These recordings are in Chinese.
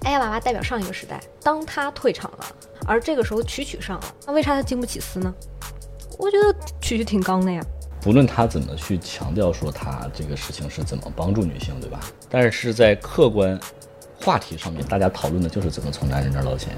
哎呀娃娃代表上一个时代，当他退场了，而这个时候曲曲上了，那为啥他经不起撕呢？我觉得曲曲挺刚的呀。 不论他怎么去强调说他这个事情是怎么帮助女性，对吧？但是在客观话题上面，大家讨论的就是怎么从男人那儿捞钱。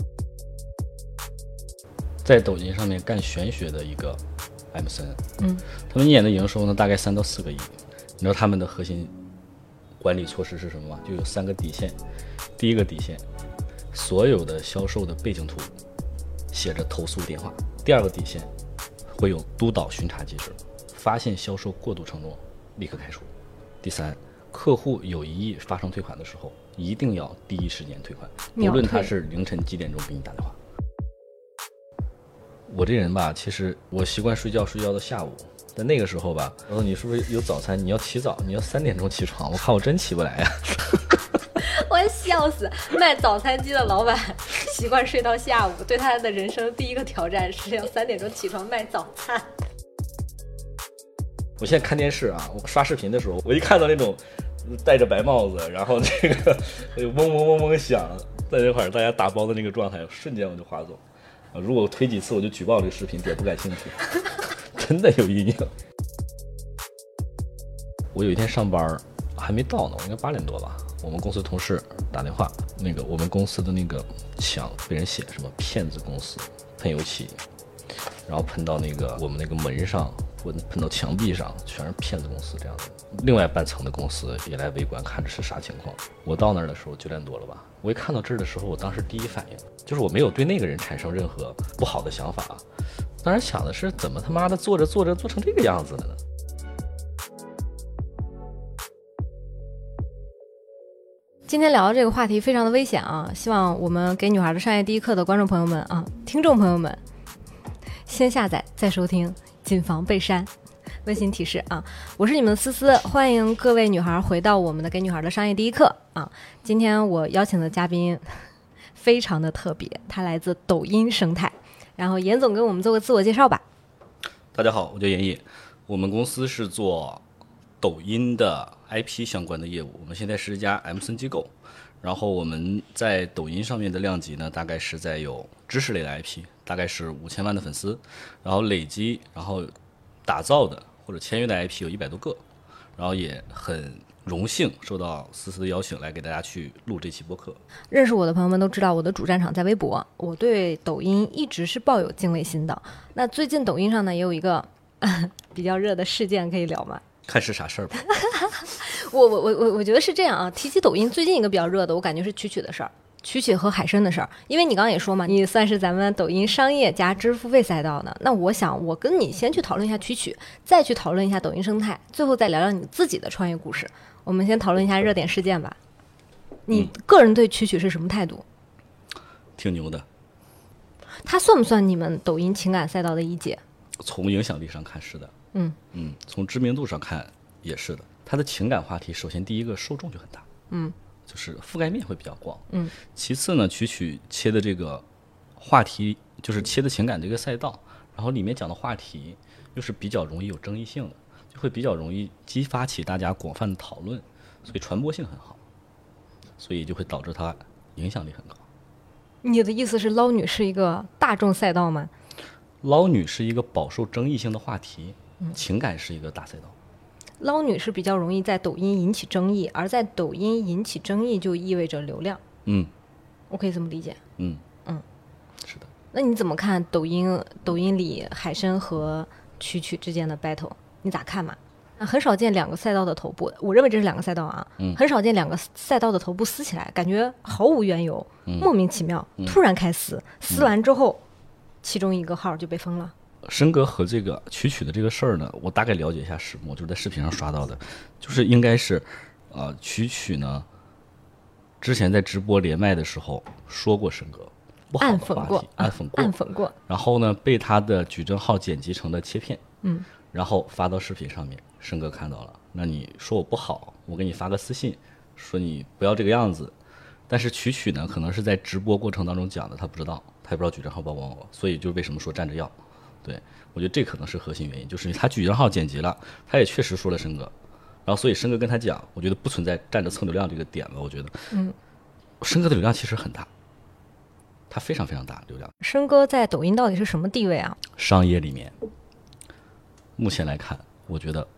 在抖音上面干玄学的一个 MCN，他们一年的营收呢大概3到4个亿。你知道他们的核心管理措施是什么吗？就有3个底线。第一个底线，所有的销售的背景图写着投诉电话。第二个底线，会有督导巡查机制，发现销售过度承诺立刻开除。第三，客户有疑义发生退款的时候，一定要第一时间退款，无论他是凌晨几点钟给你打电话。我这人吧，其实我习惯睡觉到下午，在那个时候吧，我说你是不是有早餐？你要起早，你要3点钟起床，我看我真起不来呀。 我要笑死！卖早餐机的老板习惯睡到下午，对他的人生第一个挑战是要3点钟起床卖早餐。 我现在看电视啊，我刷视频的时候，我一看到那种戴着白帽子，然后这个嗡嗡嗡嗡响，在那块儿大家打包的那个状态，瞬间我就划走。如果我推几次，我就举报这个视频，姐不感兴趣，真的有阴影。我有一天上班还没到呢，我应该8点多吧。我们公司同事打电话，那个我们公司的那个墙被人写什么骗子公司，喷油漆，然后喷到那个我们那个门上，喷到墙壁上，全是骗子公司这样的。另外半层的公司也来围观，看着是啥情况。我到那儿的时候9点多了吧，我一看到这儿的时候，我当时第一反应就是我没有对那个人产生任何不好的想法，当然想的是怎么他妈的做着做成这个样子了呢？ 今天聊的这个话题非常的危险啊！希望我们给女孩的商业第一课的观众朋友们啊，听众朋友们，先下载再收听，谨防被删。温馨提示啊，我是你们的思思，欢迎各位女孩回到我们的给女孩的商业第一课啊！今天我邀请的嘉宾非常的特别，他来自抖音生态。然后严总给我们做个自我介绍吧。 大家好，我叫严毅，我们公司是做抖音的 IP 相关的业务，我们现在是一家 MCN 机构，然后我们在抖音上面的量级呢，大概是在有知识类的 IP， 大概是5000万的粉丝，然后累积，然后打造的或者签约的 IP 有100多个，然后也很荣幸受到思思的邀请来给大家去录这期播客。 认识我的朋友们都知道我的主战场在微博，我对抖音一直是抱有敬畏心的。那最近抖音上呢也有一个比较热的事件可以聊吗？ 看是啥事儿吧。 我觉得是这样啊。提起抖音，最近一个比较热的，我感觉是曲曲的事儿，曲曲和海参的事儿。因为你刚刚也说嘛，你算是咱们抖音商业加知识付费赛道的。那我想，我跟你先去讨论一下曲曲，再去讨论一下抖音生态，最后再聊聊你自己的创业故事。我们先讨论一下热点事件吧。你个人对曲曲是什么态度？ 挺牛的。 他算不算你们抖音情感赛道的一姐？ 从影响力上看是的。从知名度上看也是的。他的情感话题，首先第一个受众就很大，就是覆盖面会比较广，其次呢，曲曲切的这个话题就是切的情感这个赛道，然后里面讲的话题又是比较容易有争议性的，就会比较容易激发起大家广泛的讨论，所以传播性很好，所以就会导致它影响力很高。 你的意思是捞女是一个大众赛道吗？ 捞女是一个饱受争议性的话题，情感是一个大赛道。 捞女是比较容易在抖音引起争议，而在抖音引起争议就意味着流量。我可以这么理解。 是的。 那你怎么看抖音里海参和曲曲之间的 battle？ 你咋看嘛？很少见2个赛道的头部，我认为这是2个赛道啊，很少见2个赛道的头部撕起来，感觉毫无缘由，莫名其妙，突然开撕完之后，其中一个号就被封了。 申哥和这个曲曲的这个事儿呢，我大概了解一下始末，就是在视频上刷到的，就是应该是，曲曲呢，之前在直播连麦的时候说过申哥不好的话题，暗讽过，然后呢被他的矩阵号剪辑成了切片，然后发到视频上面，申哥看到了，那你说我不好，我给你发个私信，说你不要这个样子，但是曲曲呢，可能是在直播过程当中讲的，他不知道，他也不知道矩阵号曝光我，所以就为什么说站着要。对，我觉得这可能是核心原因，就是他矩阵号剪辑了，他也确实说了申哥，然后所以申哥跟他讲，我觉得不存在站着蹭流量这个点了，我觉得， 申哥的流量其实很大，他非常非常大流量。 申哥在抖音到底是什么地位啊？ 商业里面，目前来看，我觉得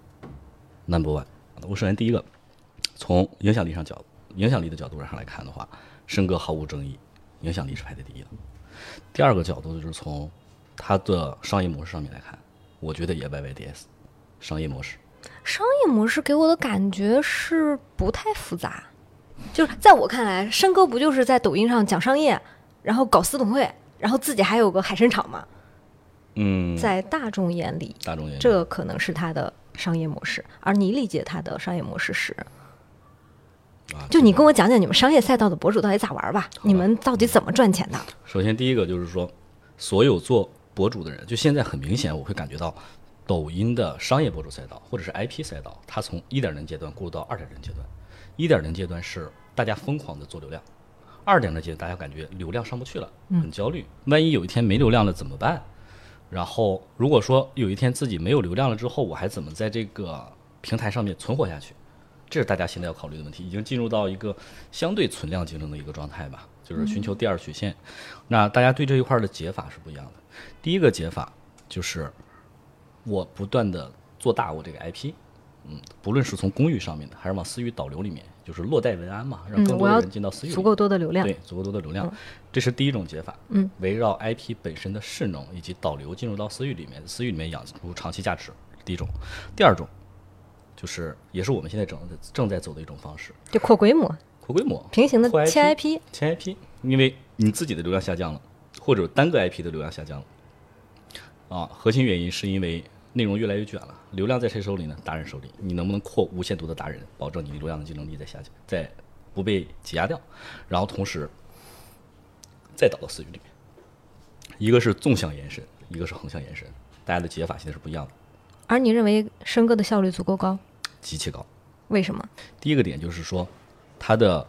No.1。我首先第一个，从影响力的角度上来看的话，申哥毫无争议，影响力是排在第一的。第二个角度就是从他的商业模式上面来看，我觉得也 YYDS 商业模式。 商业模式给我的感觉是不太复杂，就是在我看来，申哥不就是在抖音上讲商业，然后搞私董会，然后自己还有个海参厂吗？在大众眼里，这可能是他的商业模式。而你理解他的商业模式是？就你跟我讲讲你们商业赛道的博主到底咋玩吧？你们到底怎么赚钱的？ 首先第一个就是说，所有做博主的人，就现在很明显，我会感觉到抖音的商业博主赛道或者是 IP 赛道，它从 1.0 阶段过渡到 2.0 阶段。1.0 阶段是大家疯狂的做流量，2.0阶段大家感觉流量上不去了，很焦虑，万一有一天没流量了怎么办？然后如果说有一天自己没有流量了之后，我还怎么在这个平台上面存活下去？这是大家现在要考虑的问题，已经进入到一个相对存量竞争的一个状态吧，就是寻求第二曲线。那大家对这一块的解法是不一样的。第一个解法就是我不断的做大我这个 IP，不论是从公域上面的，还是往私域导流里面，就是落袋文安嘛，让更多的人进到私域里面， 足够多的流量， 对，足够多的流量，这是第一种解法。围绕 IP 本身的势能以及导流进入到私域里面，私域里面养出长期价值，第一种。第二种就是也是我们现在正在走的一种方式， 就扩规模，平行的迁 IP，因为你自己的流量下降了，或者单个 IP 的流量下降了，核心原因是因为内容越来越卷了，流量在谁手里呢？达人手里。你能不能扩无限多的达人，保证你流量的竞争力在下降，在不被挤压掉，然后同时再导到私域里面。一个是纵向延伸，一个是横向延伸，大家的解法现在是不一样的。 而你认为申哥的效率足够高？ 极其高。 为什么？ 第一个点就是说，他的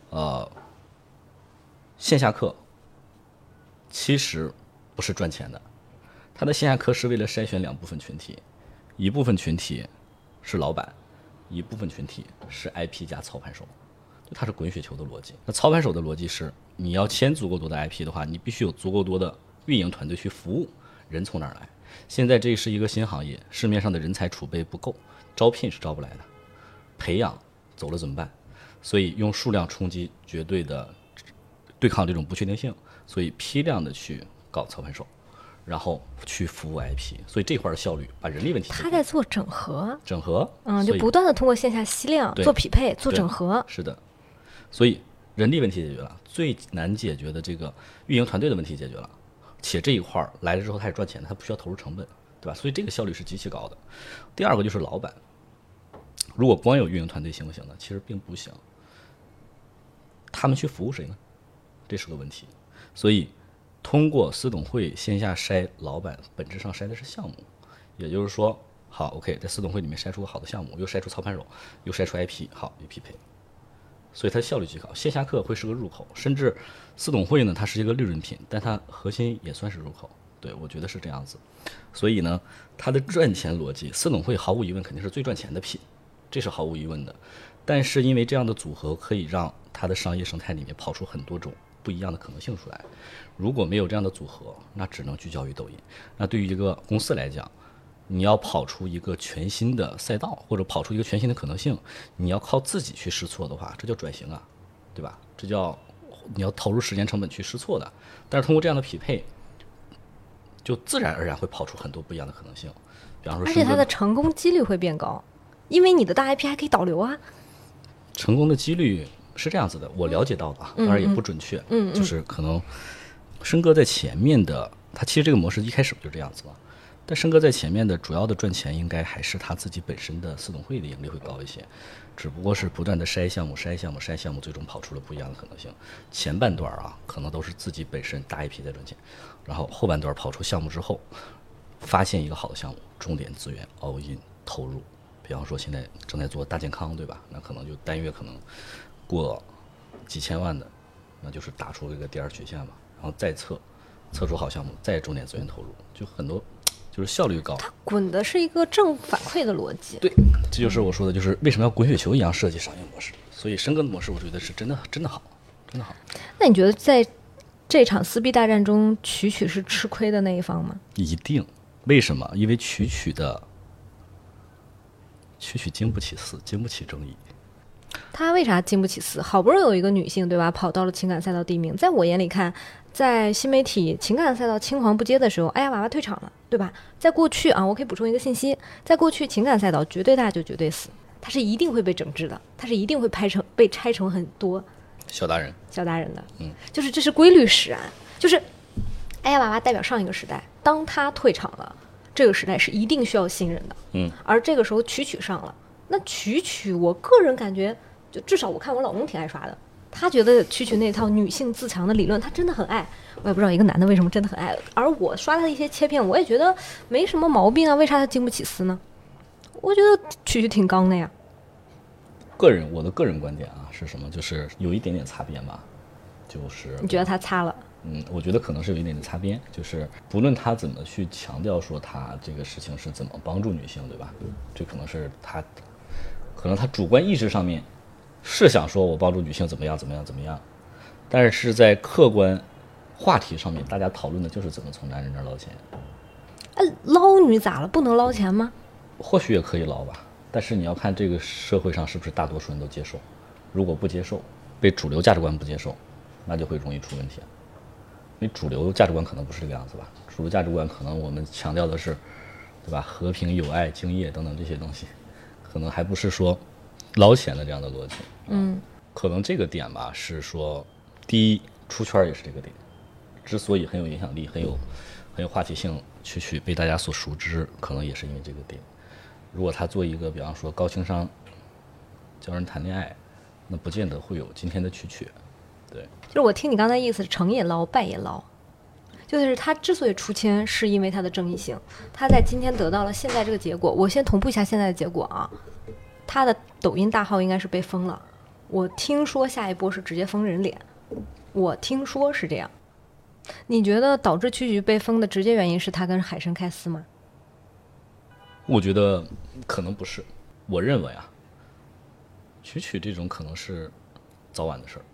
线下课其实不是赚钱的，他的线下课是为了筛选两部分群体，一部分群体是老板，一部分群体是 IP 加操盘手，它是滚雪球的逻辑。那操盘手的逻辑是，你要签足够多的 IP 的话，你必须有足够多的运营团队去服务，人从哪儿来？现在这是一个新行业，市面上的人才储备不够，招聘是招不来的，培养走了怎么办？所以用数量冲击绝对的对抗这种不确定性，所以批量的去搞操盘手，然后去服务 IP， 所以这块的效率把人力问题他在做整合，就不断的通过线下吸量做匹配做整合。 是的，所以人力问题解决了，最难解决的这个运营团队的问题解决了，且这一块来了之后它也赚钱的，它不需要投入成本，对吧？所以这个效率是极其高的。第二个就是老板，如果光有运营团队行不行呢？其实并不行，他们去服务谁呢？这是个问题。所以通过私董会线下筛老板，本质上筛的是项目，也就是说，好 OK， 在私董会里面筛出个好的项目，又筛出操盘手，又筛出 IP， 好，又匹配，所以它效率极高。线下课会是个入口，甚至私董会呢，它是一个利润品，但它核心也算是入口。对，我觉得是这样子。所以呢，它的赚钱逻辑，私董会毫无疑问肯定是最赚钱的品，这是毫无疑问的。但是因为这样的组合可以让它的商业生态里面跑出很多种不一样的可能性出来。如果没有这样的组合，那只能聚焦于抖音。那对于一个公司来讲，你要跑出一个全新的赛道，或者跑出一个全新的可能性，你要靠自己去试错的话，这叫转型啊，对吧？这叫你要投入时间成本去试错的。但是通过这样的匹配，就自然而然会跑出很多不一样的可能性。比方说， 而且它的成功几率会变高，因为你的大 IP 还可以导流啊。 成功的几率是这样子的，我了解到的，当然也不准确，就是可能申哥在前面的，他其实这个模式一开始不就这样子嘛。但申哥在前面的主要的赚钱应该还是他自己本身的私董会的盈利会高一些，只不过是不断的筛项目，最终跑出了不一样的可能性。前半段啊，可能都是自己本身大 IP 在赚钱，然后后半段跑出项目之后，发现一个好的项目，重点资源 all in 投入。比方说现在正在做大健康，对吧？那可能就单月可能过几千万的，那就是打出一个第二曲线嘛，然后再测出好项目，再重点资源投入，就很多，就是效率高。 它滚的是一个正反馈的逻辑。 对，这就是我说的，就是为什么要滚雪球一样设计商业模式。所以申哥的模式，我觉得是真的好， 那好， 那你觉得在这场撕逼大战中，曲曲是吃亏的那一方吗？ 一定。为什么？因为曲曲经不起撕，经不起争议。 他为啥经不起撕？好不容易有一个女性，对吧，跑到了情感赛道第一名，在我眼里看，在新媒体情感赛道青黄不接的时候，哎呀，娃娃退场了，对吧？在过去啊，我可以补充一个信息，在过去情感赛道绝对大就绝对死，它是一定会被整治的，它是一定会被拆成很多小达人的，就是这是规律使然，就是哎呀，娃娃代表上一个时代，当他退场了，这个时代是一定需要新人的，而这个时候曲曲上了。那曲曲，我个人感觉，就至少我看我老公挺爱刷的，他觉得曲曲那套女性自强的理论，他真的很爱。我也不知道一个男的为什么真的很爱，而我刷他的一些切片，我也觉得没什么毛病啊，为啥他经不起撕呢？我觉得曲曲挺刚的呀。 我的个人观点啊是什么？就是有一点点擦边吧，就是你觉得他擦了？ 我觉得可能是有一点点擦边，就是不论他怎么去强调说他这个事情是怎么帮助女性，对吧？这可能是他。可能他主观意识上面是想说我帮助女性怎么样，但是在客观话题上面，大家讨论的就是怎么从男人那儿捞钱。 捞女咋了？不能捞钱吗？ 或许也可以捞吧，但是你要看这个社会上是不是大多数人都接受。如果不接受，被主流价值观不接受，那就会容易出问题。因为主流价值观可能不是这个样子吧，主流价值观可能我们强调的是，对吧？和平、友爱、敬业等等这些东西。可能还不是说捞钱的这样的逻辑，可能这个点吧是说，第一出圈也是这个点，之所以很有影响力、很有话题性，曲曲被大家所熟知，可能也是因为这个点。如果他做一个比方说高情商教人谈恋爱，那不见得会有今天的曲曲。对， 就是我听你刚才意思，成也捞，败也捞。就是他之所以出圈，是因为他的正义性。他在今天得到了现在这个结果。我先同步一下现在的结果啊，他的抖音大号应该是被封了。我听说下一波是直接封人脸，我听说是这样。你觉得导致曲曲被封的直接原因是他跟海参开撕吗？ 我觉得可能不是。我认为啊，曲曲这种可能是早晚的事儿。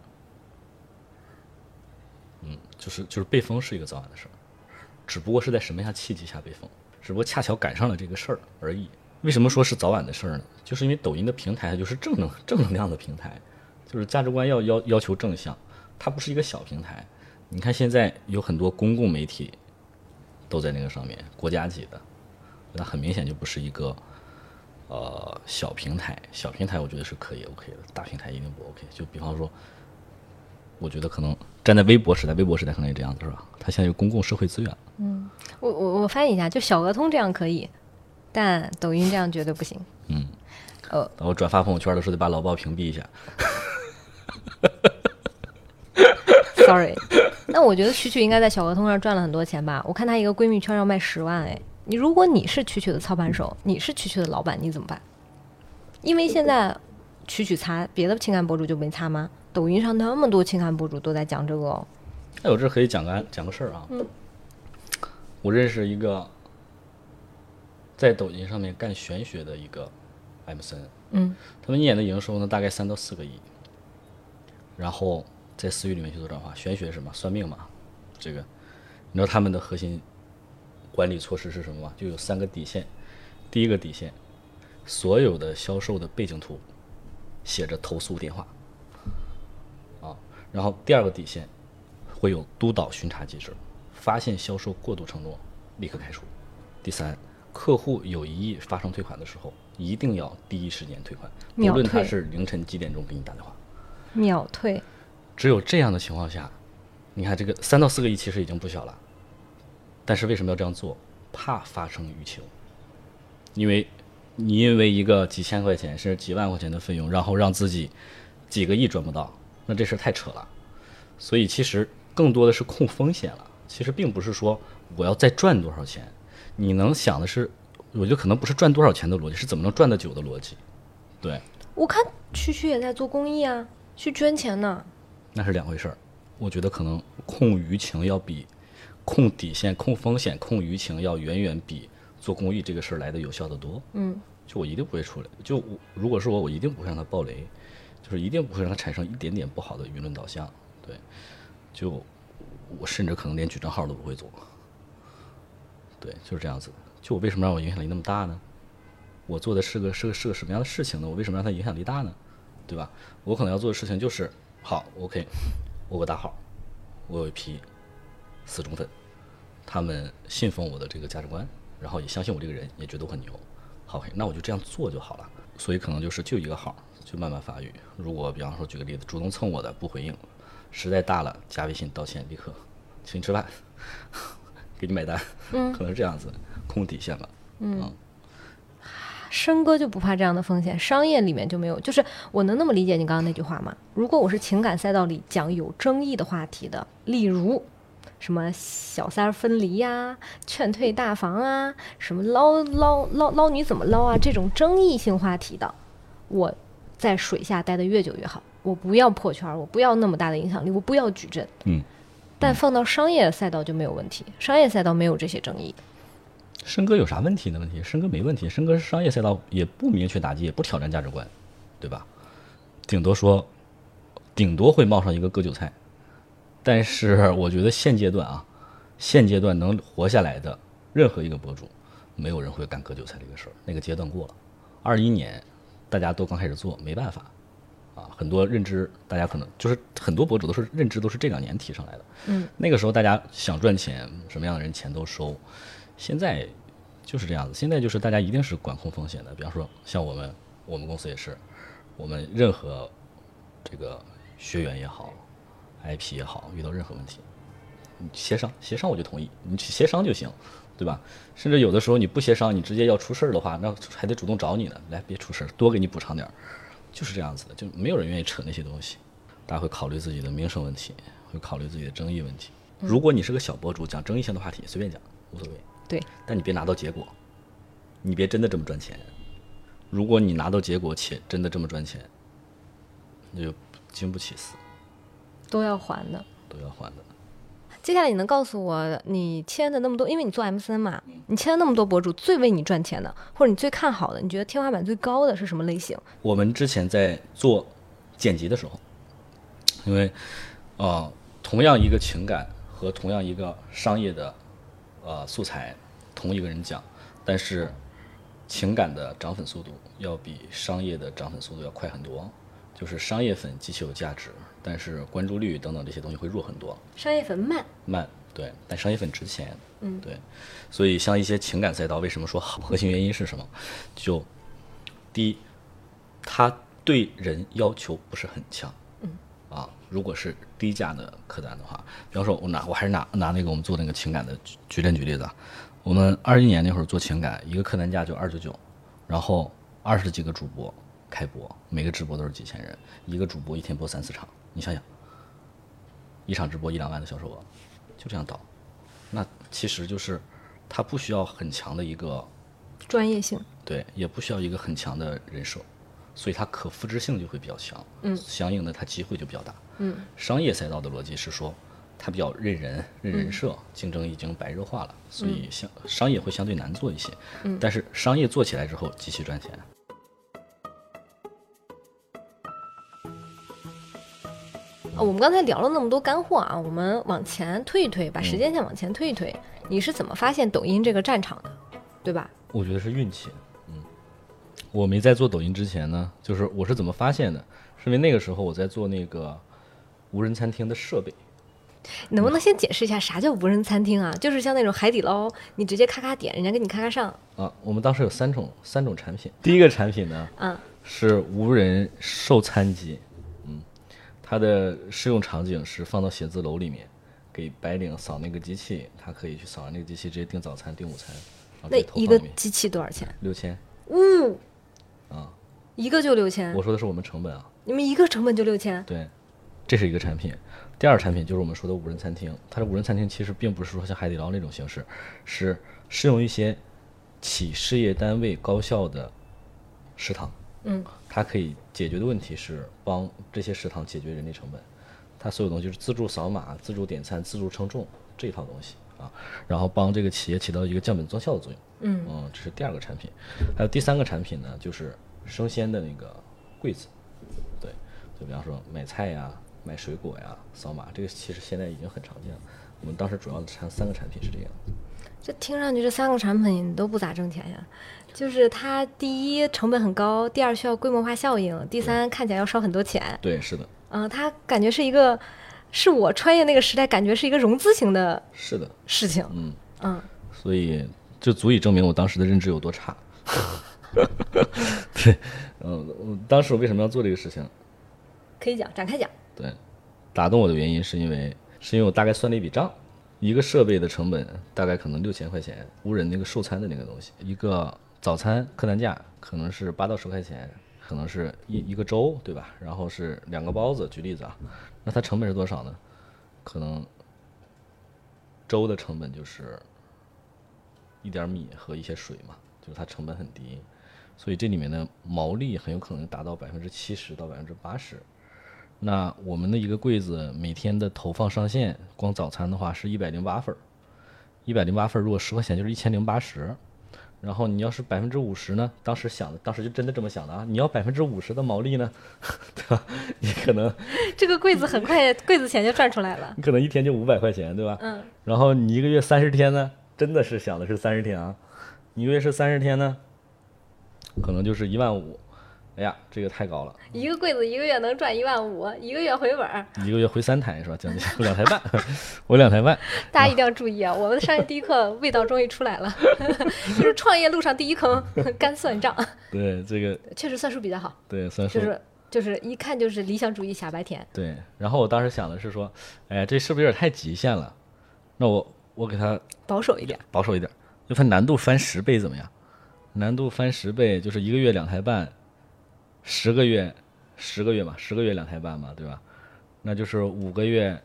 就是被封是一个早晚的事儿，只不过是在什么样契机下被封，只不过恰巧赶上了这个事儿而已。为什么说是早晚的事儿呢？就是因为抖音的平台就是正能量的平台，就是价值观要求正向，它不是一个小平台。你看现在有很多公共媒体都在那个上面，国家级的，那很明显就不是一个小平台。小平台我觉得是可以 OK 的，大平台一定不 OK。就比方说，我觉得可能站在微博时代可能也这样子是吧？它现在有公共社会资源。 我翻译一下，就小额通这样可以，但抖音这样绝对不行。 我转发朋友圈的时候得把老鲍屏蔽一下。 Sorry， 那我觉得曲曲应该在小额通上赚了很多钱吧？我看她一个闺蜜圈要卖10万，哎，如果你是曲曲的操盘手，你是曲曲的老板，你怎么办？因为现在曲曲擦，别的情感博主就没擦吗？抖音上那么多情感博主都在讲这个哦。 哎，我这可以讲个事儿啊。我认识一个在抖音上面干玄学的一个 MCN，他们一年的营收呢大概3到4个亿，然后在私域里面去做转化。玄学是什么？算命嘛。这个你知道他们的核心管理措施是什么吗？就有3个底线。第一个底线，所有的销售的背景图写着投诉电话啊。然后第二个底线，会有督导巡查机制，发现销售过度承诺立刻开除。第三，客户有异议发生退款的时候，一定要第一时间退款，无论他是凌晨几点钟给你打电话， 秒退。 只有这样的情况下，你看这个3到4个亿其实已经不小了，但是为什么要这样做？怕发生舆情。因为一个几千块钱甚至几万块钱的费用，然后让自己几个亿赚不到，那这事太扯了。所以其实更多的是控风险了，其实并不是说我要再赚多少钱。你能想的是，我觉得可能不是赚多少钱的逻辑，是怎么能赚得久的逻辑。对， 我看曲曲也在做公益啊，去捐钱呢。 那是2回事儿。我觉得可能控舆情要比控底线、控风险、控舆情要远远比做公益这个事儿来的有效的多。就我一定不会出来，如果是我一定不会让他爆雷，就是一定不会让他产生一点点不好的舆论导向。 对，就我甚至可能连矩阵号都不会做。对，就是这样子。就我为什么让我影响力那么大呢？我做的是个什么样的事情呢？我为什么让它影响力大呢？对吧？我可能要做的事情就是好 ，OK， 我有个大号，我有一批死忠粉，他们信奉我的这个价值观，然后也相信我这个人，也觉得我很牛。好 ，OK， 那我就这样做就好了。所以可能就一个号，就慢慢发育。如果比方说举个例子，主动蹭我的不回应，实在大了加微信道歉，立刻请你吃饭，给你买单，可能是这样子，空底线吧。 申哥就不怕这样的风险，商业里面就没有。就是我能那么理解你刚刚那句话吗？如果我是情感赛道里讲有争议的话题的，例如什么小三分离呀、劝退大房啊、什么捞女怎么捞啊，这种争议性话题的，我在水下待得越久越好。我不要破圈，我不要那么大的影响力，我不要矩阵。但放到商业赛道就没有问题，商业赛道没有这些争议。 申哥有啥问题呢？申哥没问题，申哥是商业赛道，也不明确打击，也不挑战价值观，对吧？顶多会冒上一个割韭菜。但是我觉得现阶段能活下来的任何一个博主，没有人会干割韭菜这个事儿，那个阶段过了。21年大家都刚开始做，没办法啊，很多认知大家可能就是很多博主都是认知都是这2年提上来的。那个时候大家想赚钱，什么样的人钱都收。现在就是这样子，现在就是大家一定是管控风险的。比方说像我们公司也是，我们任何这个学员也好 IP 也好，遇到任何问题你协商我就同意，你协商就行，对吧？甚至有的时候你不协商，你直接要出事的话，那还得主动找你呢，来别出事，多给你补偿点，就是这样子的。就没有人愿意扯那些东西，大家会考虑自己的名声问题，会考虑自己的争议问题。如果你是个小博主，讲争议性的话题随便讲无所谓， 对， 但你别拿到结果，你别真的这么赚钱。如果你拿到结果且真的这么赚钱，那就经不起死， 都要还的。 接下来你能告诉我，你签的那么多，因为你做 MCN 嘛，你签的那么多博主，最为你赚钱的，或者你最看好的，你觉得天花板最高的是什么类型？ 我们之前在做剪辑的时候，因为同样一个情感和同样一个商业的素材，同一个人讲，但是情感的涨粉速度要比商业的涨粉速度要快很多。就是商业粉极其有价值，但是关注率等等这些东西会弱很多。 商业粉慢， 对，但商业粉值钱。对，所以像一些情感赛道，为什么说好？核心原因是什么？就第一，他对人要求不是很强。如果是低价的客单的话，比方说我还是拿那个我们做那个情感的矩阵举例子啊。我们21年那会儿做情感，一个客单价就299，然后20几个主播开播，每个直播都是几千人，一个主播一天播3-4场，你想想，一场直播1-2万的销售额，就这样导。那其实就是它不需要很强的一个专业性， 对，也不需要一个很强的人设，所以它可复制性就会比较强，相应的它机会就比较大。商业赛道的逻辑是说，它比较认人设，竞争已经白热化了，所以商业会相对难做一些。但是商业做起来之后极其赚钱。 我们刚才聊了那么多干货啊，我们往前推一推，把时间线往前推一推。你是怎么发现抖音这个战场的，对吧？ 我觉得是运气。我没在做抖音之前呢，就是我是怎么发现的？是因为那个时候我在做那个无人餐厅的设备。 能不能先解释一下啥叫无人餐厅啊？就是像那种海底捞，你直接咔咔点，人家给你咔咔上。 我们当时有三种产品。第一个产品呢，是无人售餐机。它的适用场景是放到写字楼里面，给白领扫那个机器，他可以去扫完那个机器直接订早餐、订午餐。 那一个机器多少钱 ？6000。 一个就6000。 我说的是我们成本啊。 你们一个成本就6000？ 对，这是一个产品。第二产品就是我们说的无人餐厅。它的无人餐厅其实并不是说像海底捞那种形式，是适用一些企事业单位高校的食堂。它可以解决的问题是帮这些食堂解决人力成本，它所有东西就是自助扫码、自助点餐、自助称重这一套东西啊，然后帮这个企业起到一个降本增效的作用。这是第二个产品。还有第三个产品呢，就是生鲜的那个柜子。对，就比方说买菜呀、 买水果呀、扫码，这个其实现在已经很常见了。我们当时主要的3个产品是这样。 这听上去这3个产品都不咋挣钱呀，就是它第一成本很高，第二需要规模化效应，第三看起来要烧很多钱。 对，是的。 它感觉是一个，是我穿越那个时代，感觉是一个融资型的是的事情。 所以这足以证明我当时的认知有多差。对，当时我为什么要做这个事情？ 可以讲，展开讲。 对，打动我的原因是因为我大概算了一笔账，一个设备的成本大概可能6000块钱，无人那个寿餐的那个东西，一个早餐客单价可能是8到10块钱，可能是一个粥，对吧？然后是2个包子，举例子啊，那它成本是多少呢？可能粥的成本就是一点米和一些水嘛，就是它成本很低，所以这里面的毛利很有可能达到70%到80%。那我们的一个柜子每天的投放上限，光早餐的话是108份，108份如果10块钱就是1080，然后你要是50%呢？当时就真的这么想的啊！你要50%的毛利呢，对吧？你可能这个柜子很快柜子钱就赚出来了， 你可能一天就500块钱，对吧？然后你一个月30天呢，真的是想的是30天啊，你一个月是30天呢，可能就是15000。哎呀，这个太高了！ 一个柜子一个月能赚15000，一个月回本， 一个月回3台是吧？将近2台半，我2台半。 大家一定要注意啊！我们的商业第一课味道终于出来了，就是创业路上第一坑，干算账。 对，这个确实算数比较好。 对，算数就是一看就是理想主义傻白甜。 对，然后我当时想的是说，哎，这是不是有点太极限了？那我给它保守一点， 就它难度翻10倍怎么样？难度翻10倍就是一个月2台半。10个月嘛，10个月2台半嘛，对吧？那就是5个月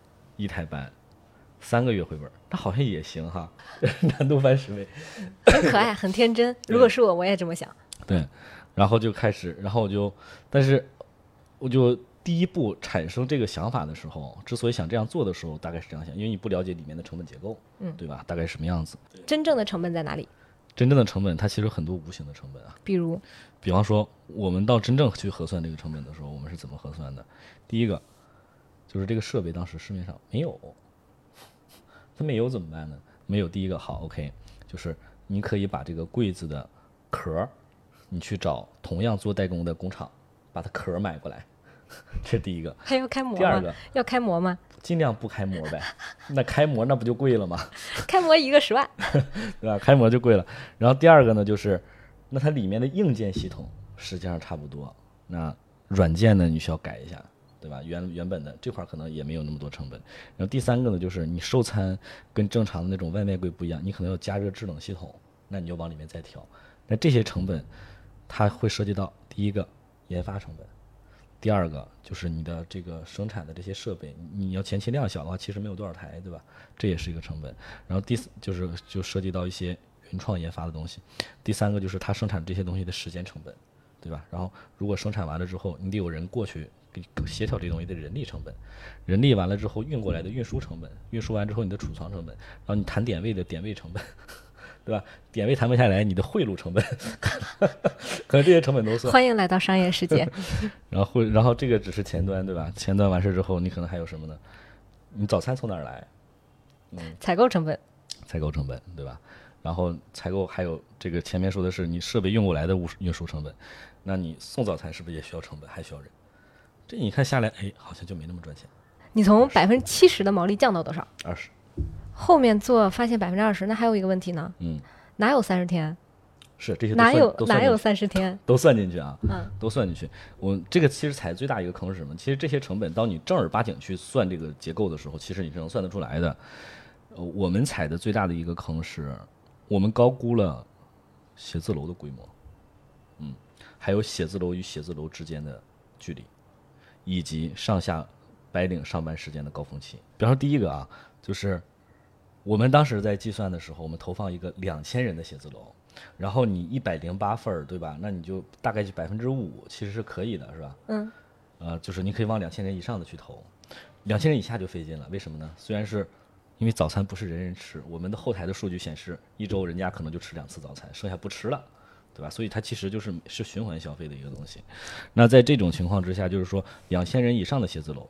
1台半，3个月回本，那好像也行哈。难度翻10倍， 很可爱，很天真。如果是我也这么想。 对，然后就开始，但是我就第一步产生这个想法的时候，之所以想这样做的时候，大概是这样想，因为你不了解里面的成本结构，对吧？大概什么样子？ 真正的成本在哪里？ 真正的成本，它其实有很多无形的成本啊。比方说，我们到真正去核算这个成本的时候，我们是怎么核算的？第一个就是这个设备当时市面上没有，它没有怎么办呢？没有，第一个好 OK， 就是你可以把这个柜子的壳，你去找同样做代工的工厂，把它壳买过来，这是第一个。 还要开模吗？ 第二个要开模吗？ 尽量不开模呗，那开模那不就贵了吗？ 开模一个10万， 对吧？开模就贵了。然后第二个呢，就是那它里面的硬件系统实际上差不多，那软件呢你需要改一下，对吧？原本的这块可能也没有那么多成本。然后第三个呢，就是你收餐跟正常的那种外卖柜不一样，你可能要加热制冷系统，那你就往里面再调。那这些成本它会涉及到第一个研发成本。第二个就是你的这个生产的这些设备，你要前期量小的话，其实没有多少台，对吧？这也是一个成本。然后第四就涉及到一些原创研发的东西。第三个就是它生产这些东西的时间成本，对吧？然后如果生产完了之后，你得有人过去给协调这东西的人力成本，人力完了之后运过来的运输成本，运输完之后你的储藏成本，然后你谈点位的点位成本。对吧？点位谈不下来，你的贿赂成本，可能这些成本都算。 欢迎来到商业世界。 然后这个只是前端，对吧？前端完事之后，你可能还有什么呢？你早餐从哪儿来？ 采购成本， 对吧？然后采购还有这个前面说的是你设备运过来的运输成本，那你送早餐是不是也需要成本，还需要人？这你看下来，哎，好像就没那么赚钱。 你从70%的毛利降到多少 ？20%。 后面做发现20%，那还有一个问题呢，哪有30天？ 是这些哪有30天？ 都算进去啊，都算进去。我这个其实踩最大一个坑是什么？其实这些成本，当你正儿八经去算这个结构的时候，其实你是能算得出来的。我们踩的最大的一个坑是，我们高估了写字楼的规模，还有写字楼与写字楼之间的距离，以及上下白领上班时间的高峰期。比方说第一个啊，就是我们当时在计算的时候，我们投放一个2000人的写字楼，然后你108份，对吧？那你就大概就5%，其实是可以的，是吧？就是你可以往2000人以上的去投，2000人以下就费劲了。为什么呢？虽然是因为早餐不是人人吃，我们的后台的数据显示，一周人家可能就吃2次早餐，剩下不吃了，对吧？所以它其实是循环消费的一个东西。那在这种情况之下，就是说2000人以上的写字楼，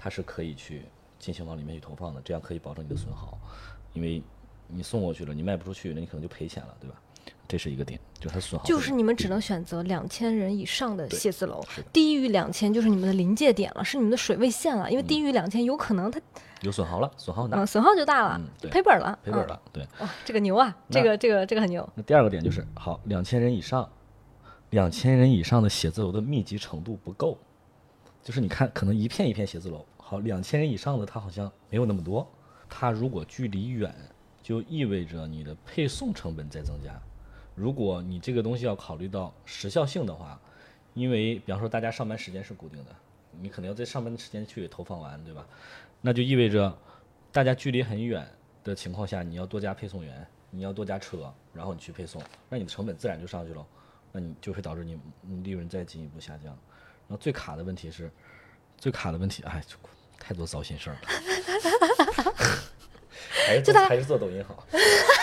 它是可以去进行往里面去投放的，这样可以保证你的损耗，因为你送过去了，你卖不出去，那你可能就赔钱了，对吧？这是一个点，就是它损耗。 就是你们只能选择2000人以上的写字楼， 是的低于2000就是你们的临界点了，是你们的水位线了，因为低于2000有可能它有损耗了，损耗很大， 损耗就大了， 对赔本了， 赔本了，对。 哇，这个牛啊，这个很牛。 那第二个点就是，好，2000人以上，2000人以上的写字楼的密集程度不够，就是你看，可能一片一片写字楼，好，2000人以上的它好像没有那么多，它如果距离远，就意味着你的配送成本在增加。如果你这个东西要考虑到时效性的话，因为比方说大家上班时间是固定的，你可能要在上班的时间去投放完，对吧？那就意味着大家距离很远的情况下，你要多加配送员，你要多加车，然后你去配送，那你的成本自然就上去了，那你就会导致你利润再进一步下降。然后最卡的问题，哎，就太多糟心事儿了，还是做抖音好。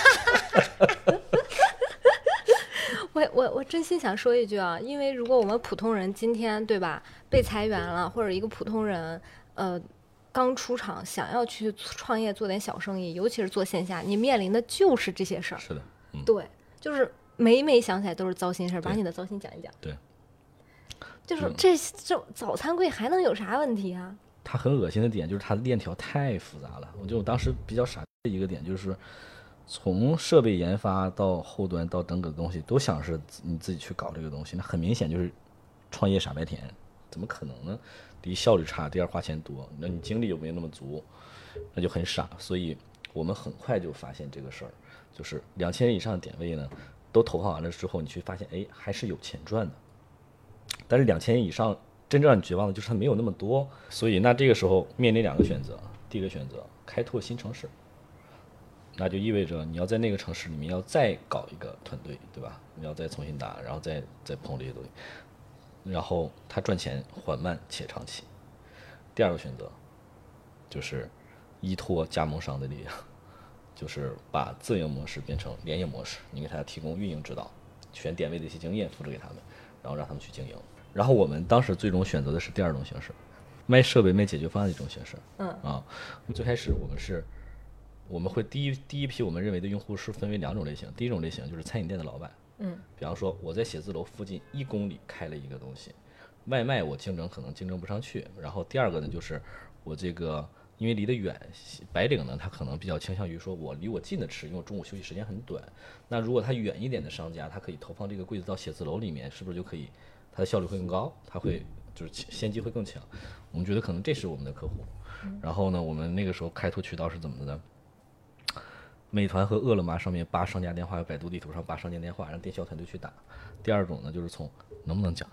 我真心想说一句啊，因为如果我们普通人今天对吧被裁员了，或者一个普通人刚出场想要去创业做点小生意，尤其是做线下，你面临的就是这些事儿。 是的， 对，就是每想起来都是糟心事儿。把你的糟心讲一讲。 对， 就是这早餐柜还能有啥问题啊？ 它很恶心的点就是它的链条太复杂了。我当时比较傻的一个点就是，从设备研发到后端到整个东西都想是你自己去搞这个东西，那很明显就是创业傻白甜，怎么可能呢？第一效率差，第二花钱多，那你精力又没那么足，那就很傻。所以我们很快就发现这个事儿，就是2000人以上的点位呢，都投放完了之后，你去发现，哎，还是有钱赚的。但是2000人以上真正让你绝望的就是它没有那么多，所以那这个时候面临2个选择，第一个选择开拓新城市，那就意味着你要在那个城市里面要再搞一个团队，对吧？你要再重新打，然后再碰这些东西，然后它赚钱缓慢且长期。第二个选择就是依托加盟商的力量，就是把自营模式变成联营模式，你给他提供运营指导，选点位的一些经验复制给他们，然后让他们去经营。然后我们当时最终选择的是第二种形式，卖设备卖解决方案的一种形式。最开始我们会第一批我们认为的用户是分为2种类型，第一种类型就是餐饮店的老板，比方说我在写字楼附近1公里开了一个东西，外卖我可能竞争不上去。然后第二个呢，就是我这个因为离得远，白领呢他可能比较倾向于说我离我近的吃，因为我中午休息时间很短。那如果他远一点的商家，他可以投放这个柜子到写字楼里面，是不是就可以他的效率会更高，他会就是先机会更强？我们觉得可能这是我们的客户。然后呢，我们那个时候开拓渠道是怎么的呢？美团和饿了么上面扒商家电话，百度地图上扒商家电话，让电销团队去打。第二种呢，就是从能不能讲？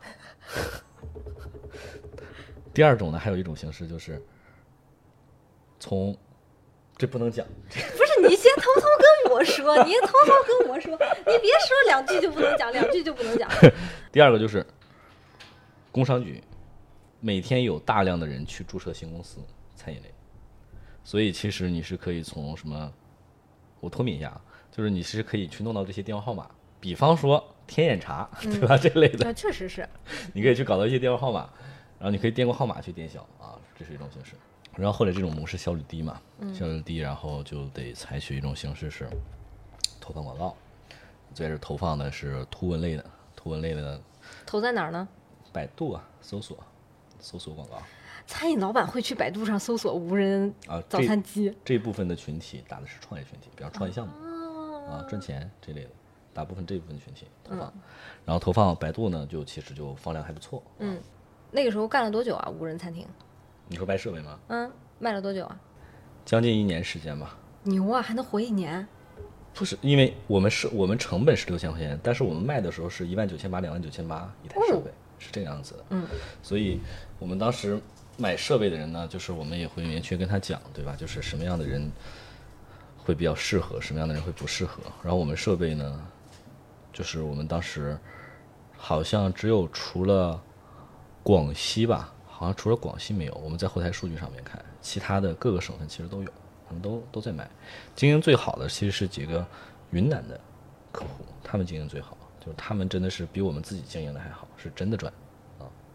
第二种呢，还有一种形式就是从这不能讲， 不是你先偷偷跟我说，你偷偷跟我说，你别说2句就不能讲，2句就不能讲。 第二个就是工商局每天有大量的人去注册新公司，餐饮类，所以其实你是可以从什么，我脱敏一下啊，就是你是可以去弄到这些电话号码，比方说天眼查，对吧？这类的， 确实是， 你可以去搞到一些电话号码，然后你可以电过号码去电销啊，这是一种形式。然后后来这种模式效率低嘛，效率低，然后就得采取一种形式是投放广告。最开始投放的是图文类的， 投在哪儿呢？ 百度啊，搜索广告。 餐饮老板会去百度上搜索无人早餐机， 这部分的群体打的是创业群体，比方创业项目赚钱这类的，大部分这部分群体投放。然后投放百度呢，其实就放量还不错。 那个时候干了多久啊？无人餐厅？ 你说卖设备吗？ 卖了多久啊？将近1年时间吧。 牛啊，还能活1年？ 不是，因为我们成本是6000块钱，但是我们卖的时候是19800、29800一台设备，是这个样子的。所以我们当时买设备的人呢，就是我们也会明确跟他讲，对吧？就是什么样的人会比较适合，什么样的人会不适合。然后我们设备呢，就是我们当时好像除了广西吧，好像除了广西没有。我们在后台数据上面看，其他的各个省份其实都有，他们都在卖。经营最好的其实是几个云南的客户，他们经营最好，就是他们真的是比我们自己经营的还好，是真的赚啊。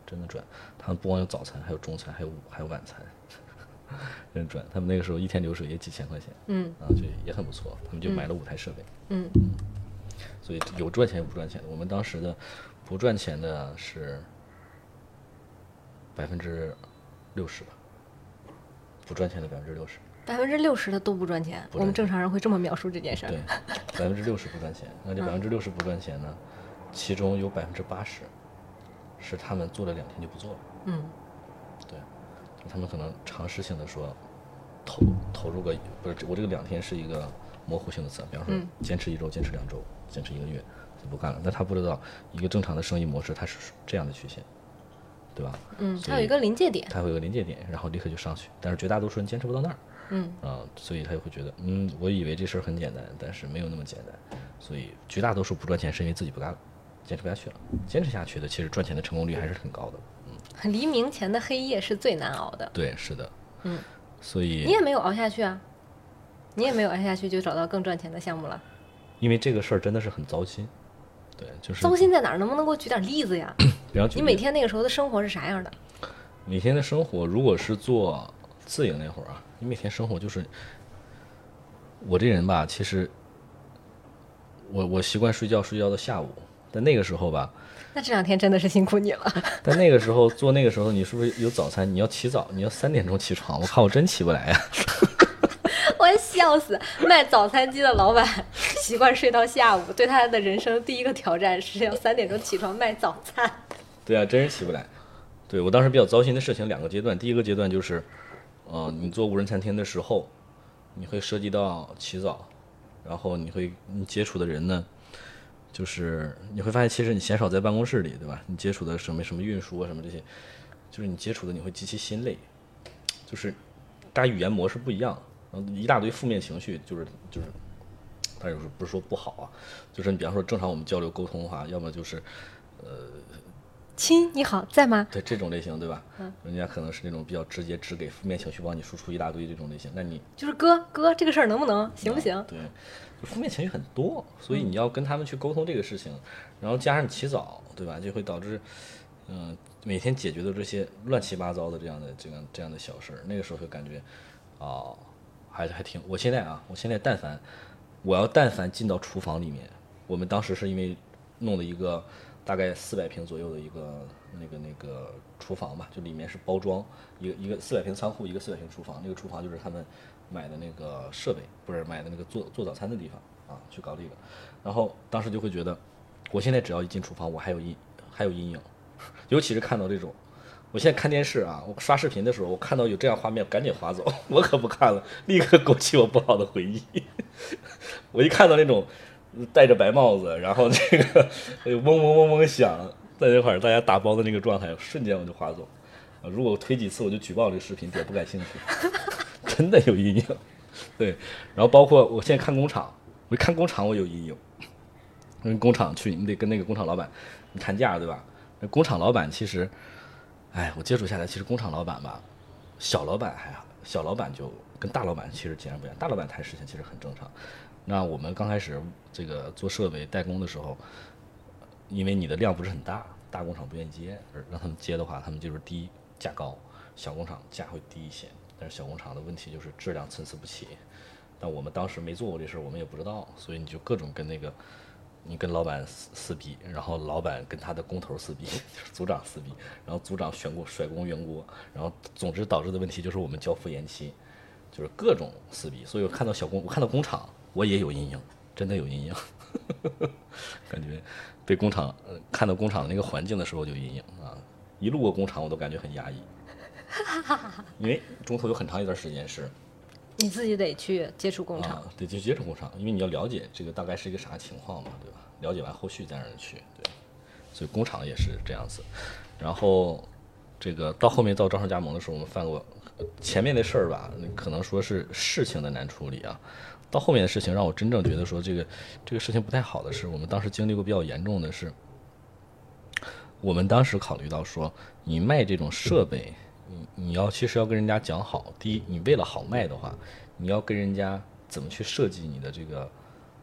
真的赚。他们不光有早餐，还有中餐，还有晚餐，真赚。他们那个时候一天流水也几千块钱，就也很不错。他们就买了5台设备，所以有赚钱有不赚钱的。我们当时的不赚钱的是60%吧，不赚钱的60%。 60%的都不赚钱，我们正常人会这么描述这件事儿。 对，60%不赚钱。那这60%不赚钱呢，其中有80%是他们做了2天就不做了。对，就他们可能尝试性的说投入个，不是，我这个2天是一个模糊性的词，比方说坚持1周、坚持2周、坚持1个月就不干了。但他不知道一个正常的生意模式它是这样的曲线，对吧？ 它有一个临界点， 它会有个临界点，然后立刻就上去。但是绝大多数人坚持不到那儿。所以他就会觉得，我以为这事儿很简单，但是没有那么简单。所以绝大多数不赚钱是因为自己不干了，坚持不下去了。坚持下去的，其实赚钱的成功率还是很高的。 黎明前的黑夜是最难熬的。 对，是的。所以你也没有熬下去啊，你也没有熬下去就找到更赚钱的项目了。 因为这个事儿真的是很糟心。对，就是糟心在哪儿？能不能给我举点例子呀？ 比方举你每天那个时候的生活是啥样的？ 每天的生活，如果是做自营那会儿啊，你每天生活就是，我这人吧，其实我习惯睡觉到下午，但那个时候吧， 那这2天真的是辛苦你了。 但那个时候做那个时候，你是不是有早餐？你要起早，你要3点钟起床，我看我真起不来呀。 我笑死！卖早餐机的老板习惯睡到下午，对他的人生第一个挑战是要3点钟起床卖早餐。 对啊，真是起不来。对，我当时比较糟心的事情2个阶段，第一个阶段就是，你做无人餐厅的时候，你会涉及到起早，然后你接触的人呢，就是你会发现其实你鲜少在办公室里，对吧？你接触的什么运输啊什么这些，就是你接触的你会极其心累，就是大家语言模式不一样，然后一大堆负面情绪，就是，但是不是说不好啊，就是你比方说正常我们交流沟通的话，要么就是亲，你好，在吗？ 对，这种类型，对吧？人家可能是那种比较直接，只给负面情绪，帮你输出一大堆这种类型。那你就是哥，这个事儿能不能行不行？ 对，就负面情绪很多，所以你要跟他们去沟通这个事情，然后加上你起早，对吧？就会导致，每天解决的这些乱七八糟的这样的小事儿。那个时候就感觉，还挺。我现在但凡进到厨房里面，我们当时是因为弄了一个大概400平左右的一个那个厨房吧，就里面是包装一个400平仓库，一个400平厨房。那个厨房就是他们买的那个设备，不是买的那个做早餐的地方啊，去搞这个。然后当时就会觉得，我现在只要一进厨房，我还有阴影，尤其是看到这种。我现在看电视啊，我刷视频的时候，我看到有这样画面，赶紧划走，我可不看了，立刻勾起我不好的回忆。我一看到那种戴着白帽子，然后这个嗡嗡嗡嗡响，在那块儿大家打包的那个状态，瞬间我就划走。如果我推几次，我就举报这个视频，点不感兴趣，真的有阴影。对，然后包括我现在看工厂，我一看工厂我有阴影。跟工厂去，你得跟那个工厂老板你谈价，对吧？那工厂老板其实，我接触下来，其实工厂老板吧，小老板还好，小老板就跟大老板其实截然不一样。大老板谈事情其实很正常。那我们刚开始这个做设备代工的时候，因为你的量不是很大，大工厂不愿意接，让他们接的话，他们就是低价高，小工厂价会低一些。但是小工厂的问题就是质量参差不齐。但我们当时没做过这事儿，我们也不知道，所以你就各种你跟老板撕逼，然后老板跟他的工头撕逼，就是组长撕逼，然后组长甩锅圆锅，然后总之导致的问题就是我们交付延期，就是各种撕逼。所以我看到工厂，我也有阴影，真的有阴影，感觉被工厂看到工厂的那个环境的时候就有阴影啊！一路过工厂我都感觉很压抑，因为中途有很长一段时间是。 你自己得去接触工厂， 得去接触工厂，因为你要了解这个大概是一个啥情况嘛，对吧？了解完后续再让人去，对。所以工厂也是这样子。然后这个到后面到招商加盟的时候，我们犯过前面的事儿吧，可能说是事情的难处理啊。到后面的事情让我真正觉得说这个事情不太好的是，我们当时经历过比较严重的是，我们当时考虑到说，你卖这种设备。你其实要跟人家讲好，第一，你为了好卖的话，你要跟人家怎么去设计你的这个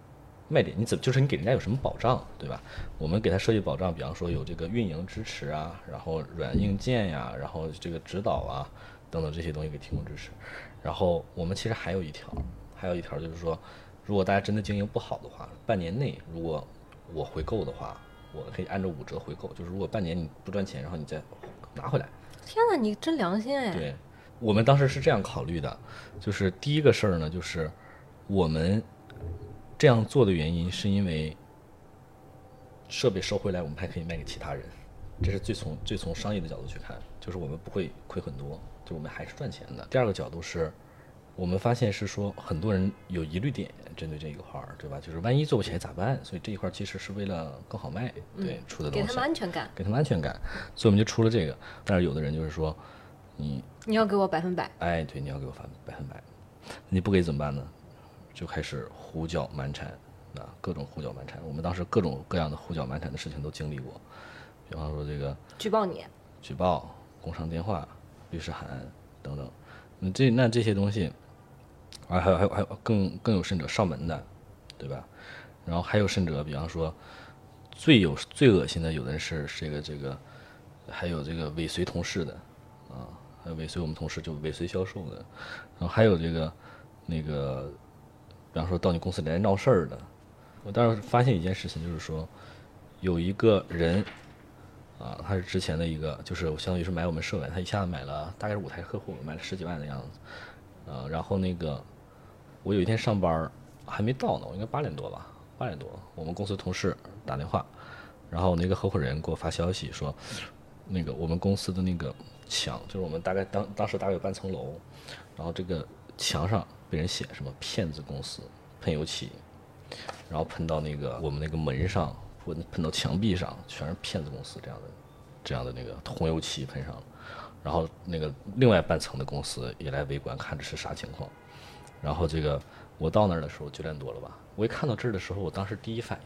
卖点，你就是你给人家有什么保障，对吧？我们给他设计保障，比方说有这个运营支持啊，然后软硬件呀，然后这个指导啊等等这些东西给提供支持。然后我们其实还有一条就是说，如果大家真的经营不好的话，半年内如果我回购的话，我可以按照5折回购，就是如果半年你不赚钱，然后你再拿回来。 天哪，你真良心哎！ 对，我们当时是这样考虑的，就是第一个事儿呢，就是我们这样做的原因是因为设备收回来，我们还可以卖给其他人，这是最从商业的角度去看，就是我们不会亏很多，就我们还是赚钱的。第二个角度是，我们发现是说很多人有疑虑点针对这一块儿，对吧？就是万一做不起来咋办？所以这一块其实是为了更好卖，对，出的东西， 给他们安全感， 给他们安全感，所以我们就出了这个。但是有的人就是说，你要给我100%， 哎，对，你要给我100%，你不给怎么办呢？就开始胡搅蛮缠，啊，各种胡搅蛮缠。我们当时各种各样的胡搅蛮缠的事情都经历过，比方说这个举报你， 举报、工商电话、律师函等等。那这些东西，啊，还有更有甚者上门的，对吧？然后还有甚者，比方说最恶心的，有的人是这个，还有这个尾随同事的，啊，还有尾随我们同事就尾随销售的，然后还有这个那个，比方说到你公司里来闹事儿的。我当时发现一件事情，就是说有一个人啊，他是之前的一个，就是相当于是买我们社委，他一下子买了大概是5台客户，买了10几万的样子，然后那个我有一天上班还没到呢，我应该8点多吧，8点多，我们公司同事打电话，然后那个合伙人给我发消息说，那个我们公司的那个墙，就是我们大概当时大概有半层楼，然后这个墙上被人写什么骗子公司，喷油漆，然后喷到那个我们那个门上，喷到墙壁上，全是骗子公司这样的那个红油漆喷上了，然后那个另外半层的公司也来围观，看这是啥情况。然后这个我到那儿的时候9点多了吧，我一看到这儿的时候，我当时第一反应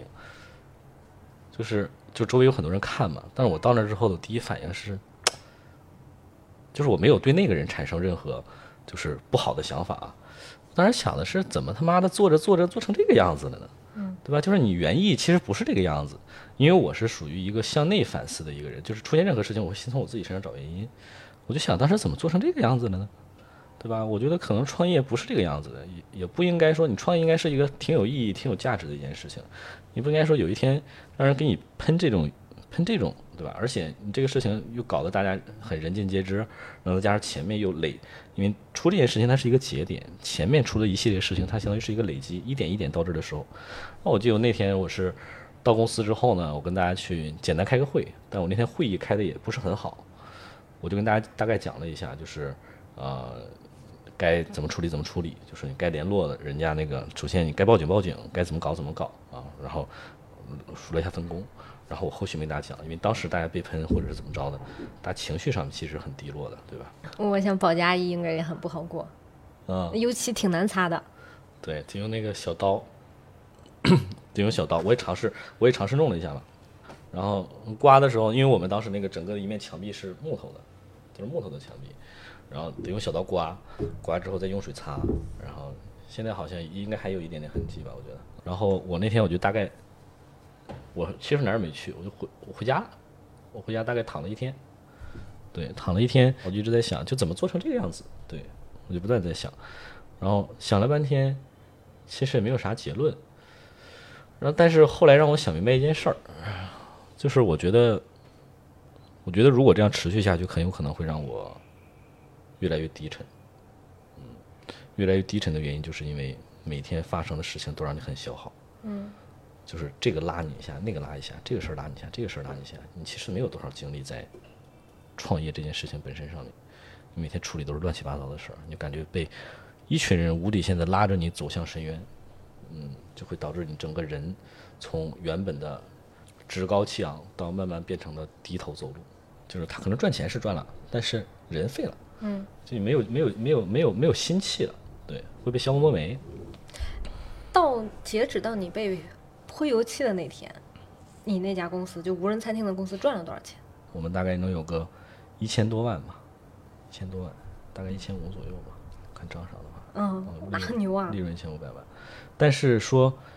就周围有很多人看嘛，但是我到那儿之后的第一反应是，就是我没有对那个人产生任何就是不好的想法，当时想的是怎么他妈的做着做成这个样子了呢？对吧？就是你原意其实不是这个样子，因为我是属于一个向内反思的一个人，就是出现任何事情我会先从我自己身上找原因。我就想当时怎么做成这个样子了呢？对吧？我觉得可能创业不是这个样子的，也不应该说你创业应该是一个挺有意义、挺有价值的一件事情，你不应该说有一天让人给你喷这种，对吧？而且你这个事情又搞得大家很人尽皆知，然后再加上前面又累，因为出这件事情它是一个节点，前面出了一系列事情，它相当于是一个累积，一点一点到这的时候，那我记得那天我是到公司之后呢，我跟大家去简单开个会，但我那天会议开的也不是很好，我就跟大家大概讲了一下，就是该怎么处理，就是你该联络的人家那个，首先你该报警，该怎么搞啊，然后说了一下分工，然后我后续没大家讲，因为当时大家被喷或者是怎么着的，大家情绪上其实很低落的，对吧？ 我想保家一应该也很不好过，尤其挺难擦的。 对，得用那个小刀，得用小刀，我也尝试弄了一下嘛，然后刮的时候，因为我们当时那个整个一面墙壁是木头的，都是木头的墙壁。然后得用小刀刮之后再用水擦，然后现在好像应该还有一点点痕迹吧，我觉得。然后我那天我就大概，我其实哪儿也没去，我回家了，我回家大概躺了一天，对，躺了一天，我就一直在想，就怎么做成这个样子，对，我就不断在想，然后想了半天，其实也没有啥结论。然后但是后来让我想明白一件事儿，就是我觉得如果这样持续下去，很有可能会让我越来越低沉，越来越低沉的原因就是因为每天发生的事情都让你很消耗，就是这个拉你一下，那个拉一下，这个事儿拉你一下，这个事儿拉你一下，你其实没有多少精力在创业这件事情本身上面，你每天处理都是乱七八糟的事儿，你感觉被一群人无底线的拉着你走向深渊，就会导致你整个人从原本的趾高气昂到慢慢变成了低头走路，就是他可能赚钱是赚了，但是人废了。就你没有心气了，对，会被消磨没。 截止到你被泼油漆的那天，你那家公司就无人餐厅的公司赚了多少钱？ 我们大概能有个1000多万吧，1000多万，大概1500左右吧，看账上的话。 那很牛啊！ 利润1500万，但是说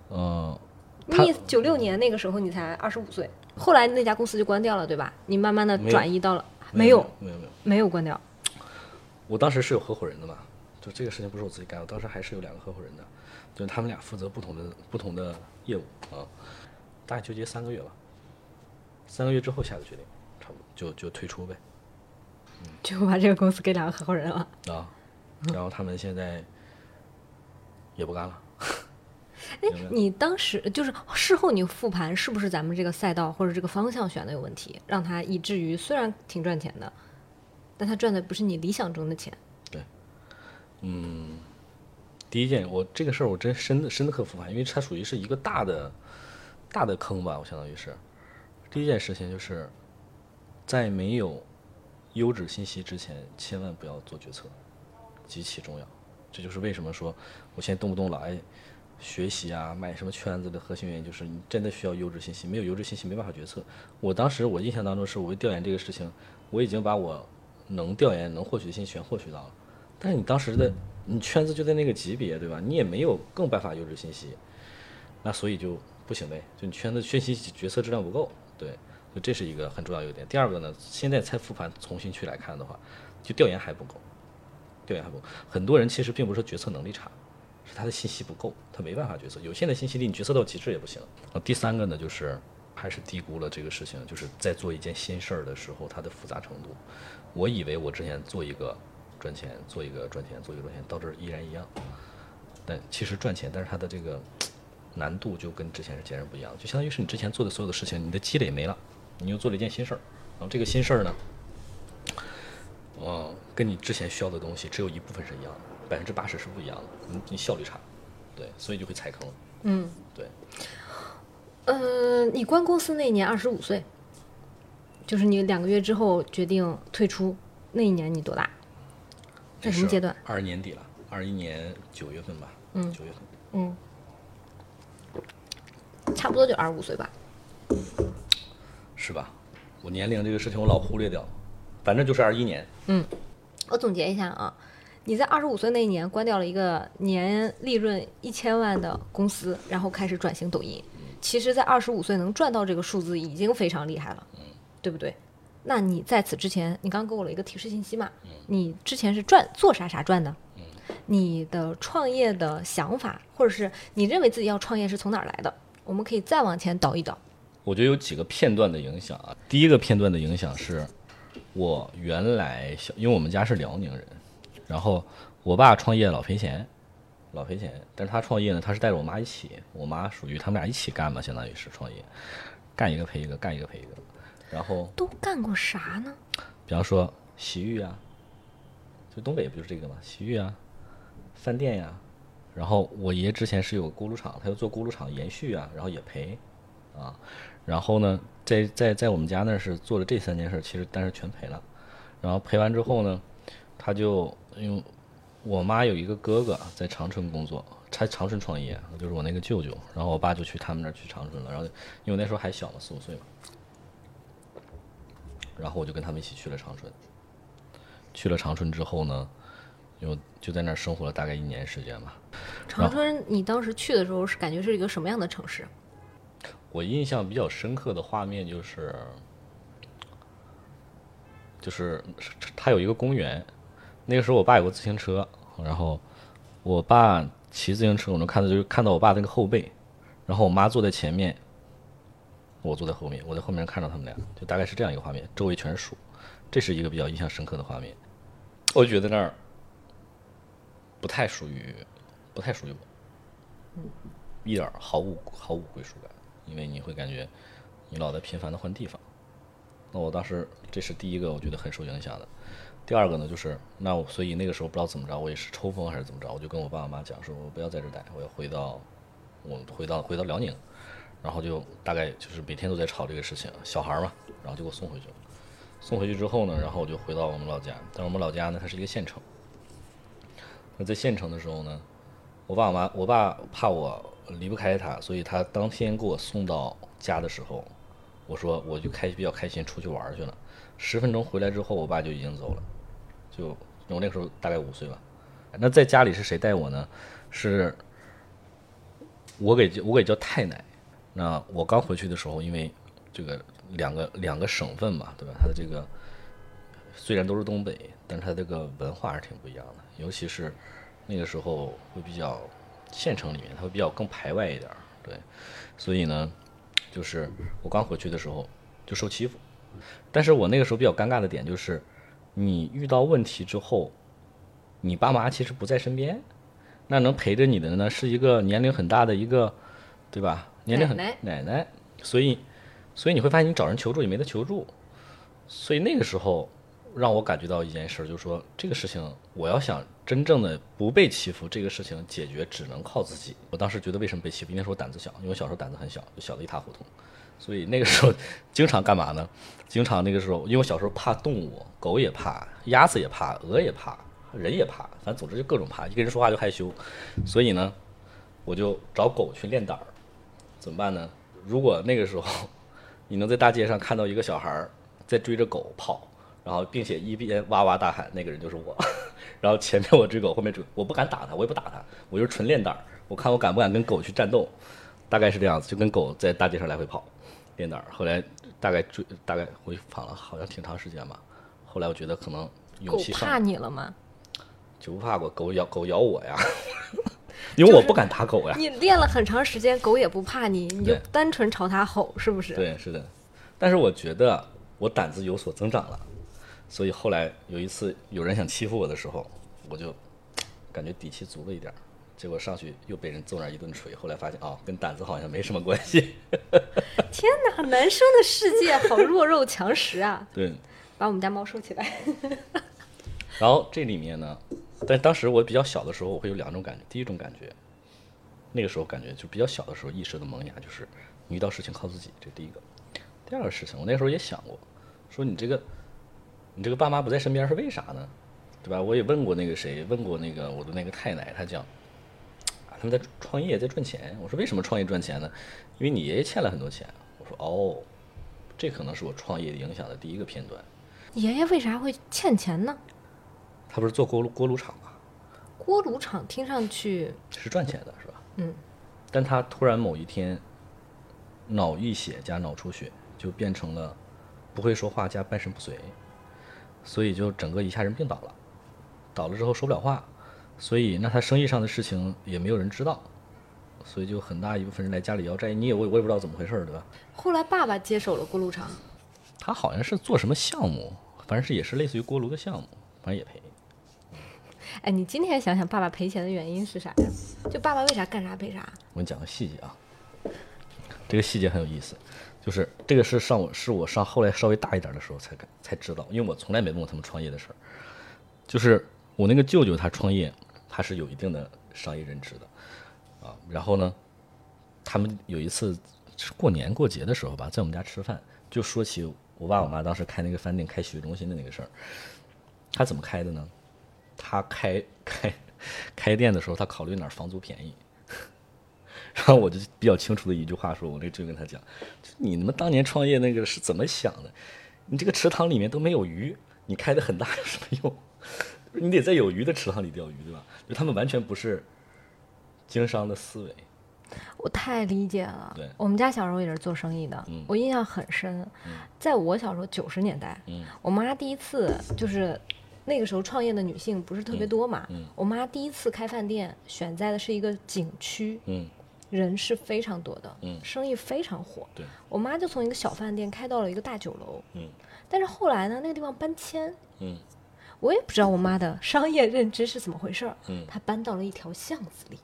你96年那个时候你才25岁，后来那家公司就关掉了，对吧？你慢慢的转移到了没有关掉。 我当时是有合伙人的嘛，就这个事情不是我自己干，我当时还是有2个合伙人的，就是他们俩负责不同的业务啊，大概纠结3个月吧，3个月之后下的决定，差不多就退出呗。 就把这个公司给2个合伙人了啊，然后他们现在也不干了。 哎，你当时就是事后你复盘，是不是咱们这个赛道或者这个方向选的有问题，让他以至于虽然挺赚钱的，但他赚的不是你理想中的钱？ 对，第一件我这个事儿我真深刻复盘，因为它属于是一个大的坑吧，我相当于是。第一件事情就是在没有优质信息之前，千万不要做决策，极其重要。这就是为什么说我现在动不动老爱学习啊，买什么圈子的核心原因，就是你真的需要优质信息，没有优质信息没办法决策。我当时我印象当中是我调研这个事情，我已经把我能调研能获取的信息全获取到了，但是你当时的你圈子就在那个级别，对吧？你也没有更办法优质信息，那所以就不行呗，就你圈子信息决策质量不够，对，就这是一个很重要一个点。第二个呢，现在才复盘重新去来看的话，就调研还不够，很多人其实并不是决策能力差，是他的信息不够，他没办法决策。有限的信息力，你决策到极致也不行。第3个呢，就是还是低估了这个事情，就是在做一件新事儿的时候，它的复杂程度。我以为我之前做一个赚钱，做一个赚钱，到这儿依然一样。但其实赚钱，但是它的这个难度就跟之前是截然不一样，就相当于是你之前做的所有的事情，你的积累没了，你又做了一件新事儿，然后这个新事儿呢，跟你之前需要的东西只有一部分是一样的，80%是不一样的，你效率差，对，所以就会踩坑。对。 你关公司那一年25岁，就是你2个月之后决定退出，那一年你多大？在什么阶段 ？22年底了，21年9月份吧。9月份。 差不多就25岁吧。 是吧？我年龄这个事情我老忽略掉，反正就是21年。 我总结一下啊，你在25岁那一年关掉了一个年利润1000万的公司，然后开始转型抖音。其实，在25岁能赚到这个数字已经非常厉害了，对不对？那你在此之前，你刚给我了一个提示信息嘛？你之前是做啥赚的？你的创业的想法，或者是你认为自己要创业是从哪儿来的？我们可以再往前倒一倒。 我觉得有几个片段的影响啊。第一个片段的影响是，我原来因为我们家是辽宁人，然后我爸创业老赔钱，但是他创业呢，他是带着我妈一起，我妈属于他们俩一起干嘛，相当于是创业，干一个赔一个，干一个赔一个。然后都干过啥呢？ 比方说洗浴啊，就东北不就是这个嘛，洗浴啊，饭店呀。然后我爷之前是有个锅炉厂，他又做锅炉厂延续啊，然后也赔啊。然后呢，在我们家那是做了这3件事，其实但是全赔了。然后赔完之后呢，他就因为我妈有一个哥哥在长春工作，在长春创业，就是我那个舅舅。然后我爸就去他们那儿去长春了。然后因为我那时候还小嘛，4、5岁嘛。然后我就跟他们一起去了长春。去了长春之后呢，就在那儿生活了大概1年时间吧。 长春，你当时去的时候是感觉是一个什么样的城市？ 我印象比较深刻的画面就是它有一个公园，那个时候我爸有个自行车，然后我爸骑自行车，我能看到我爸那个后背，然后我妈坐在前面，我坐在后面，我在后面看到他们俩，就大概是这样一个画面，周围全是树，这是一个比较印象深刻的画面。我觉得那儿不太属于我，一点毫无归属感，因为你会感觉你老在频繁的换地方。那我当时这是第一个我觉得很受影响的。第二个呢，就是所以那个时候不知道怎么着，我也是抽风还是怎么着，我就跟我爸我妈讲说，我不要在这待，我要回到辽宁。然后就大概就是每天都在吵这个事情，小孩嘛，然后就给我送回去了。送回去之后呢，然后我就回到我们老家，但是我们老家呢，它是一个县城。那在县城的时候呢，我爸怕我离不开他，所以他当天给我送到家的时候，我说我就比较开心，出去玩去了。10分钟回来之后，我爸就已经走了，就我那个时候大概5岁吧。那在家里是谁带我呢？是我给叫太奶。那我刚回去的时候，因为这个两个省份嘛，对吧？它的这个虽然都是东北，但是它这个文化是挺不一样的，尤其是那个时候会比较县城里面，它会比较更排外一点，对。所以呢，就是我刚回去的时候就受欺负，但是我那个时候比较尴尬的点就是，你遇到问题之后，你爸妈其实不在身边，那能陪着你的呢是一个年龄很大的一个，对吧？年龄很奶奶，所以你会发现你找人求助也没得求助，所以那个时候让我感觉到一件事，就是说这个事情我要想真正的不被欺负，这个事情解决只能靠自己。我当时觉得为什么被欺负，因为是我胆子小，因为我小时候胆子很小，就小得一塌糊涂，所以那个时候经常干嘛呢？经常那个时候，因为我小时候怕动物，狗也怕，鸭子也怕，鹅也怕，人也怕，反正总之就各种怕，一跟人说话就害羞，所以呢，我就找狗去练胆儿。怎么办呢？如果那个时候你能在大街上看到一个小孩在追着狗跑，然后并且一边哇哇大喊，那个人就是我。然后前面我追狗，后面追，我不敢打他，我也不打他，我就是纯练胆儿，我看我敢不敢跟狗去战斗，大概是这样子，就跟狗在大街上来回跑，练胆儿。后来大概回访了，好像挺长时间吧。后来我觉得可能勇气上。 狗怕你了吗？ 就不怕过，狗咬我呀。因为我不敢打狗呀。 你练了很长时间，狗也不怕你，你就单纯朝它吼，是不是？ 对，是的。但是我觉得我胆子有所增长了，所以后来有一次有人想欺负我的时候，我就感觉底气足了一点，结果上去又被人揍人一顿锤。后来发现跟胆子好像没什么关系。 天哪，男生的世界好弱肉强食啊！ 对， 把我们家猫收起来。 然后这里面呢，但当时我比较小的时候，我会有两种感觉。第一种感觉，那个时候感觉就比较小的时候意识的萌芽，就是你遇到事情靠自己，这是第一个。第二个事情，我那时候也想过，说你这个爸妈不在身边是为啥呢？对吧？我也问过那个谁，问过那个我的那个太奶，他讲他们在创业，在赚钱。我说为什么创业赚钱呢？因为你爷爷欠了很多钱。我说这可能是我创业影响的第一个片段。 爷爷为啥会欠钱呢？ 他不是做锅炉厂吗？ 锅炉厂听上去是赚钱的，是吧？ 嗯。 但他突然某一天脑溢血加脑出血，就变成了不会说话加半身不遂，所以就整个一下人病倒了。倒了之后说不了话，所以那他生意上的事情也没有人知道，所以就很大一部分人来家里要债，我也不知道怎么回事，对吧？ 后来爸爸接手了锅炉厂， 他好像是做什么项目，反正是也是类似于锅炉的项目，反正也赔。 哎，你今天想想爸爸赔钱的原因是啥呀？就爸爸为啥干啥赔啥？ 我给你讲个细节啊，这个细节很有意思，就是这个是我上后来稍微大一点的时候才知道，因为我从来没问过他们创业的事儿。就是我那个舅舅他创业，他是有一定的商业认知的啊。然后呢，他们有一次是过年过节的时候吧，在我们家吃饭，就说起我爸我妈当时开那个饭店、开洗浴中心的那个事儿。他怎么开的呢？他开店的时候，他考虑哪儿房租便宜。然后我就比较清楚的一句话说，我那就跟他讲，你们当年创业那个是怎么想的？你这个池塘里面都没有鱼，你开的很大有什么用？你得在有鱼的池塘里钓鱼，对吧？就他们完全不是经商的思维。 我太理解了。 对， 我们家小时候也是做生意的，我印象很深。在我小时候90年代，我妈第一次就是那个时候创业的女性不是特别多嘛，我妈第一次开饭店选在的是一个景区，人是非常多的，生意非常火。 对， 我妈就从一个小饭店开到了一个大酒楼，但是后来呢，那个地方搬迁，我也不知道我妈的商业认知是怎么回事，她搬到了一条巷子里。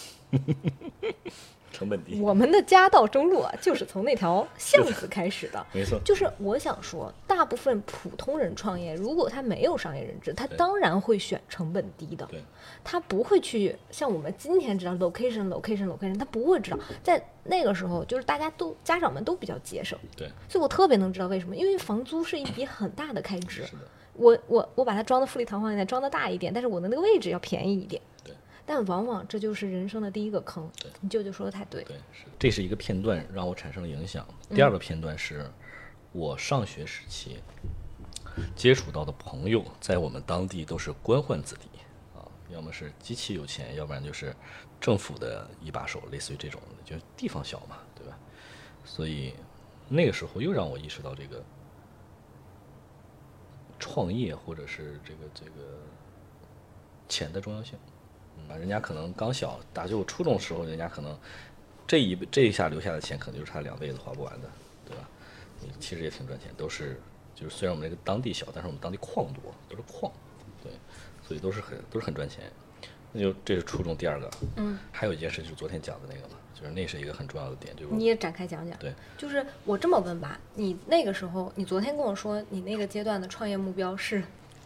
成本低。 我们的家道中落就是从那条巷子开始的。 没错， 就是我想说，大部分普通人创业，如果他没有商业认知，他当然会选成本低的。 对， 他不会去像我们今天知道 location， 他不会知道。在那个时候，就是家长们都比较节省。 对， 所以我特别能知道为什么，因为房租是一笔很大的开支。 是的， 我把它装的富丽堂皇一点，装的大一点，但是我的那个位置要便宜一点。但往往这就是人生的第一个坑。你舅舅说的太对。 对，这是一个片段让我产生了影响。第二个片段是我上学时期接触到的朋友，在我们当地都是官宦子弟啊， 要么是机器有钱，要不然就是政府的一把手，类似于这种的，就地方小嘛，对吧？所以那个时候又让我意识到这个创业或者是这个钱的重要性。人家可能刚小，就初中时候，人家可能这一下留下的钱，可能就是他2辈子花不完的，对吧？你其实也挺赚钱，就是虽然我们这个当地小，但是我们当地矿多，都是矿，对，所以都是很赚钱。那这是初中第2个，还有一件事就是昨天讲的那个嘛，就是那是一个很重要的点，就是你也展开讲讲。 对， 就是我这么问吧，你那个时候，你昨天跟我说你那个阶段的创业目标是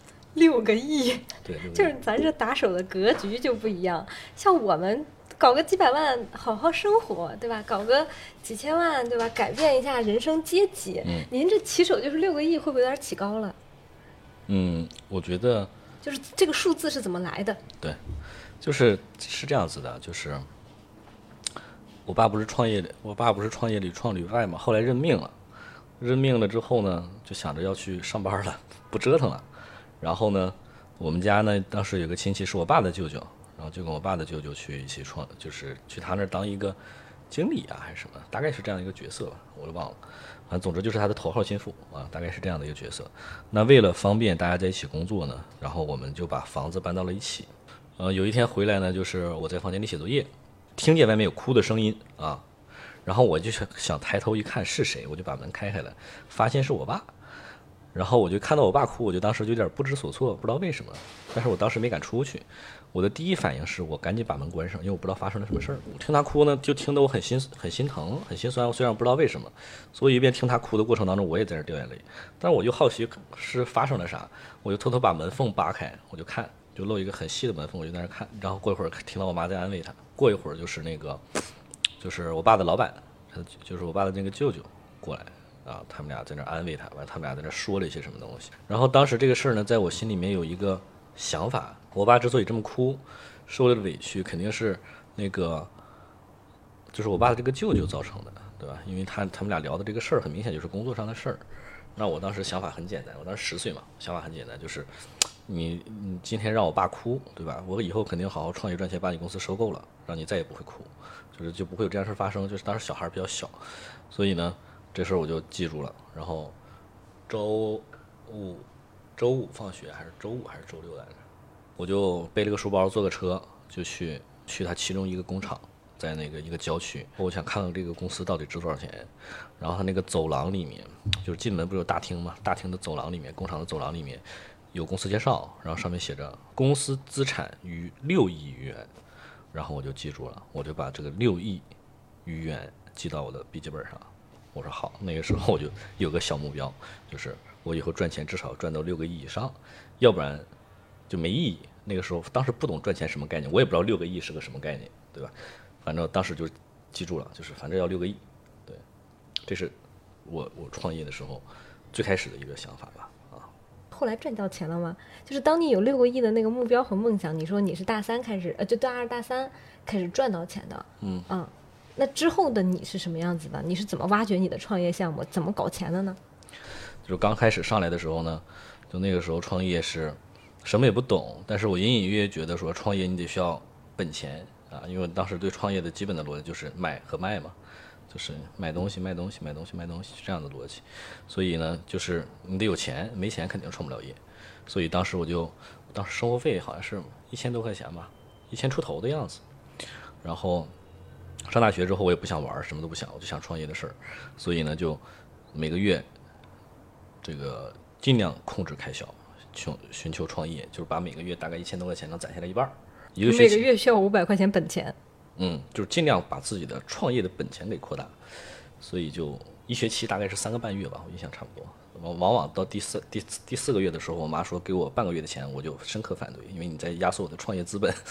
6个亿， 对， 就是咱这打手的格局就不一样，像我们搞个几百万好好生活，对吧？搞个几千万，对吧？改变一下人生阶级。您这起手就是6个亿，会不会有点起高了？ 我觉得就是这个数字是怎么来的？ 对，是这样子的，就是我爸不是创业屡创屡败嘛，后来认命了之后呢，就想着要去上班了，不折腾了。然后呢，我们家呢当时有个亲戚是我爸的舅舅，然后就跟我爸的舅舅去一起就是去他那儿当一个经理啊还是什么，大概是这样一个角色吧，我都忘了。反正总之就是他的头号心腹啊，大概是这样的一个角色。那为了方便大家在一起工作呢，然后我们就把房子搬到了一起。有一天回来呢，就是我在房间里写作业，听见外面有哭的声音啊，然后我就想抬头一看是谁，我就把门开开了，发现是我爸。然后我就看到我爸哭，我就当时就有点不知所措，不知道为什么，但是我当时没敢出去。我的第一反应是我赶紧把门关上，因为我不知道发生了什么事儿。我听他哭呢，就听得我很心疼，很心酸。虽然我不知道为什么，所以一边听他哭的过程当中，我也在那掉眼泪。但是我就好奇是发生了啥，我就偷偷把门缝扒开，我就看，就露一个很细的门缝，我就在那看。然后过一会儿听到我妈在安慰他，过一会儿就是我爸的老板，就是我爸的那个舅舅过来。啊，他们俩在那安慰他，完他们俩在那说了一些什么东西。然后当时这个事儿呢，在我心里面有一个想法：我爸之所以这么哭，受了委屈，肯定是就是我爸的这个舅舅造成的，对吧？因为他们俩聊的这个事儿，很明显就是工作上的事儿。那我当时想法很简单，我当时10岁嘛，想法很简单，就是你今天让我爸哭，对吧？我以后肯定好好创业赚钱，把你公司收购了，让你再也不会哭，就不会有这样事发生。就是当时小孩比较小，所以呢。这事儿我就记住了，然后周五放学还是周5还是周6来着，我就背了个书包，坐个车就去他其中一个工厂，在那个一个郊区，我想看看这个公司到底值多少钱。然后他那个走廊里面，就是进门不是有大厅吗？大厅的走廊里面，工厂的走廊里面有公司介绍，然后上面写着公司资产逾6亿余元，然后我就记住了，我就把这个6亿余元记到我的笔记本上。我说好，那个时候我就有个小目标，就是我以后赚钱至少赚到6个亿以上，要不然就没意义。那个时候当时不懂赚钱什么概念，我也不知道6个亿是个什么概念，对吧？反正当时就记住了，就是反正要6个亿。对，这是我创业的时候最开始的一个想法吧。 后来赚到钱了吗？就是当你有6个亿的那个目标和梦想，你说你是大3开始，就大2、大3开始赚到钱的，那之后的你是什么样子的？你是怎么挖掘你的创业项目，怎么搞钱的呢？ 就是刚开始上来的时候呢，就那个时候创业是什么也不懂，但是我隐隐约约觉得说创业你得需要本钱啊，因为当时对创业的基本的逻辑就是买和卖嘛，就是买东西卖东西，买东西卖东西这样的逻辑。所以呢，就是你得有钱，没钱肯定创不了业。所以当时当时生活费好像是1000多块钱吧，1000出头的样子。然后上大学之后我也不想玩，什么都不想，我就想创业的事儿。所以呢，就每个月这个尽量控制开销，寻求创业，就是把每个月大概1000多块钱能攒下来一半，一个学期每个月需要500块钱本钱。 就是尽量把自己的创业的本钱给扩大。所以就一学期大概是3个半月吧，我印象差不多。往往到第四个月的时候，我妈说给我半个月的钱，我就深刻反对，因为你在压缩我的创业资本。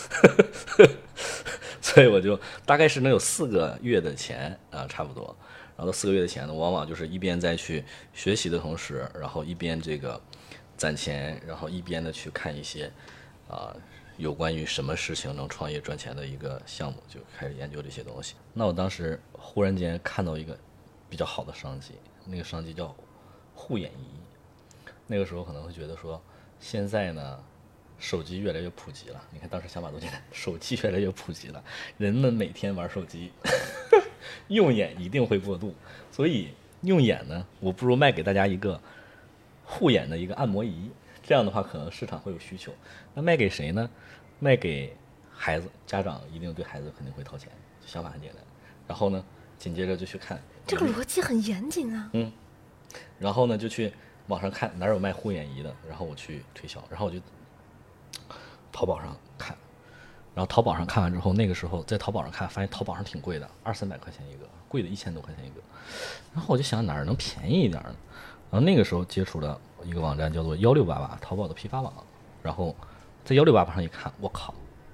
所以我就大概是能有4个月的钱啊，差不多。然后到4个月的钱呢，往往就是一边在去学习的同时，然后一边这个攒钱，然后一边的去看一些有关于什么事情能创业赚钱的一个项目，就开始研究这些东西。那我当时忽然间看到一个比较好的商机，那个商机叫护眼仪。那个时候可能会觉得说，现在呢， 手机越来越普及了。你看当时想法多简单，手机越来越普及了，人们每天玩手机，用眼一定会过度，所以用眼呢，我不如卖给大家一个护眼的一个按摩仪，这样的话可能市场会有需求。那卖给谁呢？卖给孩子，家长一定对孩子肯定会掏钱，想法很简单。然后呢，紧接着就去看， 这个逻辑很严谨啊。 然后呢就去网上看哪有卖护眼仪的，然后我去推销，然后我就淘宝上看，然后淘宝上看完之后，那个时候在淘宝上看，发现淘宝上挺贵的，200-300块钱一个，贵的1000多块钱一个。然后我就想哪儿能便宜一点呢？然后那个时候接触了一个网站叫做1688，淘宝的批发网。然后在1688上一看，我靠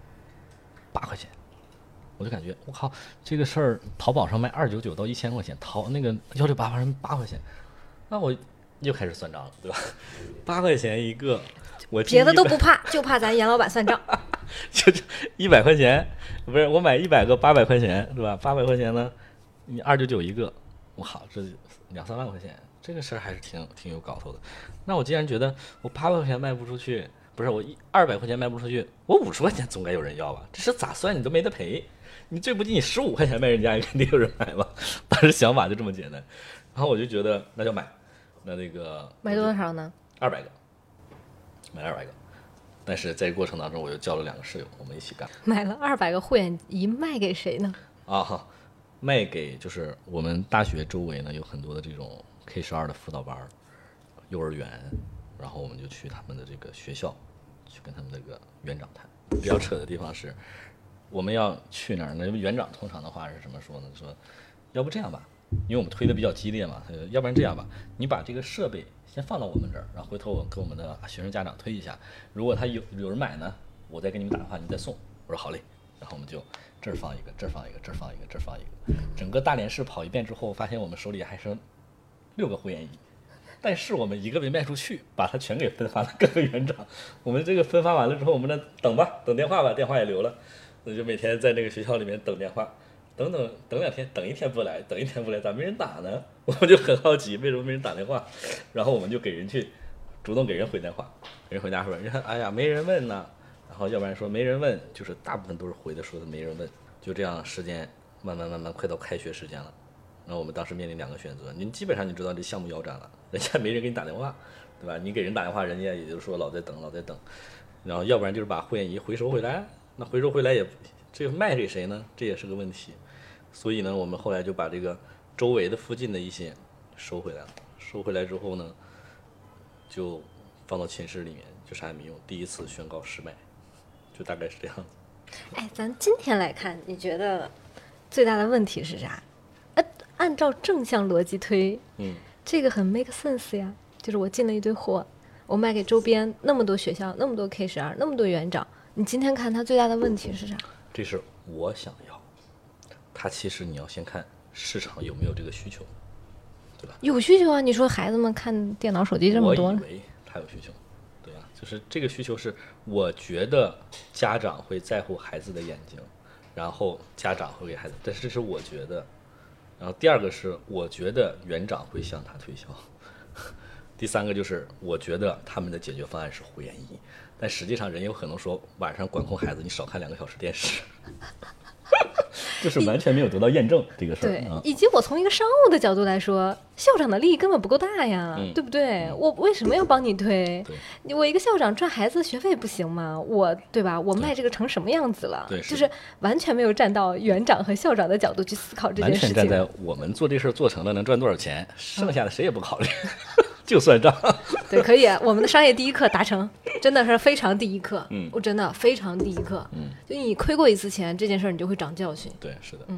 ，8块钱，我就感觉我靠，这个事儿淘宝上卖299到1000块钱，那个1688上8块钱，那我又开始算账了，对吧？8块钱一个，我别的都不怕，就怕咱严老板算账。 就100块钱，不是我买100个800块钱，对吧？800块钱呢，你299一个，我靠，这2-3万块钱，这个事儿还是挺有搞头的。那我既然觉得我800块钱卖不出去，不是我200块钱卖不出去，我50块钱总该有人要吧？这是咋算你都没得赔，你最不济你15块钱卖人家也肯定有人买吧？当时想法就这么简单。然后我就觉得那就买，那个买多少呢 ？200个，买了200个。但是在过程当中，我又叫了2个室友，我们一起干。 买了200个护眼仪，卖给谁呢？ 卖给就是我们大学周围呢有很多的这种 K12的辅导班、幼儿园，然后我们就去他们的这个学校，去跟他们那个园长谈。比较扯的地方是，我们要去哪儿呢？园长通常的话是什么说呢？说，要不这样吧，因为我们推的比较激烈嘛，要不然这样吧，你把这个设备先放到我们这儿，然后回头我跟我们的学生家长推一下，如果他有人买呢，我再给你们打电话，你们再送。我说好嘞，然后我们就这儿放一个，这儿放一个，这儿放一个，这儿放一个，整个大连市跑一遍之后，发现我们手里还剩6个护眼仪，但是我们一个没卖出去，把它全给分发了各个园长。我们这个分发完了之后，我们那等吧，等电话吧，电话也留了，那就每天在那个学校里面等电话。等2天，等1天不来，等1天不来，咋没人打呢？我们就很好奇，为什么没人打电话？然后我们就主动给人回电话，给人回家说，人家哎呀没人问呢，然后要不然说没人问，就是大部分都是回的说的没人问，就这样时间慢慢快到开学时间了。然后我们当时面临2个选择，基本上你知道这项目腰斩了，人家没人给你打电话，对吧？你给人打电话，人家也就是说老在等，然后要不然就是把护眼仪回收回来，那回收回来也这个卖给谁呢？这也是个问题。所以呢，我们后来就把这个周围的附近的一些收回来了。收回来之后呢，就放到寝室里面，就啥也没用。第一次宣告失败，就大概是这样子。 哎，咱今天来看，你觉得最大的问题是啥？按照正向逻辑推，这个很 make sense 呀。就是我进了一堆货，我卖给周边那么多学校，那么多 K12，那么多园长。你今天看它最大的问题是啥？ 这是我想要。它其实你要先看市场有没有这个需求，对吧？ 有需求啊！你说孩子们看电脑、手机这么多了， 我以为他有需求，对吧？就是这个需求是，我觉得家长会在乎孩子的眼睛，然后家长会给孩子，但是这是我觉得。然后第2个是，我觉得园长会向他推销。第3个就是我觉得他们的解决方案是护眼仪，但实际上人有可能说晚上管控孩子，你少看2个小时电视。就是完全没有得到验证这个事儿。 对，以及我从一个商务的角度来说，校长的利益根本不够大呀，对不对？我为什么要帮你推？我一个校长赚孩子的学费不行吗？对吧？我卖这个成什么样子了？就是完全没有站到园长和校长的角度去思考这件事情。 完全站在我们做这事儿做成了能赚多少钱，剩下的谁也不考虑。就算账。 对，可以，我们的商业第一课达成，真的是非常第一课。我真的非常第一课。就你亏过一次钱，这件事儿你就会长教训。 对，是的。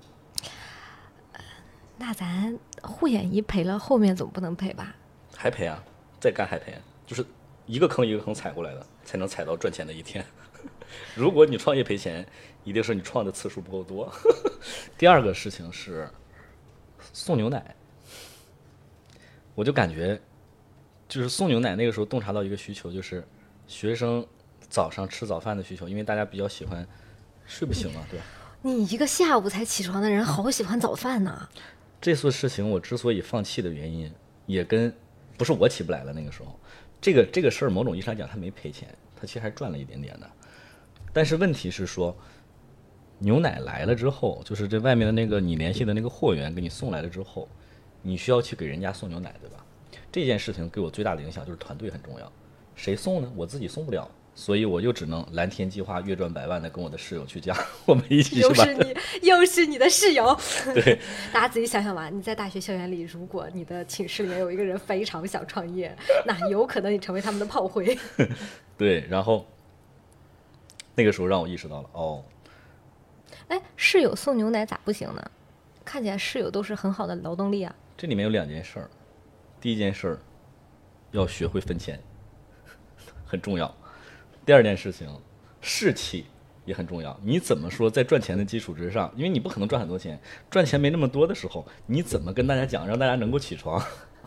那咱护眼仪赔了，后面总不能赔吧？ 还赔啊，再干还赔，就是一个坑一个坑踩过来的，才能踩到赚钱的一天。如果你创业赔钱，一定是你创的次数不够多。第2个事情是送牛奶。我就感觉就是送牛奶那个时候洞察到一个需求，就是学生早上吃早饭的需求，因为大家比较喜欢睡不醒嘛，对吧？你一个下午才起床的人好喜欢早饭呢。 这次事情我之所以放弃的原因也跟不是我起不来了，那个时候这个事儿某种意义上讲他没赔钱， 他其实还赚了一点点的。但是问题是说，牛奶来了之后，就是这外面的那个你联系的那个货源给你送来了之后，你需要去给人家送牛奶，对吧？这件事情给我最大的影响就是团队很重要。谁送呢？我自己送不了，所以我就只能蓝天计划，月赚100万的跟我的室友去讲，我们一起去把。 又是你的室友。 对， 大家仔细想想吧，你在大学校园里，如果你的寝室里面有一个人非常想创业，那有可能你成为他们的炮灰。 对，然后那个时候让我意识到了，哦， 哎，室友送牛奶咋不行呢？看起来室友都是很好的劳动力啊。 这里面有2件事儿。第一件事儿，要学会分钱，很重要。第2件事情，士气也很重要。你怎么说在赚钱的基础之上，因为你不可能赚很多钱，赚钱没那么多的时候，你怎么跟大家讲，让大家能够起床，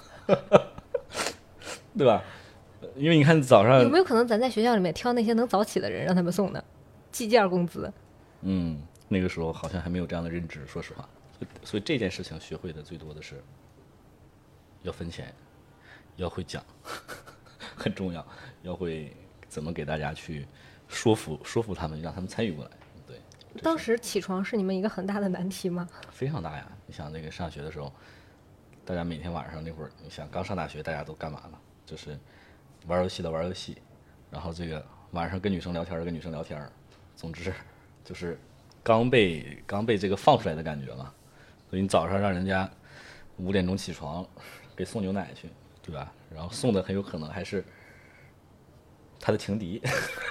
对吧？因为你看早上有没有可能咱在学校里面挑那些能早起的人，让他们送呢？计件工资。 那个时候好像还没有这样的认知，说实话。所以这件事情学会的最多的是要分钱，要会讲，很重要，要会怎么给大家去说服他们，让他们参与过来。对， 当时起床是你们一个很大的难题吗？ 非常大呀！你想那个上学的时候，大家每天晚上那会儿，你想刚上大学，大家都干嘛呢？就是玩游戏的玩游戏，然后这个晚上跟女生聊天的跟女生聊天，总之就是刚被这个放出来的感觉嘛。所以你早上让人家5点钟起床给送牛奶去，对吧？然后送的很有可能还是他的情敌，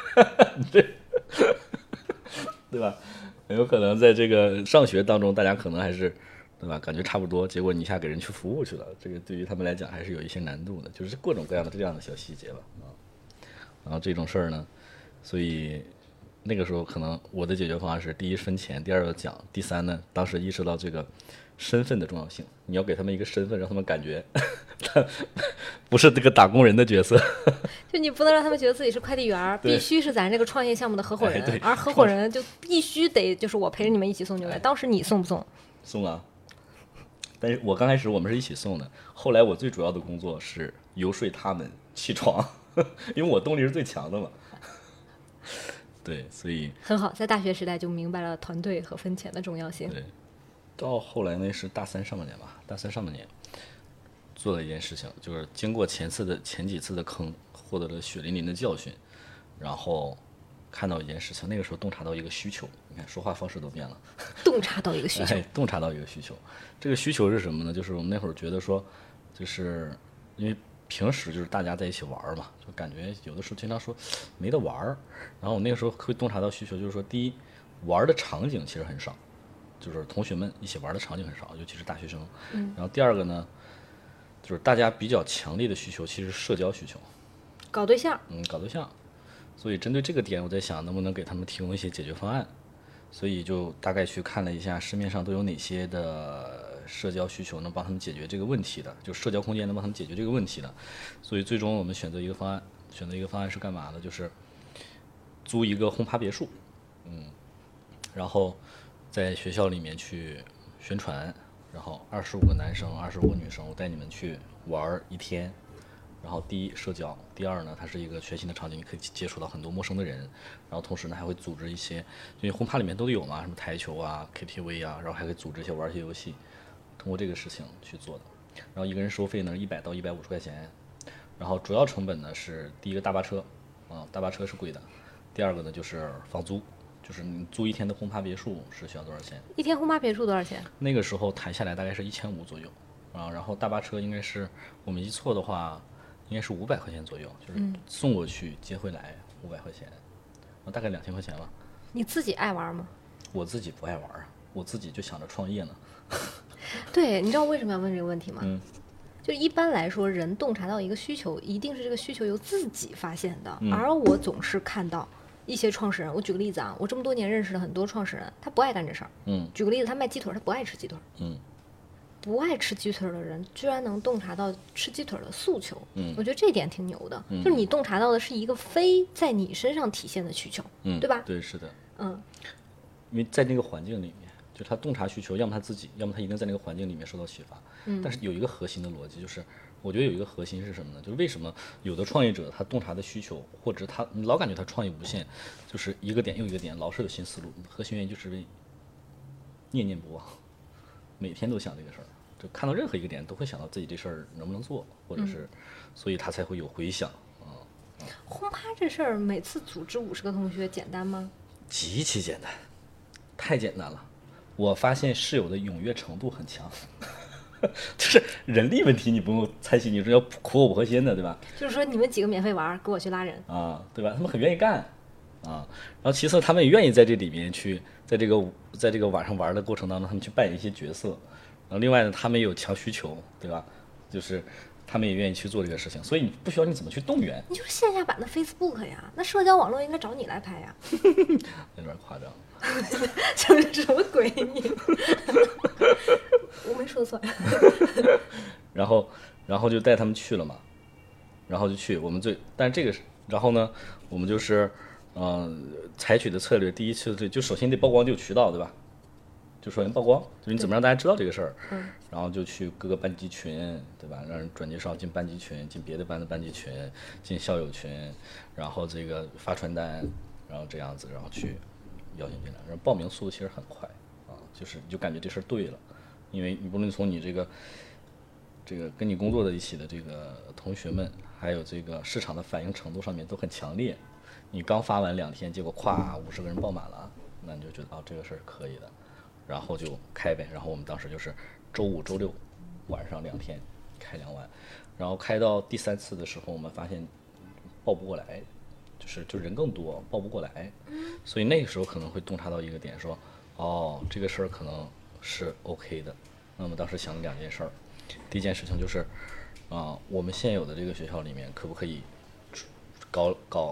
对吧？很有可能在这个上学当中，大家可能还是对吧？感觉差不多，结果你一下给人去服务去了，这个对于他们来讲还是有一些难度的，就是各种各样的这样的小细节吧。然后这种事儿呢，所以那个时候可能我的解决方案是：第一分钱，第二个讲，第三呢，当时意识到这个身份的重要性，你要给他们一个身份，让他们感觉他不是这个打工人的角色。 就你不能让他们觉得自己是快递员，必须是咱这个创业项目的合伙人，而合伙人就必须得就是我陪着你们一起送牛奶。当时你送不送？ 送啊！但是我刚开始我们是一起送的，后来我最主要的工作是游说他们起床，因为我动力是最强的嘛。对，所以很好，在大学时代就明白了团队和分钱的重要性。 对，到后来那是大3上半年吧，大3上半年做了一件事情，就是经过前几次的坑，获得了血淋淋的教训，然后看到一件事情，那个时候洞察到一个需求，你看说话方式都变了。 洞察到一个需求， 洞察到一个需求。这个需求是什么呢？就是我们那会儿觉得说，就是因为平时就是大家在一起玩嘛，就感觉有的时候经常说没得玩。然后我那个时候会洞察到需求，就是说，第一，玩的场景其实很少，就是同学们一起玩的场景很少，尤其是大学生。然后第二个呢，就是大家比较强烈的需求其实是社交需求， 搞对象。 搞对象。所以针对这个点，我在想能不能给他们提供一些解决方案。所以就大概去看了一下市面上都有哪些的社交需求能帮他们解决这个问题的，就社交空间能帮他们解决这个问题的。所以最终我们选择一个方案是干嘛的？就是租一个轰趴别墅，然后在学校里面去宣传，然后25个男生25个女生，我带你们去玩1天。然后第一社交，第二呢，它是一个全新的场景，你可以接触到很多陌生的人。然后同时呢，还会组织一些，因为轰趴里面都有嘛，什么台球啊、KTV 啊，然后还可以组织一些玩一些游戏，通过这个事情去做的。然后一个人收费呢100到150块钱。然后主要成本呢是第一个大巴车，大巴车是贵的。第二个呢就是房租，就是你租1天的轰趴别墅是需要多少钱 ？1天轰趴别墅多少钱？ 那个时候谈下来大概是1500左右然后大巴车应该是我没记错的话。应该是500块钱左右，就是送过去接回来500块钱，大概2000块钱吧。 你自己爱玩吗？ 我自己不爱玩啊，我自己就想着创业呢。 对，你知道为什么要问这个问题吗？就一般来说，人洞察到一个需求，一定是这个需求由自己发现的。而我总是看到一些创始人，我举个例子啊，我这么多年认识了很多创始人，他不爱干这事儿。举个例子，他卖鸡腿，他不爱吃鸡腿。不爱吃鸡腿的人居然能洞察到吃鸡腿的诉求，我觉得这点挺牛的。就是你洞察到的是一个非在你身上体现的需求，对吧？ 对，是的。因为在那个环境里面，就他洞察需求，要么他自己，要么他一定在那个环境里面受到启发。但是有一个核心的逻辑，就是我觉得有一个核心是什么呢？就是为什么有的创业者他洞察的需求，或者你老感觉他创意无限，就是一个点又一个点，老是有新思路。核心原因就是为念念不忘，每天都想这个事儿，就看到任何一个点都会想到自己这事儿能不能做，或者是，所以他才会有回响。 轰趴这事儿，每次组织50个同学简单吗？ 极其简单，太简单了。我发现室友的踊跃程度很强。就是人力问题，你不用猜忌，你是要苦口婆心的，对吧？ 就是说你们几个免费玩，给我去拉人啊，对吧？他们很愿意干啊。然后其次，他们也愿意在这里面去，在这个晚上玩的过程当中，他们去扮演一些角色。然后另外呢，他们也有强需求，对吧？就是他们也愿意去做这个事情，所以你不需要你怎么去动员。 你就是线下版的 Facebook 呀，那社交网络应该找你来拍呀。 有点夸张。 这是什么鬼你？我没说错。 然后就带他们去了嘛，然后就去我们但这个然后呢，我们就是采取的策略，第一次就首先得曝光，就有渠道，对吧？就首先曝光，就是你怎么让大家知道这个事儿，然后就去各个班级群，对吧？让人转介绍进班级群，进别的班的班级群，进校友群，然后这个发传单，然后这样子，然后去邀请进来，然后报名速度其实很快啊，就是你就感觉这事儿对了，因为你不论从你这个跟你工作的一起的这个同学们，还有这个市场的反应程度上面都很强烈。你刚发完2天，结果咵50个人报满了，那你就觉得这个事儿可以的，然后就开呗。然后我们当时就是周5、周6晚上2天开2晚，然后开到第3次的时候，我们发现报不过来，就人更多，报不过来，所以那个时候可能会洞察到一个点，说这个事儿可能是 OK 的。那么当时想了2件事儿，第一件事情就是我们现有的这个学校里面可不可以搞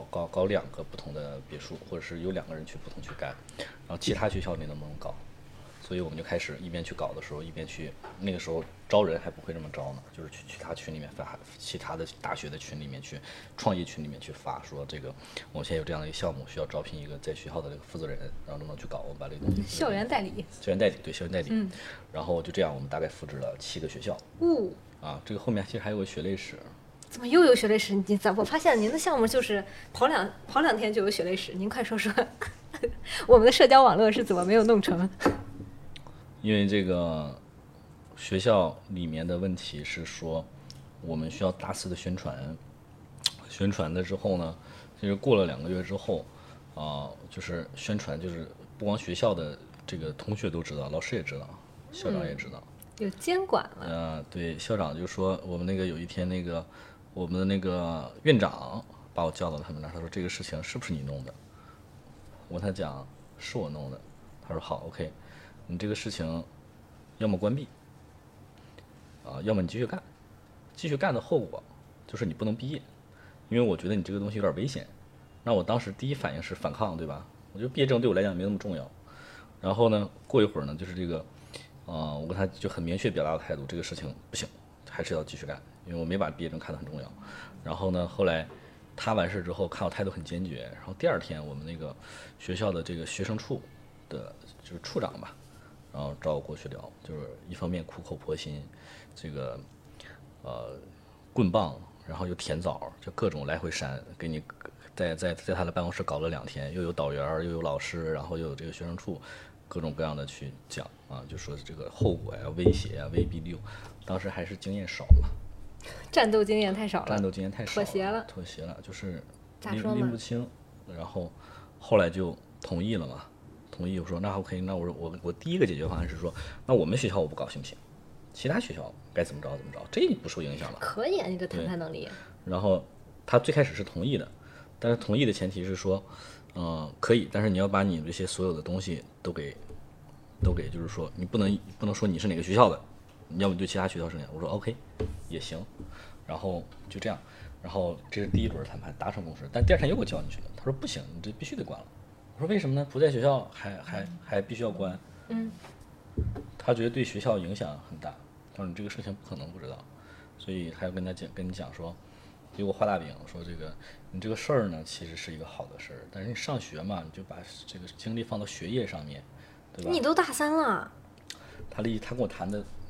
2个不同的别墅，或者是有2个人去不同去干，然后其他学校里能不能搞？所以我们就开始一边去搞的时候，一边去，那个时候招人还不会这么招呢，就是去其他群里面发，其他的大学的群里面去，创业群里面去发，说这个我们现在有这样的一个项目，需要招聘一个在学校的这个负责人，然后能不能去搞？我们把这个东西校园代理， 校园代理对校园代理，然后就这样，我们大概复制了7个学校。这个后面其实还有个血泪史。 怎么又有血泪史？我发现您的项目就是跑两天就有血泪史，您快说说我们的社交网络是怎么没有弄成？ 因为这个学校里面的问题是说，我们需要大肆的宣传的之后呢，就是过了2个月之后，就是宣传，就是不光学校的这个同学都知道，老师也知道，校长也知道， 有监管了。 对，校长就说我们有一天我们的那个院长把我叫到他们那儿，他说这个事情是不是你弄的？我跟他讲是我弄的，他说好 OK。你这个事情要么关闭要么你继续干，继续干的后果就是你不能毕业，因为我觉得你这个东西有点危险。那我当时第一反应是反抗，对吧？我觉得毕业证对我来讲没那么重要。然后呢，过一会儿呢，就是这个我跟他就很明确表达的态度，这个事情不行，还是要继续干，因为我没把毕业证看得很重要。然后呢，后来他完事之后看我态度很坚决，然后第2天我们那个学校的这个学生处的就是处长吧，然后找我过去聊，就是一方面苦口婆心，这个棍棒，然后又甜枣，就各种来回扇，给你在他的办公室搞了2天，又有导员，又有老师，然后又有这个学生处，各种各样的去讲就说这个后果呀、威胁呀、威逼利诱。当时还是经验少嘛， 战斗经验太少了， 妥协了，就是拎不清。然后后来就同意了嘛。同意我说那 OK， 那我第一个解决方案是说，那我们学校我不搞行不行？其他学校该怎么着，这不受影响了。 可以啊，你这谈判能力。 然后他最开始是同意的，但是同意的前提是说，可以，但是你要把你这些所有的东西都给，就是说你不能说你是哪个学校的，你要么对其他学校是那样。我说 OK， 也行，然后就这样，然后这是第一轮谈判达成共识，但第2天又给我叫进去了，他说不行，你这必须得关了。我说为什么呢？不在学校还必须要关？他觉得对学校影响很大。他说你这个事情不可能不知道，所以还要跟你讲说，给我画大饼，说这个你这个事儿呢，其实是一个好的事儿，但是你上学嘛，你就把这个精力放到学业上面，对吧？ 你都大3了。 他跟我谈的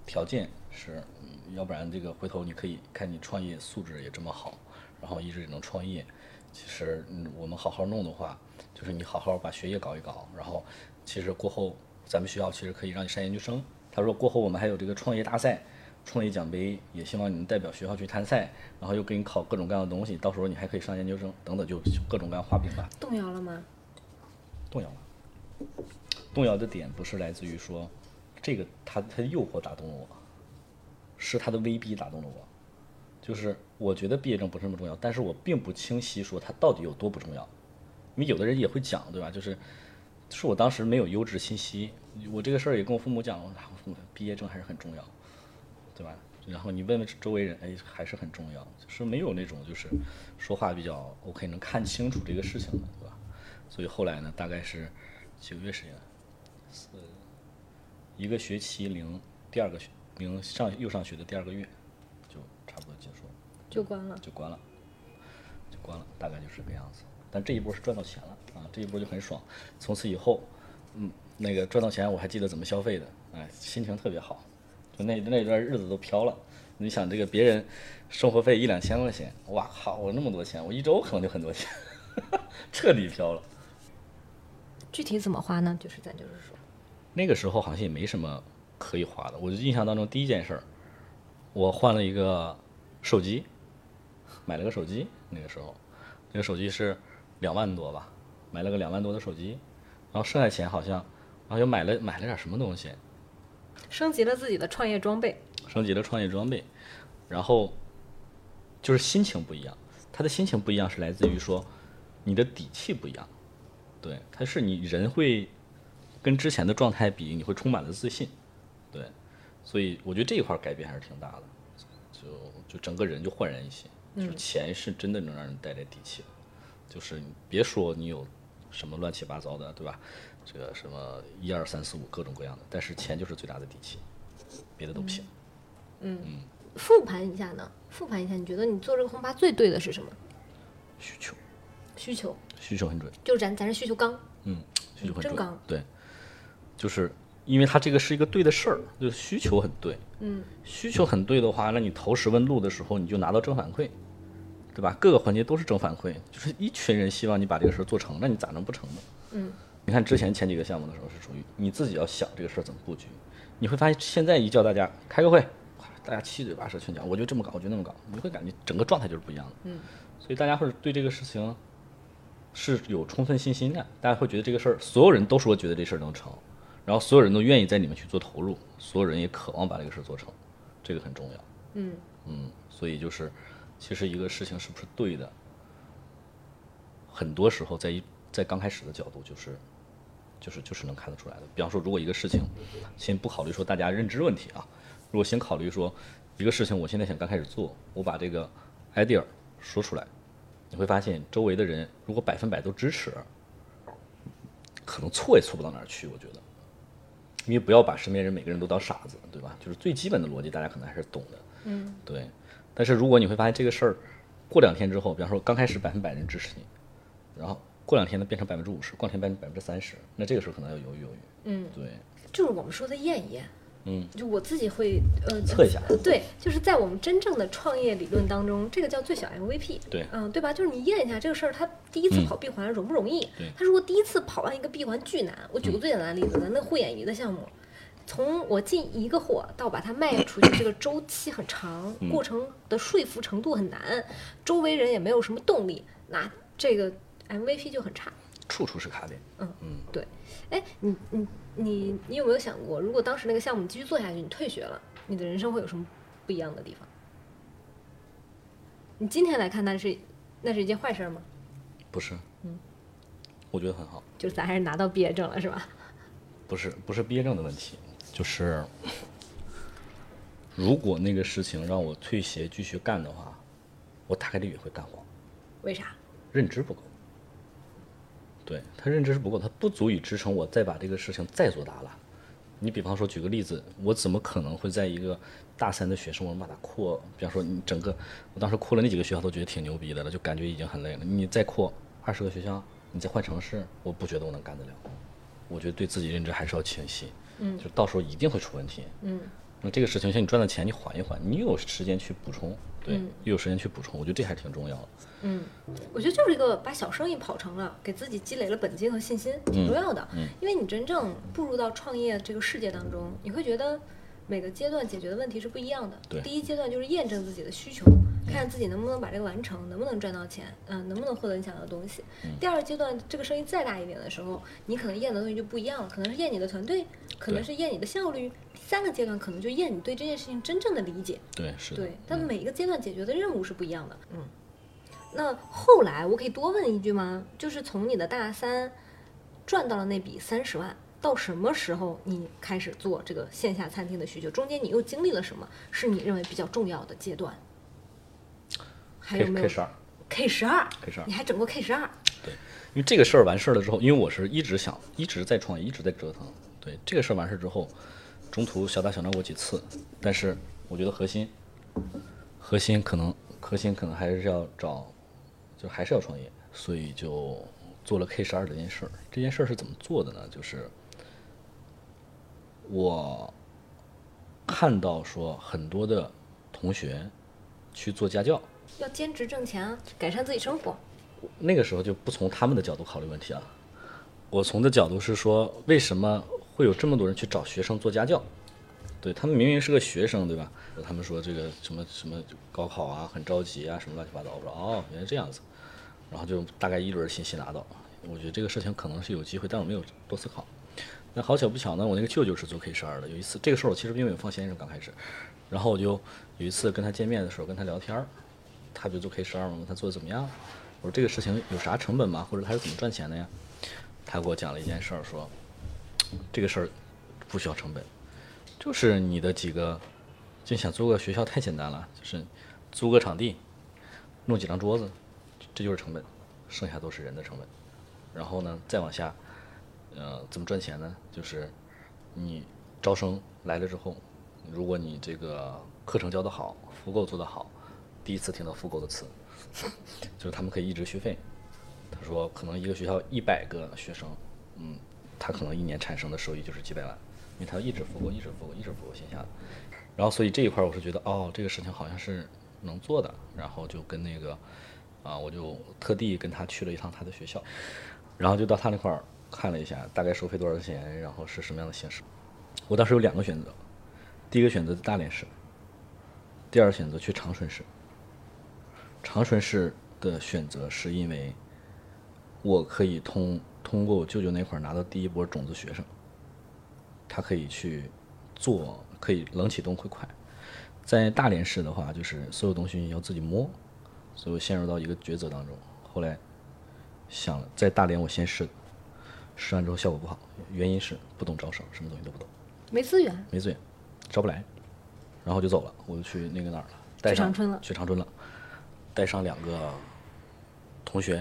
条件是，要不然这个回头你可以看你创业素质也这么好，然后一直也能创业。其实我们好好弄的话，就是你好好把学业搞一搞，然后其实过后咱们学校其实可以让你上研究生。他说过后我们还有这个创业大赛、创业奖杯，也希望你能代表学校去参赛，然后又给你考各种各样的东西，到时候你还可以上研究生等等，就各种各样画饼吧。 动摇了吗？ 动摇了。动摇的点不是来自于说这个他的诱惑打动了我，是他的威逼打动了我。就是我觉得毕业证不是那么重要，但是我并不清晰说它到底有多不重要，因为有的人也会讲，对吧？就是我当时没有优质信息，我这个事儿也跟我父母讲，我父母毕业证还是很重要，对吧？然后你问问周围人，哎，还是很重要，就是没有那种就是说话比较 OK 能看清楚这个事情的，对吧？所以后来呢，大概是几个月时间，一个学期第二个又上学的第2个月，就差不多结束了， 就关了， 大概就是这个样子。但这一波是赚到钱了啊，这一波就很爽。从此以后，那个赚到钱我还记得怎么消费的，哎，心情特别好，就那段日子都飘了。你想这个别人生活费1-2千块钱，哇靠，我那么多钱，我1周可能就很多钱，彻底飘了。 具体怎么花呢？咱就是说， 那个时候好像也没什么可以花的。我就印象当中第一件事儿，我换了一个手机，买了个手机。那个时候，那个手机是2万多吧，买了个2万多的手机，然后剩下钱好像又买了点什么东西， 升级了自己的创业装备， 然后就是心情不一样。他的心情不一样是来自于说你的底气不一样，对，他是你人会跟之前的状态比，你会充满了自信，对，所以我觉得这一块改变还是挺大的，就整个人就焕然一新。就是钱是真的能让人带来底气的，就是你别说你有什么乱七八糟的，对吧？这个什么1、2、3、4、5各种各样的，但是钱就是最大的底气，别的都不行。 复盘一下，你觉得你做这个轰趴最对的是什么？ 需求很准， 就是咱是需求刚， 需求很准， 真刚， 对，就是因为它这个是一个对的事儿，就是需求很对，需求很对的话，那你投10问路的时候，你就拿到正反馈，对吧？各个环节都是正反馈，就是一群人希望你把这个事儿做成，那你咋能不成呢？你看之前前几个项目的时候是属于你自己要想这个事儿怎么布局，你会发现现在一叫大家开个会，大家七嘴八舌全讲，我就这么搞，我就那么搞，你会感觉整个状态就是不一样的。所以大家会对这个事情是有充分信心的，大家会觉得这个事儿，所有人都说觉得这事儿能成，然后所有人都愿意在里面去做投入，所有人也渴望把这个事儿做成，这个很重要。所以就是其实一个事情是不是对的，很多时候在刚开始的角度就是能看得出来的。比方说，如果一个事情，先不考虑说大家认知问题啊，如果先考虑说一个事情，我现在想刚开始做，我把这个 idea 说出来，你会发现周围的人如果100%都支持，可能错也错不到哪儿去。我觉得，因为不要把身边人每个人都当傻子，对吧？就是最基本的逻辑，大家可能还是懂的。对。但是如果你会发现这个事儿，过2天之后，比方说刚开始100%人支持你，然后过2天呢变成50%，过2天变成30%，那这个时候可能要犹豫。对， 就是我们说的验一验。就我自己会测一下。 对，就是在我们真正的创业理论当中，这个叫最小 MVP。 对， 对吧？就是你验一下这个事儿，他第一次跑闭环容不容易？他如果第一次跑完一个闭环巨难，我举个最简单的例子，咱那护眼仪的项目，从我进一个货到把它卖出去，这个周期很长，过程的说服程度很难，周围人也没有什么动力，那这个 MVP 就很差， 处处是卡点。 对。哎，你有没有想过，如果当时那个项目你继续做下去，你退学了，你的人生会有什么不一样的地方？你今天来看，那是一件坏事吗？ 不是，我觉得很好。 就是咱还是拿到毕业证了，是吧？ 不是毕业证的问题，就是如果那个事情让我退学继续干的话，我大概率也会干黄。 为啥？ 认知不够。对，他认知是不够，他不足以支撑我再把这个事情再做大了。你比方说举个例子，我怎么可能会在一个大3的学生，我能把它扩？比方说你整个，我当时扩了那几个学校都觉得挺牛逼的了，就感觉已经很累了。你再扩20个学校，你再换城市，我不觉得我能干得了。我觉得对自己认知还是要清晰，就到时候一定会出问题。 那这个事情像你赚的钱你缓一缓，你又有时间去补充，对，又有时间去补充，我觉得这还挺重要的。 我觉得就是一个把小生意跑成了，给自己积累了本金和信心，挺重要的。因为你真正步入到创业这个世界当中，你会觉得每个阶段解决的问题是不一样的。 对， 第一阶段就是验证自己的需求，看自己能不能把这个完成，能不能赚到钱，能不能获得你想要的东西。第二阶段，这个生意再大一点的时候，你可能验的东西就不一样了，可能是验你的团队，可能是验你的效率。第三个阶段可能就验你对这件事情真正的理解。 对，是的。 对，但每一个阶段解决的任务是不一样的。那后来我可以多问一句吗？就是从你的大三赚到了那笔30万，到什么时候你开始做这个线下餐厅的需求？中间你又经历了什么？是你认为比较重要的阶段？还有没有 K12？ 你还整过 K12？ 对，因为这个事儿完事儿了之后，因为我是一直在创业，一直在折腾。对，这个事儿完事之后，中途小打小闹过几次，但是我觉得核心可能还是要还是要创业，所以就做了 K12这件事儿。这件事儿是怎么做的呢？就是我看到说很多的同学去做家教， 要兼职挣钱啊，改善自己生活。 那个时候就不从他们的角度考虑问题啊，我从的角度是说，为什么会有这么多人去找学生做家教？对，他们明明是个学生，对吧？他们说这个什么高考啊，很着急啊，什么乱七八糟。我说哦，原来这样子，然后就大概一轮信息拿到。我觉得这个事情可能是有机会，但我没有多思考。那好巧不巧呢，我那个舅舅是做 K12的。有一次，这个事儿我其实并没有放先生刚开始，然后我就有一次跟他见面的时候跟他聊天，他就做 K12嘛，问他做的怎么样？我说这个事情有啥成本吗？或者他是怎么赚钱的呀？他给我讲了一件事儿，说这个事儿不需要成本。就是你的就想租个学校太简单了，就是租个场地，弄几张桌子，这就是成本，剩下都是人的成本。然后呢，再往下，怎么赚钱呢？就是你招生来了之后，如果你这个课程教得好，复购做得好，第一次听到复购的词，就是他们可以一直续费。他说可能一个学校100个学生，他可能一年产生的收益就是几百万。因为他一直复购线下的，然后所以这一块我是觉得这个事情好像是能做的，然后就跟那个我就特地跟他去了一趟他的学校，然后就到他那块儿看了一下大概收费多少钱，然后是什么样的形式。我当时有2个选择，第一个选择在大连市，第二个选择去长春市。长春市的选择是因为我可以通过我舅舅那块儿拿到第一波种子学生。他可以去做，可以冷启动会快。在大连市的话，就是所有东西你要自己摸，所以我陷入到一个抉择当中。后来想了，在大连我先试完之后效果不好，原因是不懂招生，什么东西都不懂， 没资源， 招不来，然后就走了，我就去那个哪儿了， 去长春了， 带上2个同学，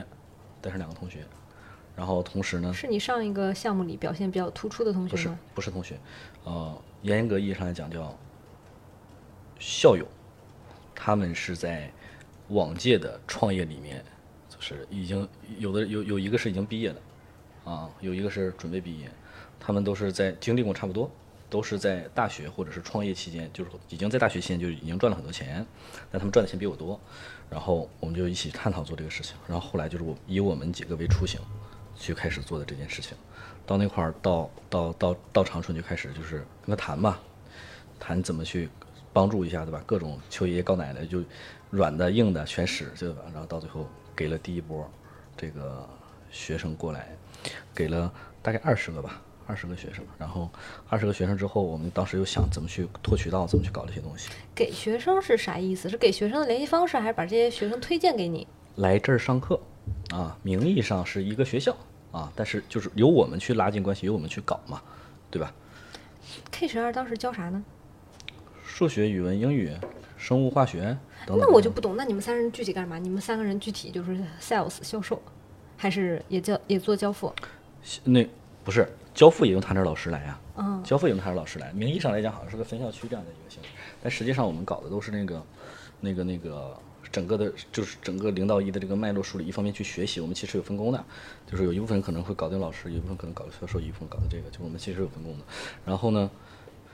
然后同时呢， 是你上一个项目里表现比较突出的同学吗？ 不是同学，严格意义上来讲叫校友，他们是在往届的创业里面，就是已经有一个是已经毕业的，有一个是准备毕业，他们都是在经历过差不多，都是在大学或者是创业期间，就是已经在大学期间就已经赚了很多钱，但他们赚的钱比我多，然后我们就一起探讨做这个事情，然后后来就是以我们几个为雏形。去开始做的这件事情，到那块儿到长春就开始就是跟他谈嘛，谈怎么去帮助一下，对吧？各种求爷爷告奶奶，就软的硬的全使，对吧？然后到最后给了第一波这个学生过来，给了大概20个吧，20个学生。然后20个学生之后，我们当时又想怎么去拓渠道，怎么去搞这些东西。 给学生是啥意思？是给学生的联系方式，还是把这些学生推荐给你？ 来这儿上课。名义上是一个学校但是就是由我们去拉近关系，由我们去搞嘛，对吧 ？K12当时教啥呢？ 数学、语文、英语、生物、化学等等。 那我就不懂，那你们3人具体干嘛？你们3个人具体就是 sales 销售，还是也做交付？ 那不是交付也用他那老师来呀。交付也用他那老师来，名义上来讲好像是个分校区这样的一个形式，但实际上我们搞的都是那个。整个0到1的这个脉络梳理，一方面去学习，我们其实有分工的，就是有一部分可能会搞定老师，有一部分可能搞销售，一部分搞的这个，就我们其实有分工的。然后呢，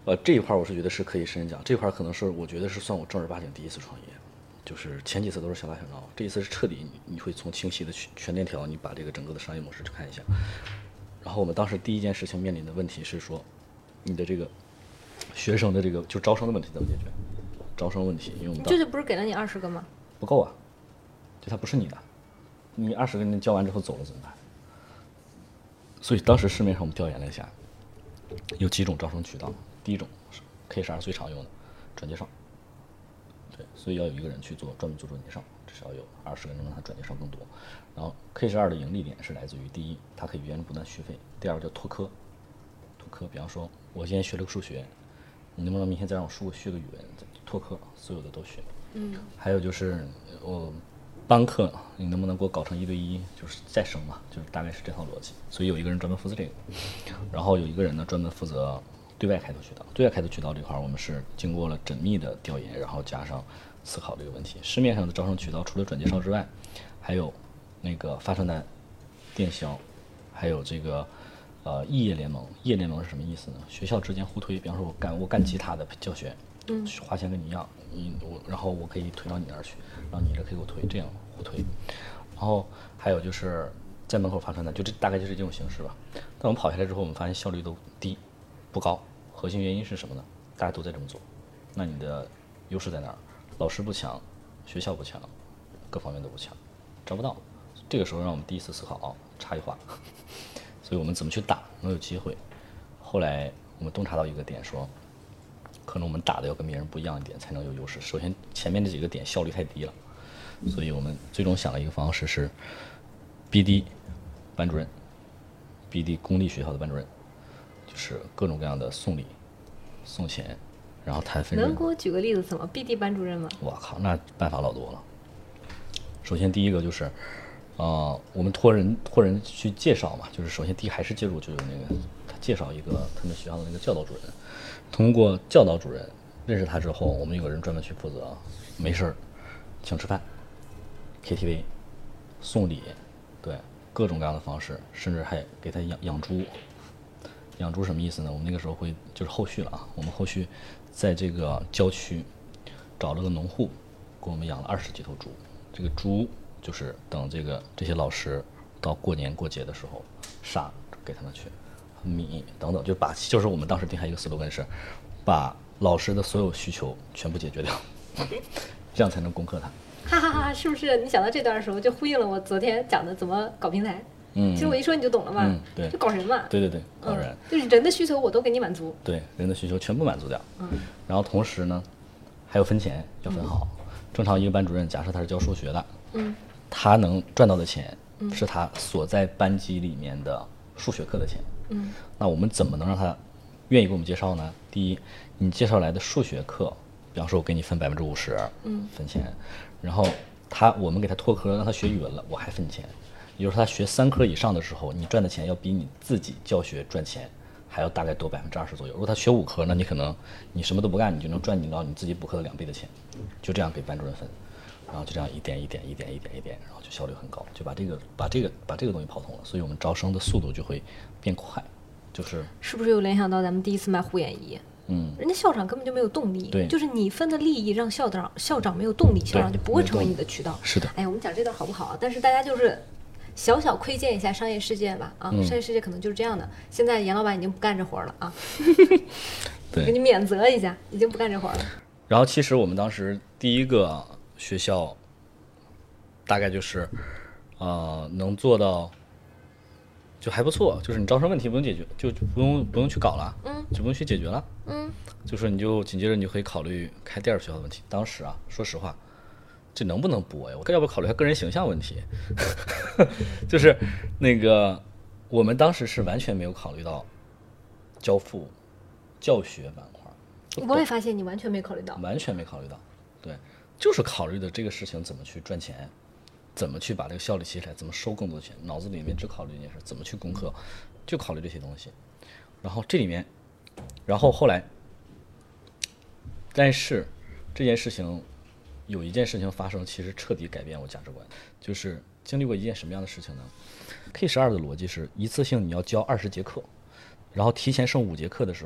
这一块我是觉得是可以深讲，这块可能是我觉得是算我正儿八经第一次创业，就是前几次都是小打小闹，这一次是彻底你会从清晰的全链条，你把这个整个的商业模式去看一下。然后我们当时第一件事情面临的问题是说，你的这个学生的这个就招生的问题怎么解决？招生问题，因为我们舅舅不是给了你20个吗？ 不够啊，就它不是你的，你20个人交完之后走了怎么办？所以当时市面上我们调研了一下，有几种招生渠道。第一种是 K12最常用的转介绍，对，所以要有一个人去专门做转介绍，至少有20个人能让他转介绍更多。然后 K12的盈利点是来自于第一，它可以源源不断续费；第二个叫拓科，比方说我今天学了个数学，你能不能明天再让我续个语文？拓科所有的都学。还有就是我班课，你能不能给我搞成1对1，就是再升嘛，就是大概是这套逻辑。所以有一个人专门负责这个，然后有一个人呢专门负责对外开拓渠道。对外开拓渠道这块，我们是经过了缜密的调研，然后加上思考这个问题。市面上的招生渠道除了转介绍之外，还有那个发传单、电销，还有这个异业联盟。异业联盟是什么意思呢？学校之间互推，比方说我干吉他的教学，花钱跟你一样，然后我可以推到你那儿去，然后你这可以给我推，这样互推。然后还有就是在门口发传单，就这大概就是这种形式吧。但我们跑下来之后，我们发现效率都低，不高。核心原因是什么呢？大家都在这么做，那你的优势在哪儿？老师不强，学校不强，各方面都不强，招不到。这个时候让我们第一次思考差异化，所以我们怎么去打能有机会？后来我们洞察到一个点，说可能我们打的要跟别人不一样一点，才能有优势。首先前面这几个点效率太低了，所以我们最终想了一个方式是 BD 班主任，BD 公立学校的班主任，就是各种各样的送礼、送钱，然后谈分润。 能给我举个例子，怎么 BD 班主任吗？ 我靠，那办法老多了。首先第一个就是，我们托人去介绍嘛，就是首先第一还是介入，就有那个他介绍一个他们学校的那个教导主任，通过教导主任认识他之后，我们有个人专门去负责，没事儿请吃饭、KTV、送礼，对，各种各样的方式，甚至还给他养猪。养猪什么意思呢？我们那个时候会就是后续了啊，我们后续在这个郊区找了个农户，给我们养了20几头猪。这个猪就是等这些老师到过年过节的时候杀给他们去，米等等，就是我们当时定下一个 slogan 是，把老师的所有需求全部解决掉，这样才能攻克它。 哈哈哈，是不是？你想到这段的时候，就呼应了我昨天讲的怎么搞平台。其实我一说你就懂了嘛。 对， 就搞人嘛。 对，搞人。 就是人的需求我都给你满足。 对，人的需求全部满足掉。然后同时呢，还有分钱要分好。正常一个班主任，假设他是教数学的，他能赚到的钱是他所在班级里面的数学课的钱。那我们怎么能让他愿意给我们介绍呢？第一，你介绍来的数学课，比方说我给你分50%，分钱，然后我们给他拓科，让他学语文了，我还分钱。也就是他学3科以上的时候，你赚的钱要比你自己教学赚钱还要大概多20%左右。如果他学5科，那你可能你什么都不干，你就能赚到你自己补课的2倍的钱。就这样给班主任分，然后就这样一点，然后就效率很高，就把这个东西跑通了，所以我们招生的速度就会变快。是不是又联想到咱们第一次卖护眼仪？人家校长根本就没有动力， 对， 就是你分的利益让校长没有动力，校长就不会成为你的渠道。 是的。 哎，我们讲这段好不好？但是大家就是小小窥见一下商业世界吧，商业世界可能就是这样的。现在严老板已经不干这活了啊， 对， 给你免责一下，已经不干这活了。 然后其实我们当时第一个学校，大概就是能做到就还不错，就是你招生问题不用解决，就不用去搞了，就不用去解决了，就是你就紧接着你就可以考虑开第2学校的问题。当时啊，说实话，这能不能播呀？我要不要考虑下个人形象问题？就是那个我们当时是完全没有考虑到交付教学板块。 我也发现你完全没考虑到， 完全没考虑到，对，就是考虑的这个事情怎么去赚钱，怎么去把这个效率提起来，怎么收更多的钱，脑子里面只考虑一件事，怎么去攻克，就考虑这些东西。然后这里面，然后后来，但是这件事情有一件事情发生，其实彻底改变我价值观，就是经历过一件什么样的事情呢？ K12的逻辑是一次性你要教20节课，然后提前剩5节课的时候，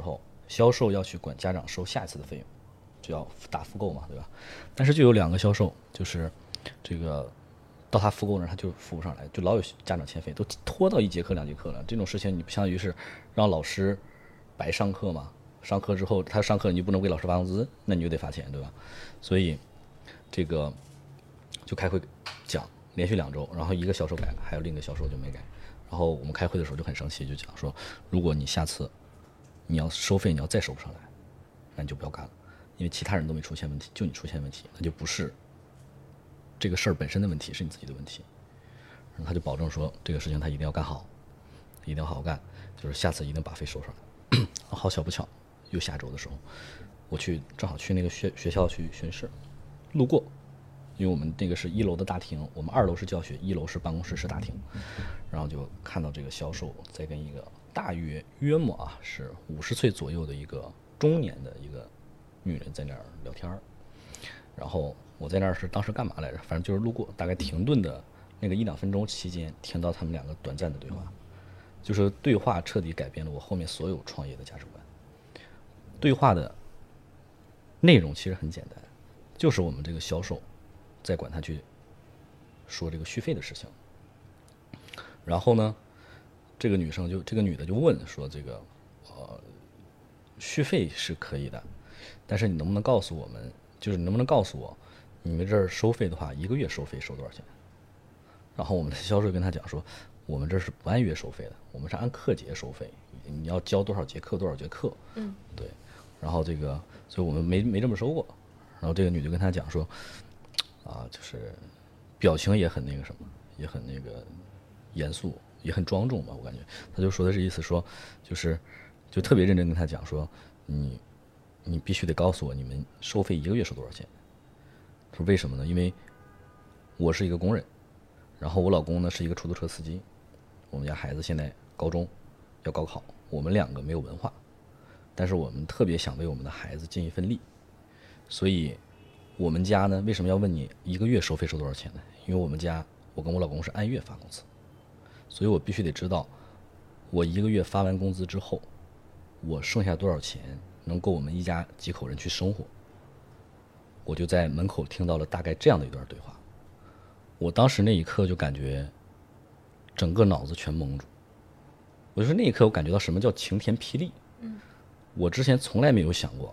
销售要去管家长收下一次的费用，就要打复购嘛，对吧？但是就有2个销售，就是这个到他复购那他就付不上来，就老有家长欠费，都拖到1节课2节课了。这种事情你不相当于是让老师白上课嘛？上课之后他上课你就不能给老师发工资，那你就得罚钱，对吧？所以这个就开会讲，连续2周，然后1个销售改了，还有另一个销售就没改。然后我们开会的时候就很生气，就讲说，如果你下次你要收费，你要再收不上来，那你就不要干了，因为其他人都没出现问题，就你出现问题，那就不是这个事儿本身的问题，是你自己的问题。然后他就保证说，这个事情他一定要干好，一定要好好干，就是下次一定把费收上来。好巧不巧，又下周的时候，我正好去那个学校去巡视，路过，因为我们那个是1楼的大厅，我们2楼是教学，1楼是办公室，是大厅。然后就看到这个销售在跟一个大约莫是50岁左右的一个中年的一个女人在那儿聊天。然后我在那儿是当时干嘛来着？反正就是路过，大概停顿的那个1-2分钟期间，听到他们2个短暂的对话，就是对话彻底改变了我后面所有创业的价值观。对话的内容其实很简单，就是我们这个销售在管他去说这个续费的事情。然后呢，这个女的就问说，这个续费是可以的，但是你能不能告诉我们，就是你能不能告诉我，你们这儿收费的话，1个月收费收多少钱？然后我们的销售跟他讲说，我们这是不按月收费的，我们是按课节收费，你要教多少节课多少节课。对。然后这个，所以我们没这么收过。然后这个女就跟他讲说，就是表情也很那个什么，也很那个严肃，也很庄重吧，我感觉。他就说的是意思说，就特别认真跟他讲说，你必须得告诉我，你们收费1个月是多少钱？说为什么呢？因为我是一个工人，然后我老公呢是一个出租车司机，我们家孩子现在高中要高考，我们2个没有文化，但是我们特别想为我们的孩子尽一份力，所以我们家呢为什么要问你1个月收费收多少钱呢？因为我跟我老公是按月发工资，所以我必须得知道我1个月发完工资之后，我剩下多少钱能够我们一家几口人去生活。我就在门口听到了大概这样的一段对话，我当时那一刻就感觉整个脑子全蒙住。我就是那一刻我感觉到什么叫晴天霹雳。我之前从来没有想过，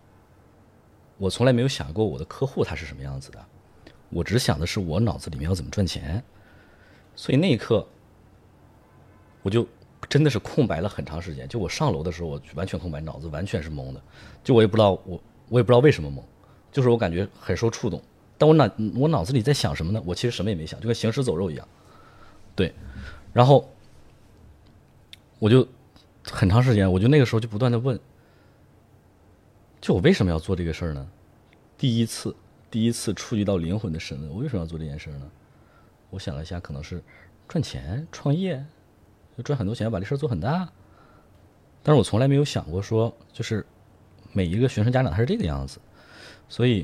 我的客户他是什么样子的，我只想的是我脑子里面要怎么赚钱。所以那一刻我就真的是空白了很长时间，就我上楼的时候我完全空白，脑子完全是懵的，就我也不知道为什么懵，就是我感觉很受触动，但我脑子里在想什么呢？我其实什么也没想，就跟行尸走肉一样。对，然后我就很长时间，我就那个时候就不断的问，就我为什么要做这个事儿呢？第一次触及到灵魂的审问，我为什么要做这件事呢？我想了一下，可能是赚钱创业，就赚很多钱把这事儿做很大。但是我从来没有想过说，就是每一个学生家长他是这个样子。所以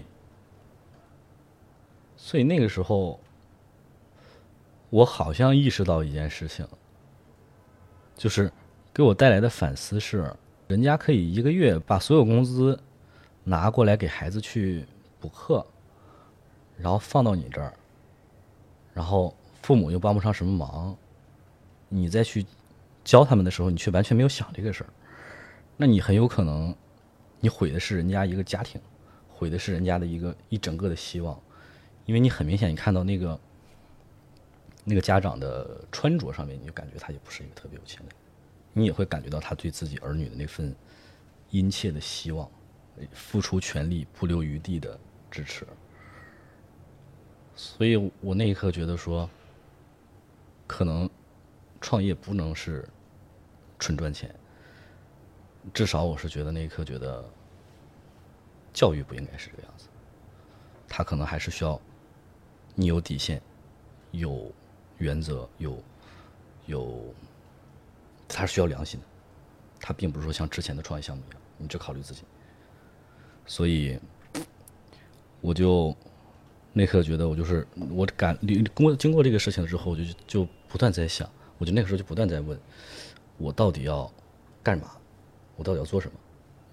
那个时候我好像意识到一件事情，就是给我带来的反思是，人家可以1个月把所有工资拿过来给孩子去补课，然后放到你这儿，然后父母又帮不上什么忙，你再去教他们的时候，你却完全没有想这个事儿，那你很有可能你毁的是人家一个家庭，毁的是人家的一整个的希望。因为你很明显你看到那个家长的穿着上面，你就感觉他也不是一个特别有钱的人，你也会感觉到他对自己儿女的那份殷切的希望，付出全力不留余地的支持。所以我那一刻觉得说，可能创业不能是纯赚钱，至少我是觉得那一刻觉得教育不应该是这个样子，他可能还是需要你有底线，有原则，他是需要良心的，他并不是说像之前的创业项目一样，你只考虑自己。所以我就那刻觉得经过这个事情之后，我就不断在想，我就那个时候就不断在问，我到底要干嘛，我到底要做什么。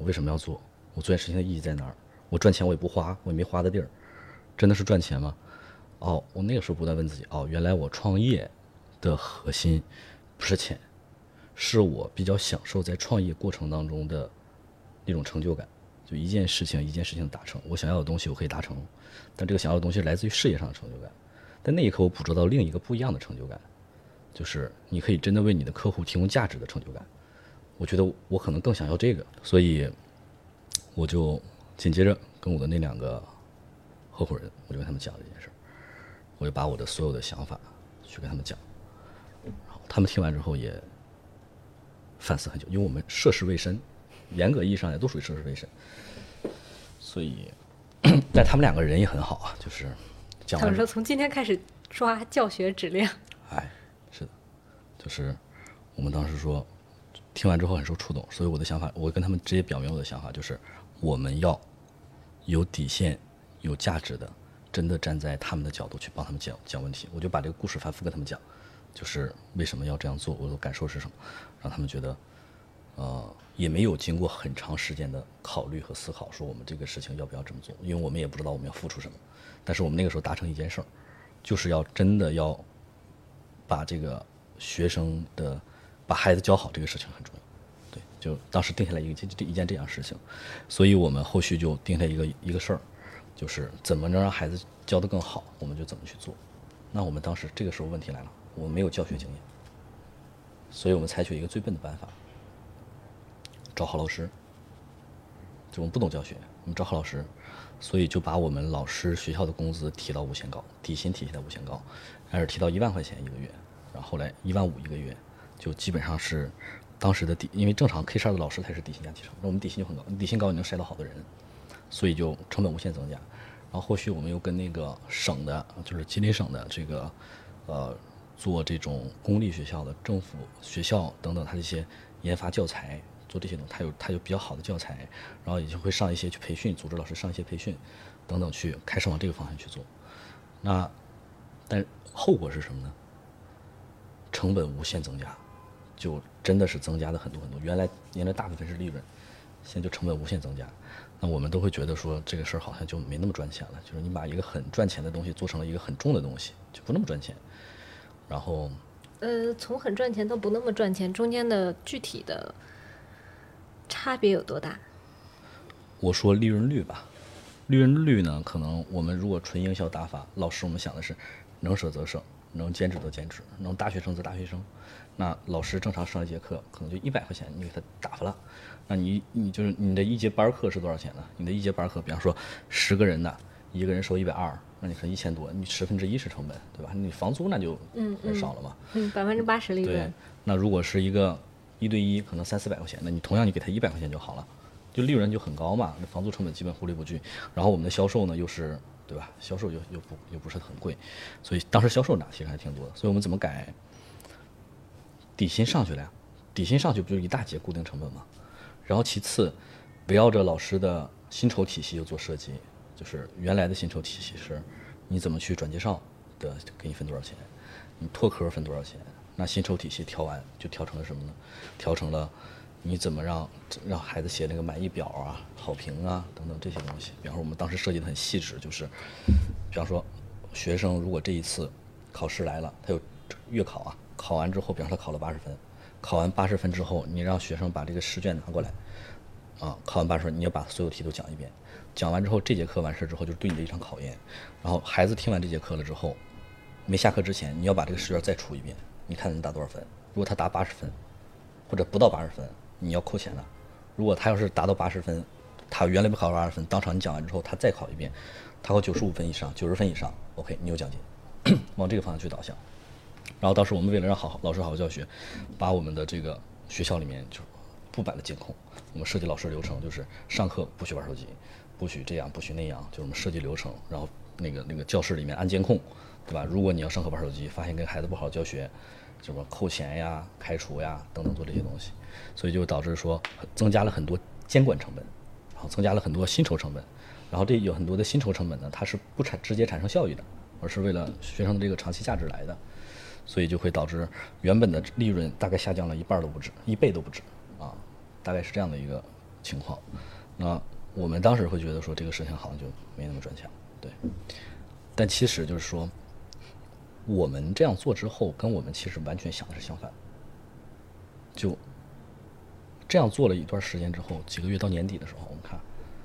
我为什么要做？我做件事情的意义在哪儿？我赚钱我也不花，我也没花的地儿，真的是赚钱吗？哦，我那个时候不断问自己，哦，原来我创业的核心不是钱，是我比较享受在创业过程当中的那种成就感。就一件事情一件事情达成，我想要的东西我可以达成，但这个想要的东西来自于事业上的成就感。但那一刻我捕捉到另一个不一样的成就感，就是你可以真的为你的客户提供价值的成就感。我觉得我可能更想要这个，所以我就紧接着跟我的那2个合伙人，我就跟他们讲这件事儿，我就把我的所有的想法去跟他们讲，然后他们听完之后也反思很久，因为我们涉世未深，严格意义上也都属于涉世未深，所以但他们2个人也很好啊，就是讲完他们说从今天开始抓教学质量。 哎，是的，就是我们当时说听完之后很受触动，所以我的想法，我跟他们直接表明我的想法，就是我们要有底线、有价值的，真的站在他们的角度去帮他们讲问题。我就把这个故事反复跟他们讲，就是为什么要这样做，我的感受是什么，让他们觉得，也没有经过很长时间的考虑和思考，说我们这个事情要不要这么做，因为我们也不知道我们要付出什么。但是我们那个时候达成一件事儿，就是要真的要把这个学生的。把孩子教好这个事情很重要，对，就当时定下来一件这样事情，所以我们后续就定下一个事儿，就是怎么能让孩子教得更好，我们就怎么去做。那我们当时这个时候问题来了，我们没有教学经验，所以我们采取一个最笨的办法，找好老师。就我们不懂教学，我们找好老师，所以就把我们老师学校的工资提到无限高，底薪提到无限高，开始提到1万块钱一个月，然后后来1.5万一个月。就基本上是当时的因为正常 K12的老师才是底薪加提成，那我们底薪就很高，底薪高你能筛到好的人，所以就成本无限增加。然后后续我们又跟那个省的，就是吉林省的这个做这种公立学校的政府学校等等，它这些研发教材，做这些东西，它有比较好的教材，然后也就会上一些去培训，组织老师上一些培训等等，去开始往这个方向去做。但后果是什么呢？成本无限增加。就真的是增加的很多很多，原来大部分是利润，现在就成本无限增加。那我们都会觉得说这个事儿好像就没那么赚钱了，就是你把一个很赚钱的东西做成了一个很重的东西，就不那么赚钱。然后， 从很赚钱到不那么赚钱，中间的具体的差别有多大？ 我说利润率吧，利润率呢，可能我们如果纯营销打法，老师我们想的是能舍则舍，能兼职则兼职，能大学生则大学生。那老师正常上一节课可能就100块钱，你给他打发了，那你就是你的一节班课是多少钱呢？你的一节班课，比方说10个人的，一个人收120，那你可能1000多，你1/10是成本，对吧？你房租那就很少了嘛。 80%利润。 对，那如果是一个1对1，可能300-400块钱，那你同样你给他100块钱就好了，就利润就很高嘛。那房租成本基本忽略不计，然后我们的销售呢又是，对吧？销售又不是很贵，所以当时销售其实还挺多的。所以我们怎么改？底薪上去了呀，底薪上去不就一大截固定成本吗？然后其次，围绕着老师的薪酬体系又做设计，就是原来的薪酬体系是，你怎么去转介绍的，给你分多少钱，你拓科分多少钱。那薪酬体系调完就调成了什么呢？调成了你怎么让孩子写那个满意表啊、好评啊等等这些东西。比方说我们当时设计的很细致，就是比方说学生如果这一次考试来了，他有月考啊，考完之后，比方说他考了80分，考完80分之后，你让学生把这个试卷拿过来，考完80分，你要把所有题都讲一遍，讲完之后，这节课完事之后就是对你的一场考验。然后孩子听完这节课了之后，没下课之前，你要把这个试卷再出一遍，你看能打多少分？如果他打80分，或者不到80分，你要扣钱的。如果他要是达到80分，他原来没考80分，当场你讲完之后，他再考一遍，他考95分以上、90分以上 ，OK， 你有奖金，往这个方向去导向。然后当时我们为了让老师好好教学，把我们的这个学校里面就布版的监控，我们设计老师流程就是上课不许玩手机，不许这样，不许那样，就是我们设计流程。然后那个教室里面安监控，对吧？如果你要上课玩手机，发现跟孩子不好好教学，什么扣钱呀、开除呀等等做这些东西，所以就导致说增加了很多监管成本，然后增加了很多薪酬成本。然后这有很多的薪酬成本呢，它是不直接产生效益的，而是为了学生的这个长期价值来的。所以就会导致原本的利润大概下降了1半都不止，1倍都不止啊，大概是这样的一个情况。那我们当时会觉得说这个事情好像就没那么赚钱，对。但其实就是说，我们这样做之后，跟我们其实完全想的是相反。就这样做了一段时间之后，几个月到年底的时候，我们看，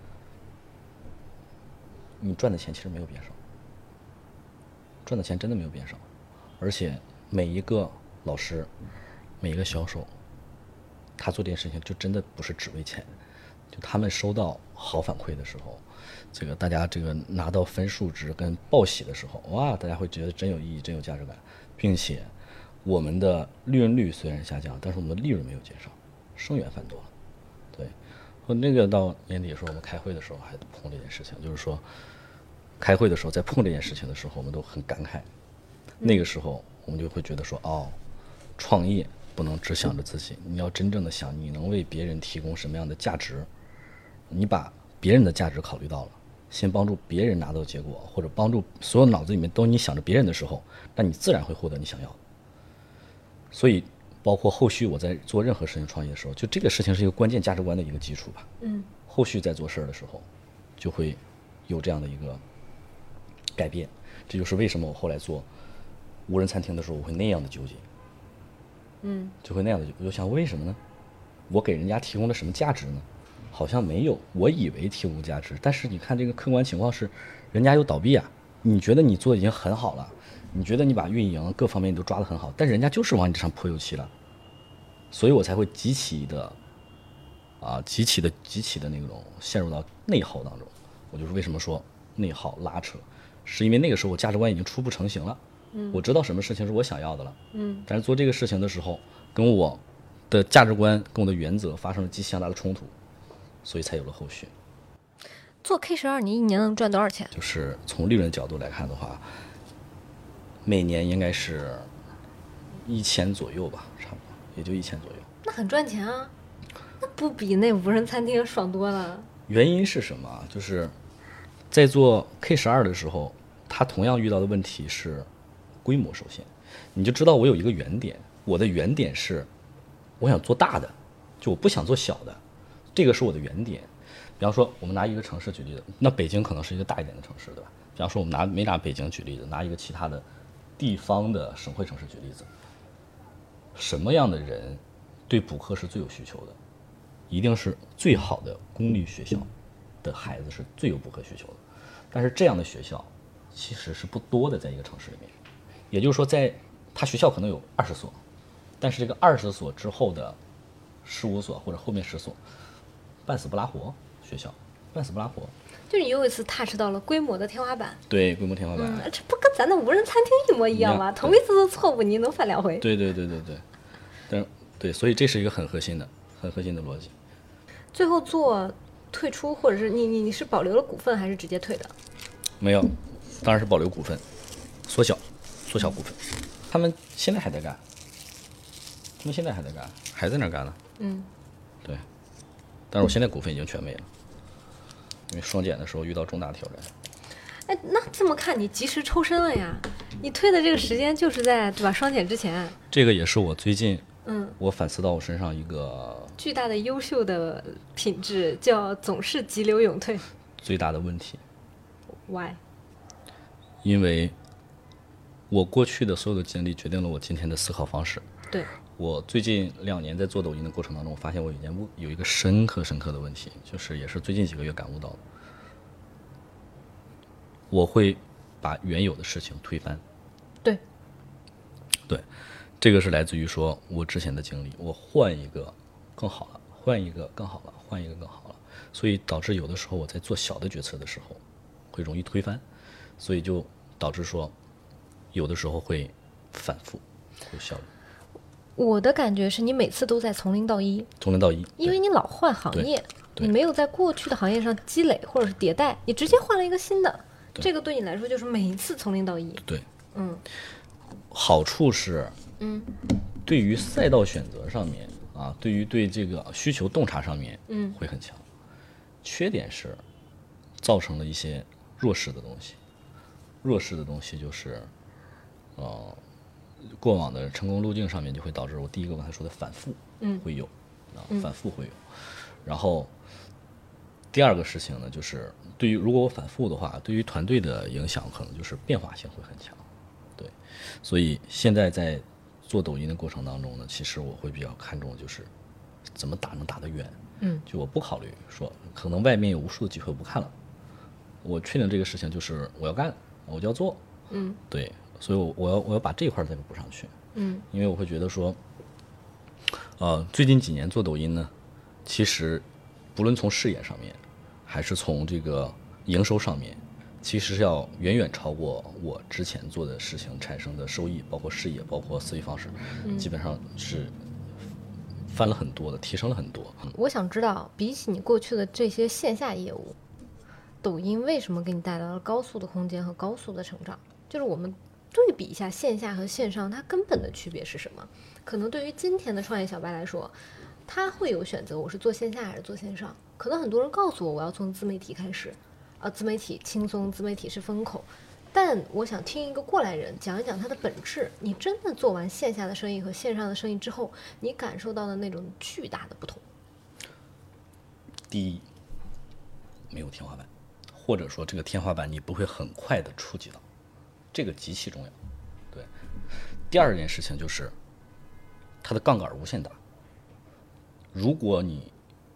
你赚的钱其实没有变少，赚的钱真的没有变少，而且每一个老师，每一个销售，他做这件事情就真的不是只为钱，就他们收到好反馈的时候，这个大家这个拿到分数值跟报喜的时候，哇，大家会觉得真有意义，真有价值感，并且我们的利润率虽然下降，但是我们的利润没有减少，生源翻多了。对，和那个到年底的时候，我们开会的时候还碰这件事情，就是说，开会的时候在碰这件事情的时候，我们都很感慨。那个时候我们就会觉得说，哦，创业不能只想着自己，你要真正的想你能为别人提供什么样的价值，你把别人的价值考虑到了，先帮助别人拿到结果，或者帮助所有脑子里面都你想着别人的时候，那你自然会获得你想要的。所以包括后续我在做任何事情创业的时候，就这个事情是一个关键价值观的一个基础吧。后续在做事的时候，就会有这样的一个改变。这就是为什么我后来做无人餐厅的时候，我会那样的纠结。就会那样的，我就想为什么呢？我给人家提供了什么价值呢？好像没有，我以为提供价值，但是你看这个客观情况是，人家又倒闭啊。你觉得你做的已经很好了，你觉得你把运营各方面都抓得很好，但人家就是往你这上泼油漆了，所以我才会极其的那种陷入到内耗当中。我就是为什么说内耗拉扯，是因为那个时候我价值观已经初步成型了。我知道什么事情是我想要的了。但是做这个事情的时候，跟我的价值观跟我的原则发生了极其相大的冲突，所以才有了后续。 做 K12你一年能赚多少钱？ 就是从利润角度来看的话，每年应该是1000左右吧，差不多也就1000左右。 那很赚钱啊，那不比那无人餐厅爽多了？ 原因是什么？就是在做 K12的时候，它同样遇到的问题是规模受限。你就知道我有一个原点，我的原点是我想做大的，就我不想做小的，这个是我的原点。比方说我们拿一个城市举例子，那北京可能是一个大一点的城市，对吧？比方说我们没拿北京举例子，拿一个其他的地方的省会城市举例子，什么样的人对补课是最有需求的？一定是最好的公立学校的孩子是最有补课需求的。但是这样的学校其实是不多的，在一个城市里面。也就是说，在他学校可能有20所，但是这个20所之后的15所或者后面10所，半死不拉活学校，半死不拉活。 就你又一次 touch 到了规模的天花板。 对，规模天花板。 这不跟咱的无人餐厅一模一样吗？同一次的错误你能犯2回。 对。但对，所以这是一个很核心的逻辑。 最后做退出，或者是你是保留了股份还是直接退的？ 没有，当然是保留股份，缩小股份。他们现在还在干，还在那儿干呢。对。但是我现在股份已经全没了，因为双减的时候遇到重大挑战。 哎，那这么看，你及时抽身了呀？你退的这个时间就是在对吧双减之前。 这个也是我最近我反思到我身上一个巨大的优秀的品质，叫总是急流勇退。 最大的问题。 Why？ 因为我过去的所有的经历决定了我今天的思考方式。 对。 我最近2年在做抖音的过程当中，我发现我有一个深刻的问题，就是也是最近几个月感悟到的。我会把原有的事情推翻。对，这个是来自于说我之前的经历，我换一个更好了，换一个更好了，所以导致有的时候我在做小的决策的时候会容易推翻，所以就导致说有的时候会反复，会有效率。 我的感觉是你每次都在从0到1，因为你老换行业，你没有在过去的行业上积累或者是迭代，你直接换了一个新的，这个对你来说就是每一次从0到1。 对，好处是，对于赛道选择上面啊，对这个需求洞察上面，会很强。缺点是造成了一些弱势的东西，就是，过往的成功路径上面就会导致我第一个刚才说的反复，会有，反复会有。 然后第二个事情呢，就是对于如果我反复的话，对于团队的影响可能就是变化性会很强。对，所以现在在做抖音的过程当中呢，其实我会比较看重就是怎么打能打得远。就我不考虑说可能外面有无数的机会我不看了，我确定这个事情就是我要干，我就要做。对，所以我要把这一块再补上去。因为我会觉得说，最近几年做抖音呢，其实不论从视野上面，还是从这个营收上面，其实是要远远超过我之前做的事情产生的收益，包括视野，包括思维方式，基本上是翻了很多的，提升了很多。 我想知道，比起你过去的这些线下业务，抖音为什么给你带来了高速的空间和高速的成长？就是我们对比一下线下和线上，它根本的区别是什么？可能对于今天的创业小白来说，他会有选择，我是做线下还是做线上？可能很多人告诉我要从自媒体开始，自媒体轻松，自媒体是风口。但我想听一个过来人讲一讲它的本质。你真的做完线下的生意和线上的生意之后，你感受到的那种巨大的不同。 第一，没有天花板，或者说这个天花板你不会很快的触及到，这个极其重要。对，第二件事情就是它的杠杆无限大。如果你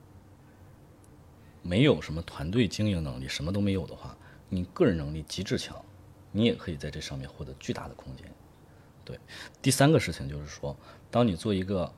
没有什么团队经营能力，什么都没有的话，你个人能力极致强，你也可以在这上面获得巨大的空间。对，第三个事情就是说，当你做一个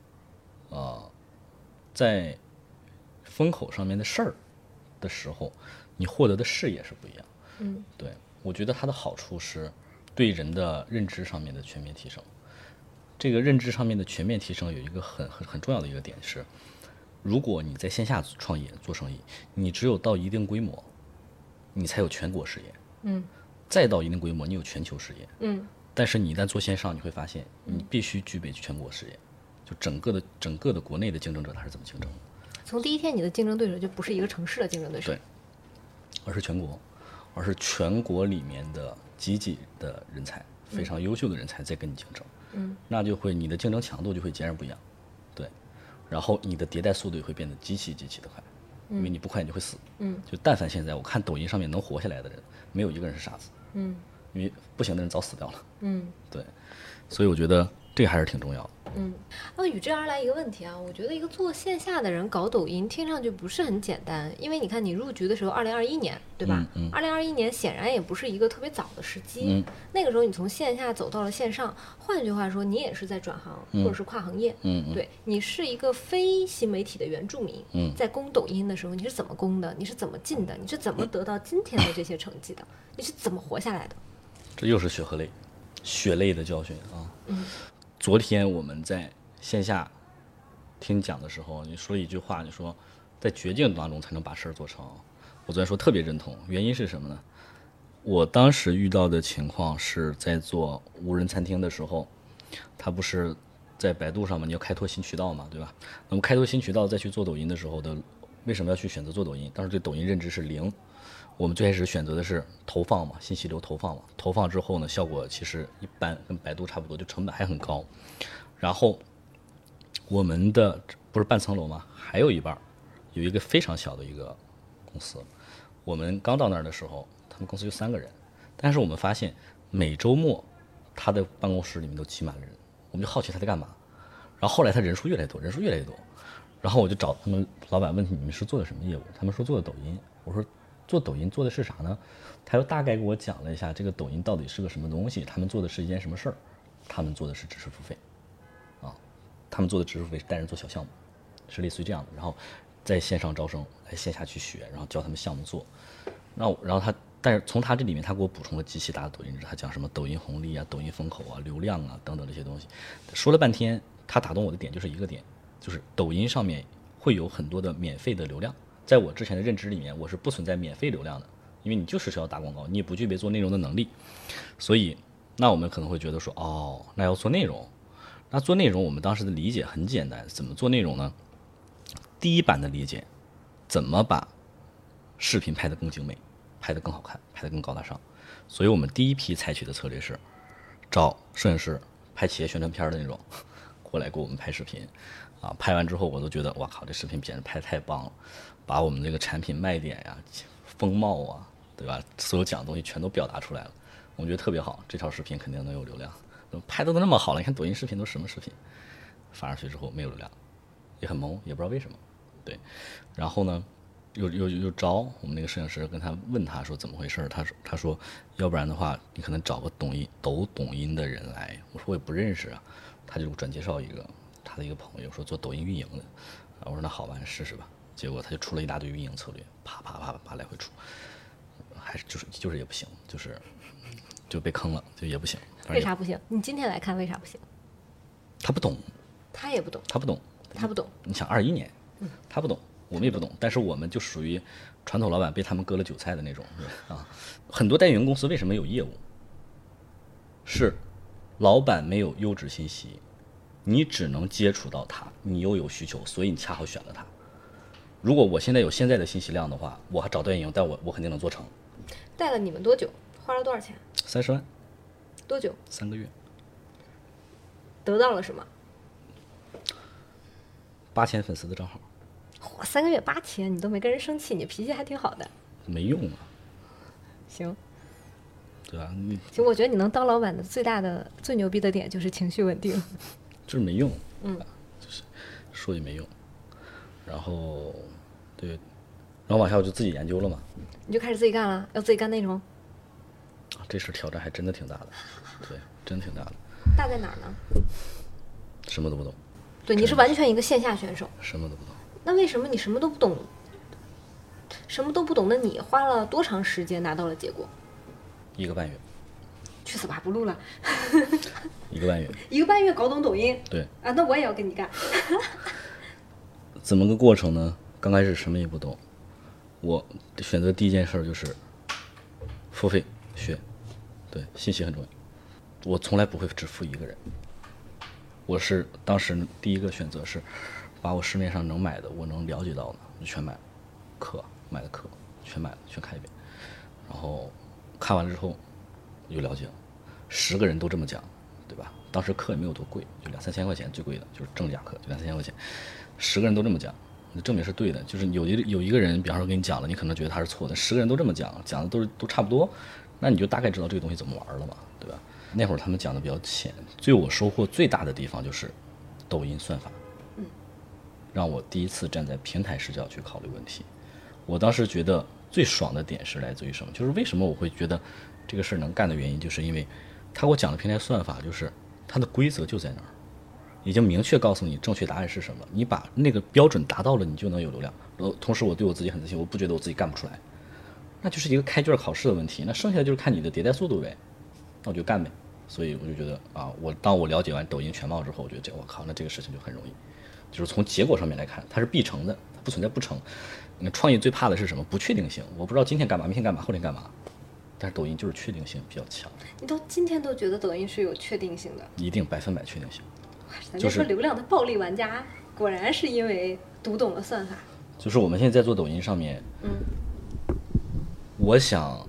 在风口上面的事儿的时候，你获得的视野是不一样。对，我觉得它的好处是对人的认知上面的全面提升。这个认知上面的全面提升有一个很重要的一个点是，如果你在线下创业做生意，你只有到一定规模，你才有全国视野。再到一定规模，你有全球视野。但是你一旦做线上，你会发现你必须具备全国视野，就整个的国内的竞争者他是怎么竞争的。 从第一天，你的竞争对手就不是一个城市的竞争对手， 对，而是全国，而是全国里面的积极的人才，非常优秀的人才在跟你竞争。那就会你的竞争强度就会截然不一样。对，然后你的迭代速度也会变得极其的快，因为你不快你就会死。就但凡现在我看抖音上面能活下来的人，没有一个人是傻子。因为不行的人早死掉了。对，所以我觉得这个还是挺重要的。 与之而来一个问题啊，我觉得一个做线下的人搞抖音听上去不是很简单，因为你看你入局的时候2021年，对吧？2021年显然也不是一个特别早的时机。那个时候你从线下走到了线上，换句话说，你也是在转行或者是跨行业。对，你是一个非新媒体的原住民。在攻抖音的时候，你是怎么攻的？你是怎么进的？你是怎么得到今天的这些成绩的？你是怎么活下来的？ 这又是血泪的教训啊！昨天我们在线下听讲的时候，你说了一句话，你说在绝境当中才能把事儿做成。我昨天说特别认同，原因是什么呢？我当时遇到的情况是在做无人餐厅的时候，他不是在百度上嘛，你要开拓新渠道嘛，对吧？那么开拓新渠道再去做抖音的时候的，为什么要去选择做抖音？当时对抖音认知是0。我们最开始选择的是投放嘛，信息流投放嘛，投放之后呢，效果其实一般，跟百度差不多，就成本还很高。然后我们的不是半层楼吗？还有一半有一个非常小的一个公司。我们刚到那儿的时候，他们公司就3个人，但是我们发现每周末他的办公室里面都挤满了人，我们就好奇他在干嘛。然后后来他人数越来越多，然后我就找他们老板问你们是做的什么业务，他们说做的抖音。我说做抖音做的是啥呢？他又大概给我讲了一下这个抖音到底是个什么东西，他们做的是一件什么事儿。他们做的是知识付费，他们做的知识付费是带人做小项目，是类似于这样的。然后在线上招生，来线下去学，然后教他们项目做。然后但是从他这里面他给我补充了极其大的抖音，他讲什么抖音红利啊、抖音风口啊、流量啊等等这些东西。说了半天，他打动我的点就是一个点，就是抖音上面会有很多的免费的流量。在我之前的认知里面，我是不存在免费流量的，因为你就是需要打广告，你也不具备做内容的能力。所以那我们可能会觉得说，那要做内容。那做内容我们当时的理解很简单，怎么做内容呢？第一版的理解，怎么把视频拍得更精美，拍得更好看，拍得更高大上。所以我们第一批采取的策略是找摄影师拍企业宣传片的那种， 过来给我们拍视频，啊，拍完之后我都觉得哇靠，这视频简直拍得太棒了，把我们这个产品卖点呀、风貌啊，对吧？所有讲的东西全都表达出来了，我们觉得特别好，这条视频肯定能有流量。拍的都那么好了，你看抖音视频都什么视频？发上去之后没有流量，也很懵，也不知道为什么。对，然后呢，又招我们那个摄影师跟他问他说怎么回事，他说要不然的话你可能找个抖抖音的人来。我说我也不认识啊，他就转介绍一个他的一个朋友说做抖音运营的，我说那好吧，试试吧。结果他就出了一大堆运营策略，啪啪啪啪来回出，还是就是也不行，就被坑了，就也不行。 为啥不行？你今天来看为啥不行？ 他不懂， 他也不懂， 他不懂， 他不懂。 你想21年，他不懂，我们也不懂，但是我们就属于传统老板被他们割了韭菜的那种啊。很多代运营公司为什么有业务？是老板没有优质信息，你只能接触到他，你又有需求，所以你恰好选了他。如果我现在有现在的信息量的话，我还找代运营，但我肯定能做成。 带了你们多久？花了多少钱 ？30万。 多久 ？3个月。 得到了什么 ？8000粉丝的账号。 哇，3个月8000，你都没跟人生气，你脾气还挺好的。 没用啊。 行。 对吧？ 其实我觉得你能当老板的最牛逼的点就是情绪稳定。 就是没用。就是说也没用。然后，对，然后往下我就自己研究了嘛。 你就开始自己干了，要自己干内容。 这事挑战还真的挺大的，对，真挺大的。 大在哪儿呢？ 什么都不懂。 对，你是完全一个线下选手。 什么都不懂。 那为什么你什么都不懂？什么都不懂的你花了多长时间拿到了结果 ？1个半月。 去死吧，不录了。 1个半月。 1个半月搞懂抖音？ 对。 啊，那我也要跟你干。 怎么个过程呢？刚开始什么也不懂，我选择第一件事就是付费学，对，信息很重要。我从来不会只付一个人，我是当时第一个选择是把我市面上能买的、我能了解到的就全买了，买的课全买了，全看一遍。然后看完了之后我就了解了，10个人都这么讲，对吧？当时课也没有多贵，就2-3千块钱，最贵的就是正价课，就2-3千块钱。10个人都这么讲，那证明是对的。就是有一个人，比方说给你讲了，你可能觉得他是错的，10个人都这么讲，讲的都差不多，那你就大概知道这个东西怎么玩了嘛，对吧？那会儿他们讲的比较浅，对我收获最大的地方就是抖音算法，让我第一次站在平台视角去考虑问题。我当时觉得最爽的点是来自于什么？就是为什么我会觉得这个事儿能干的原因，就是因为他给我讲的平台算法，就是它的规则就在那儿。已经明确告诉你正确答案是什么，你把那个标准达到了，你就能有流量。同时我对我自己很自信，我不觉得我自己干不出来，那就是一个开卷考试的问题，那剩下的就是看你的迭代速度呗，那我就干呗。所以我就觉得啊，当我了解完抖音全貌之后，我觉得我靠，那这个事情就很容易，就是从结果上面来看，它是必成的，它不存在不成。你创业最怕的是什么？不确定性，我不知道今天干嘛，明天干嘛，后天干嘛。但是抖音就是确定性比较强。 你到今天都觉得抖音是有确定性的？ 一定100%确定性。 咱就说流量的暴力玩家，果然是因为读懂了算法。 就是我们现在在做抖音上面，我想，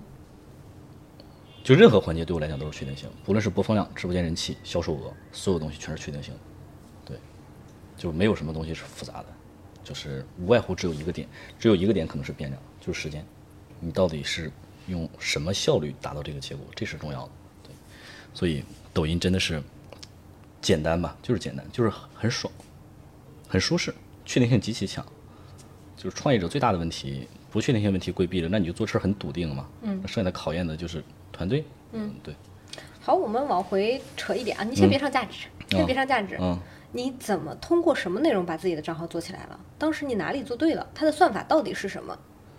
就任何环节对我来讲都是确定性，不论是播放量、直播间人气、销售额，所有东西全是确定性的。对，就没有什么东西是复杂的，就是无外乎只有一个点可能是变量，就是时间，你到底是用什么效率达到这个结果，这是重要的。对，所以抖音真的是。简单吧，就是简单，就是很爽，很舒适，确定性极其强。就是创业者最大的问题，不确定性问题规避了，那你就做事很笃定嘛。剩下的考验的就是团队。对。 好，我们往回扯一点啊，你先别上价值，先别上价值。你怎么通过什么内容把自己的账号做起来了？当时你哪里做对了？它的算法到底是什么？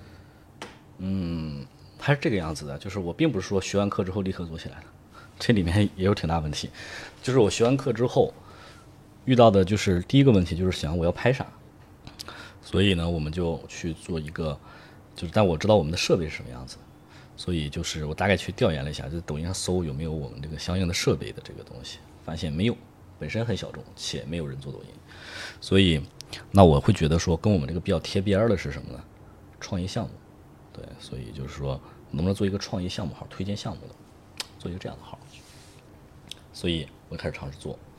它是这个样子的，就是我并不是说学完课之后立刻做起来的。这里面也有挺大问题，就是我学完课之后遇到的就是第一个问题就是想我要拍啥，所以呢我们就去做一个，就是但我知道我们的设备是什么样子，所以就是我大概去调研了一下，就抖音上搜有没有我们这个相应的设备的这个东西，发现没有，本身很小众，且没有人做抖音，所以那我会觉得说跟我们这个比较贴边的是什么呢？创业项目，对，所以就是说能不能做一个创业项目号，推荐项目的，做一个这样的号。所以我开始尝试做，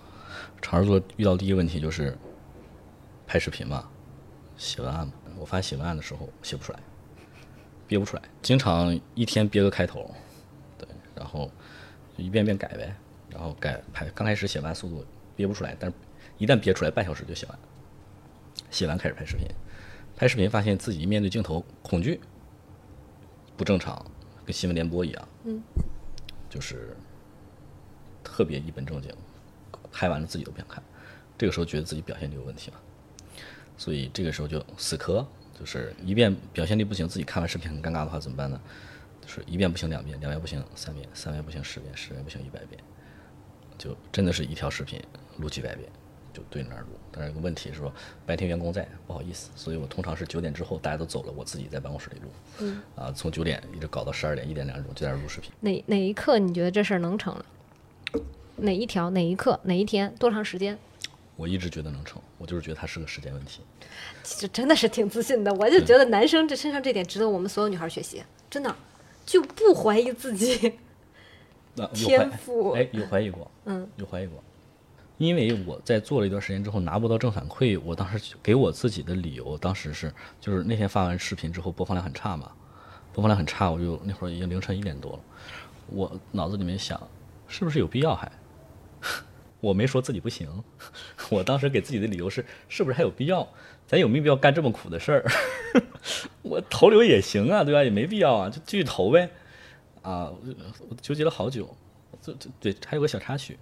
长日做遇到第一个问题就是拍视频嘛，写文案嘛。我发现写文案的时候写不出来，憋不出来，经常一天憋个开头，对，然后就一遍遍改呗，然后拍。刚开始写文案速度憋不出来，但是一旦憋出来，半小时就写完。写完开始拍视频，拍视频发现自己一面对镜头恐惧，不正常，跟新闻联播一样，就是特别一本正经，拍完了自己都不想看。这个时候觉得自己表现力有问题嘛，所以这个时候就死磕，就是一遍表现力不行，自己看完视频很尴尬的话怎么办呢？就是一遍不行2遍，2遍不行3遍，3遍不行10遍，10遍不行100遍，就真的是一条视频录几百遍，就对着那儿录。但是有个问题是说白天员工在，不好意思，所以我通常是9点之后大家都走了，我自己在办公室里录，从9点一直搞到12点、1点、2点就在那儿录视频。 哪一刻你觉得这事儿能成了？哪一条、哪一刻、哪一天、多长时间？ 我一直觉得能成，我就是觉得它是个时间问题。 这真的是挺自信的，我就觉得男生这身上这点值得我们所有女孩学习，真的就不怀疑自己天赋。 有怀疑过，有怀疑过。因为我在做了一段时间之后拿不到正反馈，我当时给我自己的理由，当时是就是那天发完视频之后播放量很差嘛，播放量很差，我就那会儿已经凌晨1点多了，我脑子里面想，是不是有必要还？我没说自己不行，我当时给自己的理由是，是不是还有必要？咱有没有必要干这么苦的事儿？我投流也行啊，对吧？也没必要啊，就继续投呗。我纠结了好久。对，还有个小插曲，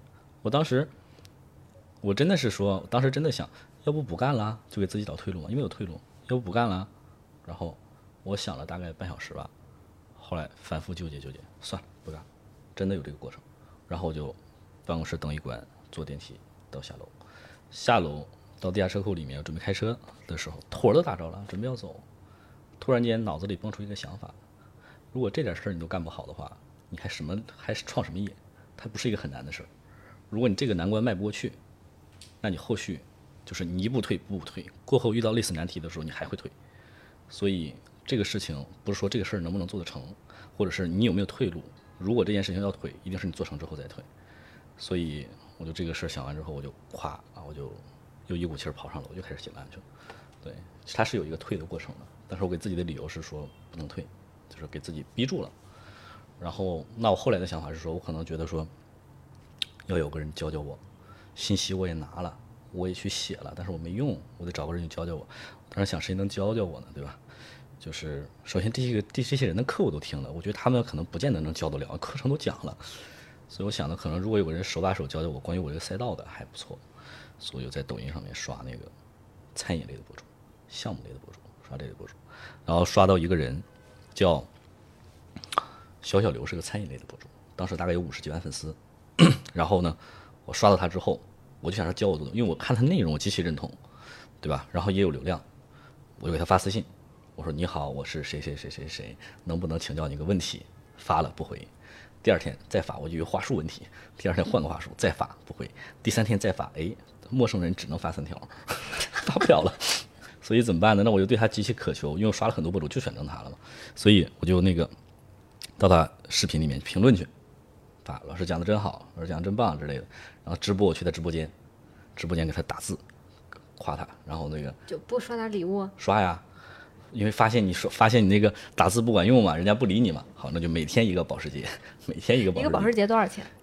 我真的是说，当时真的想，要不干了，就给自己找退路嘛，因为有退路，要不干了。然后我想了大概半小时吧，后来反复纠结，算了，不干，真的有这个过程。然后我就办公室灯一关，坐电梯到下楼到地下车库里面，准备开车的时候，腿都打着了，准备要走，突然间脑子里蹦出一个想法：如果这点事儿你都干不好的话，你还创什么业？它不是一个很难的事儿。如果你这个难关迈不过去，那你后续就是你一步退步步退，过后遇到类似难题的时候你还会退。所以这个事情不是说这个事儿能不能做得成，或者是你有没有退路。如果这件事情要退，一定是你做成之后再退。所以我就这个事儿想完之后，我就我就又一股气儿跑上楼，就开始写文案去了。对，它是有一个退的过程的，但是我给自己的理由是说不能退，就是给自己逼住了。然后那我后来的想法是说，我可能觉得说要有个人教我，信息我也拿了，我也去写了，但是我没用，我得找个人去教我。当时想谁能教我呢，对吧？就是首先这些人的课我都听了，我觉得他们可能不见得能教得了，课程都讲了。所以我想的可能如果有个人手把手教我关于我这个赛道的还不错，所以我在抖音上面刷那个餐饮类的博主、项目类的博主，刷这类博主，然后刷到一个人叫小刘，是个餐饮类的博主，当时大概有50几万粉丝。然后呢，我刷到他之后，我就想他教我做，因为我看他内容我极其认同，对吧？然后也有流量，我就给他发私信，我说你好，我是谁，能不能请教你个问题？发了不回。第二天再发，我就有话术问题。第二天换个话术再发不回。第3天再发，陌生人只能发3条，发不了了。所以怎么办呢？那我就对他极其渴求，因为我刷了很多博主就选中他了嘛。所以我就到他视频里面评论去，发老师讲的真好，老师讲的真棒之类的。然后直播我去他直播间给他打字，夸他。然后就不刷点礼物？ 刷呀。因为发现你那个打字不管用嘛，人家不理你嘛，好，那就每天一个保时捷，每天一个保时捷。 一个保时捷多少钱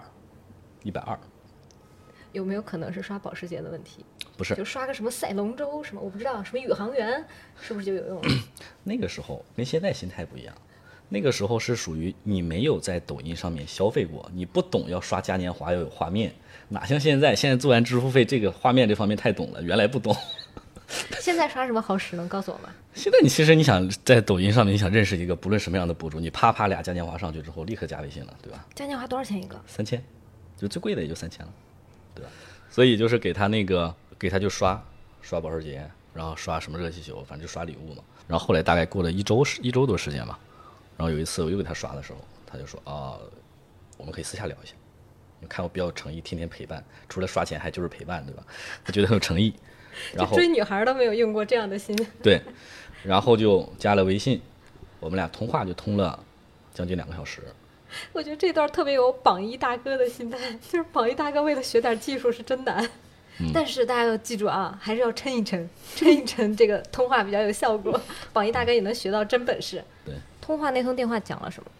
？120。 有没有可能是刷保时捷的问题？ 不是， 就刷个什么赛龙舟什么，我不知道，什么宇航员是不是就有用了？ 那个时候跟现在心态不一样，那个时候是属于你没有在抖音上面消费过，你不懂要刷嘉年华要有画面，哪像现在做完支付费这个画面这方面太懂了，原来不懂。 现在刷什么好使？能告诉我吗？ 现在其实你想在抖音上面，你想认识一个不论什么样的博主，你啪俩嘉年华上去之后，立刻加微信了，对吧？ 嘉年华多少钱一个 ？3000，就最贵的也就3000了，对吧？所以就是给他就刷保时捷，然后刷什么热气球，反正就刷礼物嘛。然后后来大概过了一周多时间吧，然后有一次我又给他刷的时候，他就说我们可以私下聊一下。你看我比较有诚意，天天陪伴，除了刷钱还就是陪伴，对吧？他觉得很有诚意。然后追女孩都没有用过这样的心。 对，然后就加了微信，我们俩通话就通了将近2个小时， 我觉得这段特别有榜一大哥的心态，就是榜一大哥为了学点技术是真难。但是大家要记住啊，还是要抻一抻，抻一抻，这个通话比较有效果。榜一大哥也能学到真本事。 对， 通话那通电话讲了什么？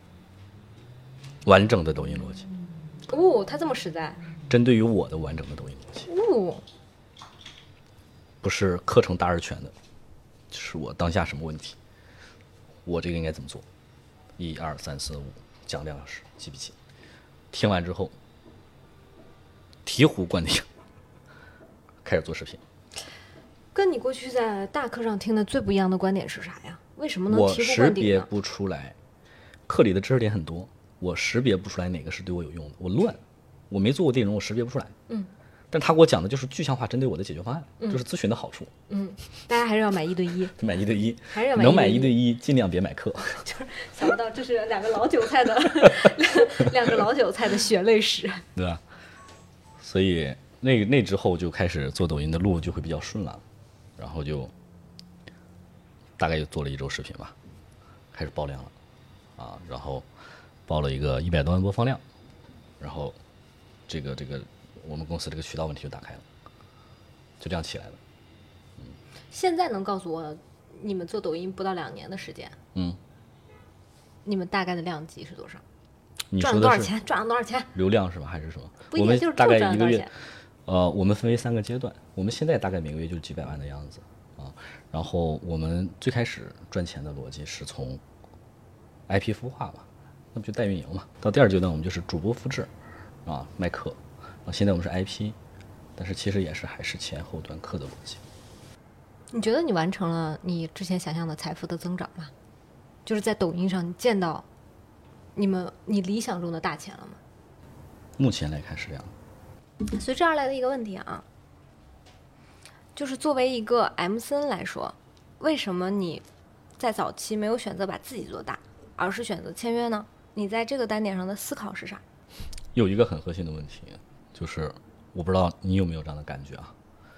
完整的抖音逻辑。 哦，他这么实在。 针对于我的完整的抖音逻辑。 哦， 不是课程大而全的，就是我当下什么问题，我这个应该怎么做，1、2、3、4、5，讲2小时，记不记？听完之后，醍醐灌顶，开始做视频。 跟你过去在大课上听的最不一样的观点是啥呀？为什么能我醍醐识灌顶呢？ 别不出来，课里的知识点很多，我识别不出来哪个是对我有用的，我乱，我没做过内容，我识别不出来。但他给我讲的就是具象化针对我的解决方案，就是咨询的好处。 大家还是要买1对1， 买1对1， 还是要买能买1 1 对1，尽量别买课。 就是想不到这是两个老韭菜的两个老韭菜的血泪史。 对吧？所以那之后就开始做抖音的路就会比较顺了，然后就大概就做了1周视频吧，开始爆量了啊，然后爆了一个100多万播放量，然后这个我们公司这个渠道问题就打开了，就这样起来了。 现在能告诉我，你们做抖音不到2年的时间，你们大概的量级是多少？赚你说的是了多少钱？赚了多少钱？ 流量是吧？还是什么？ 不一定， 我们就是大概一个月赚了多少钱？ 我们分为3个阶段，我们现在大概每个月就几百万的样子啊。然后我们最开始赚钱的逻辑是从 IP 孵化嘛，那不就代运营嘛。到第2阶段我们就是主播复制啊，卖课啊。现在我们是 IP，但是其实还是前后端课的逻辑。 你觉得你完成了你之前想象的财富的增长吗？就是在抖音上你见到你理想中的大钱了吗？ 目前来看是这样的。 随之而来的一个问题啊，就是作为一个 M 森来说，为什么你在早期没有选择把自己做大，而是选择签约呢？你在这个单点上的思考是啥？ 有一个很核心的问题，就是我不知道你有没有这样的感觉啊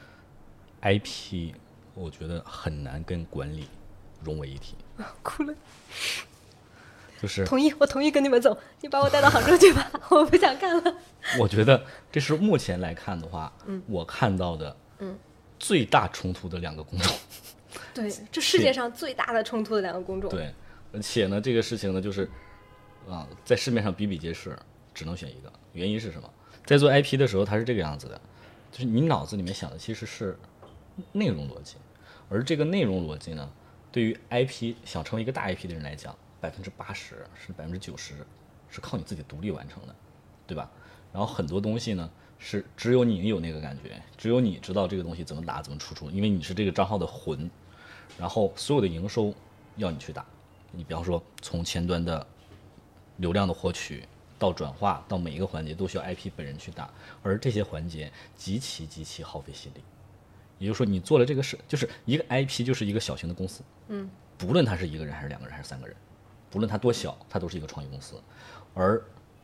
，IP 我觉得很难跟管理融为一体。 哭了。 就是我同意跟你们走，你把我带到杭州去吧，我不想干了。 我觉得这是目前来看的话，我看到的最大冲突的2个工种。 对，这世界上最大的冲突的2个工种。 对，而且呢，这个事情呢，就是在市面上比比皆是，只能选一个。原因是什么？在做 IP 的时候，它是这个样子的，就是你脑子里面想的其实是内容逻辑，而这个内容逻辑呢，对于 IP 想成为一个大 IP 的人来讲，80%甚至90%是靠你自己独立完成的，对吧？然后很多东西呢，是只有你有那个感觉，只有你知道这个东西怎么打怎么输出，因为你是这个账号的魂。然后所有的营收要你去打，你比方说从前端的流量的获取到转化到每一个环节都需要 IP 本人去打，而这些环节极其耗费心力。也就是说，你做了这个事，就是一个 IP 就是一个小型的公司，不论他是1个人还是2个人还是3个人，不论它多小，它都是一个创意公司。而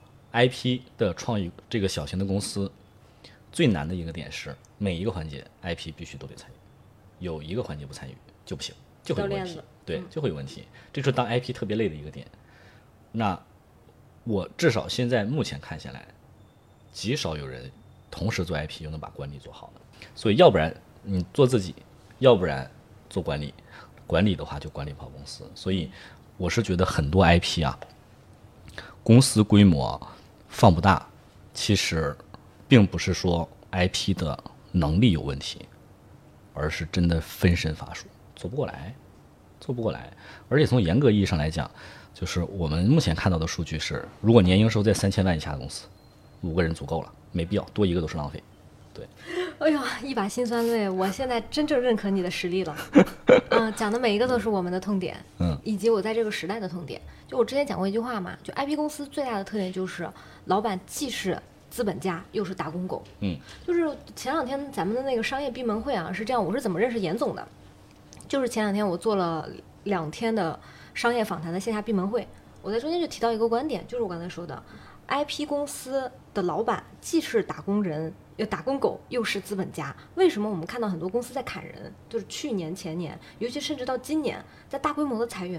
IP 的创意这个小型的公司最难的一个点是，每一个环节 IP 必须都得参与，有一个环节不参与就不行，就会有问题。对，就会有问题。这是当 IP 特别累的一个点。那我至少现在目前看下来，极少有人同时做 IP 又能把管理做好的。所以要不然你做自己，要不然做管理。管理的话就管理不好公司。所以我是觉得很多 IP 啊，公司规模放不大，其实并不是说 IP 的能力有问题，而是真的分身乏术，做不过来。而且从严格意义上来讲，就是我们目前看到的数据是，如果年营收在3000万以下的公司，5个人足够了，没必要多1个都是浪费。对， 哎呦，一把辛酸泪，我现在真正认可你的实力了。讲的每一个都是我们的痛点，以及我在这个时代的痛点。就我之前讲过一句话嘛，就 IP 公司最大的特点就是老板既是资本家又是打工狗。就是前2天咱们的那个商业闭门会啊，是这样，我是怎么认识严总的？就是前2天我做了2天的商业访谈的线下闭门会，我在中间就提到一个观点，就是我刚才说的 IP 公司的老板既是打工人又打工狗又是资本家。为什么我们看到很多公司在砍人，就是去年前年，尤其甚至到今年在大规模的裁员？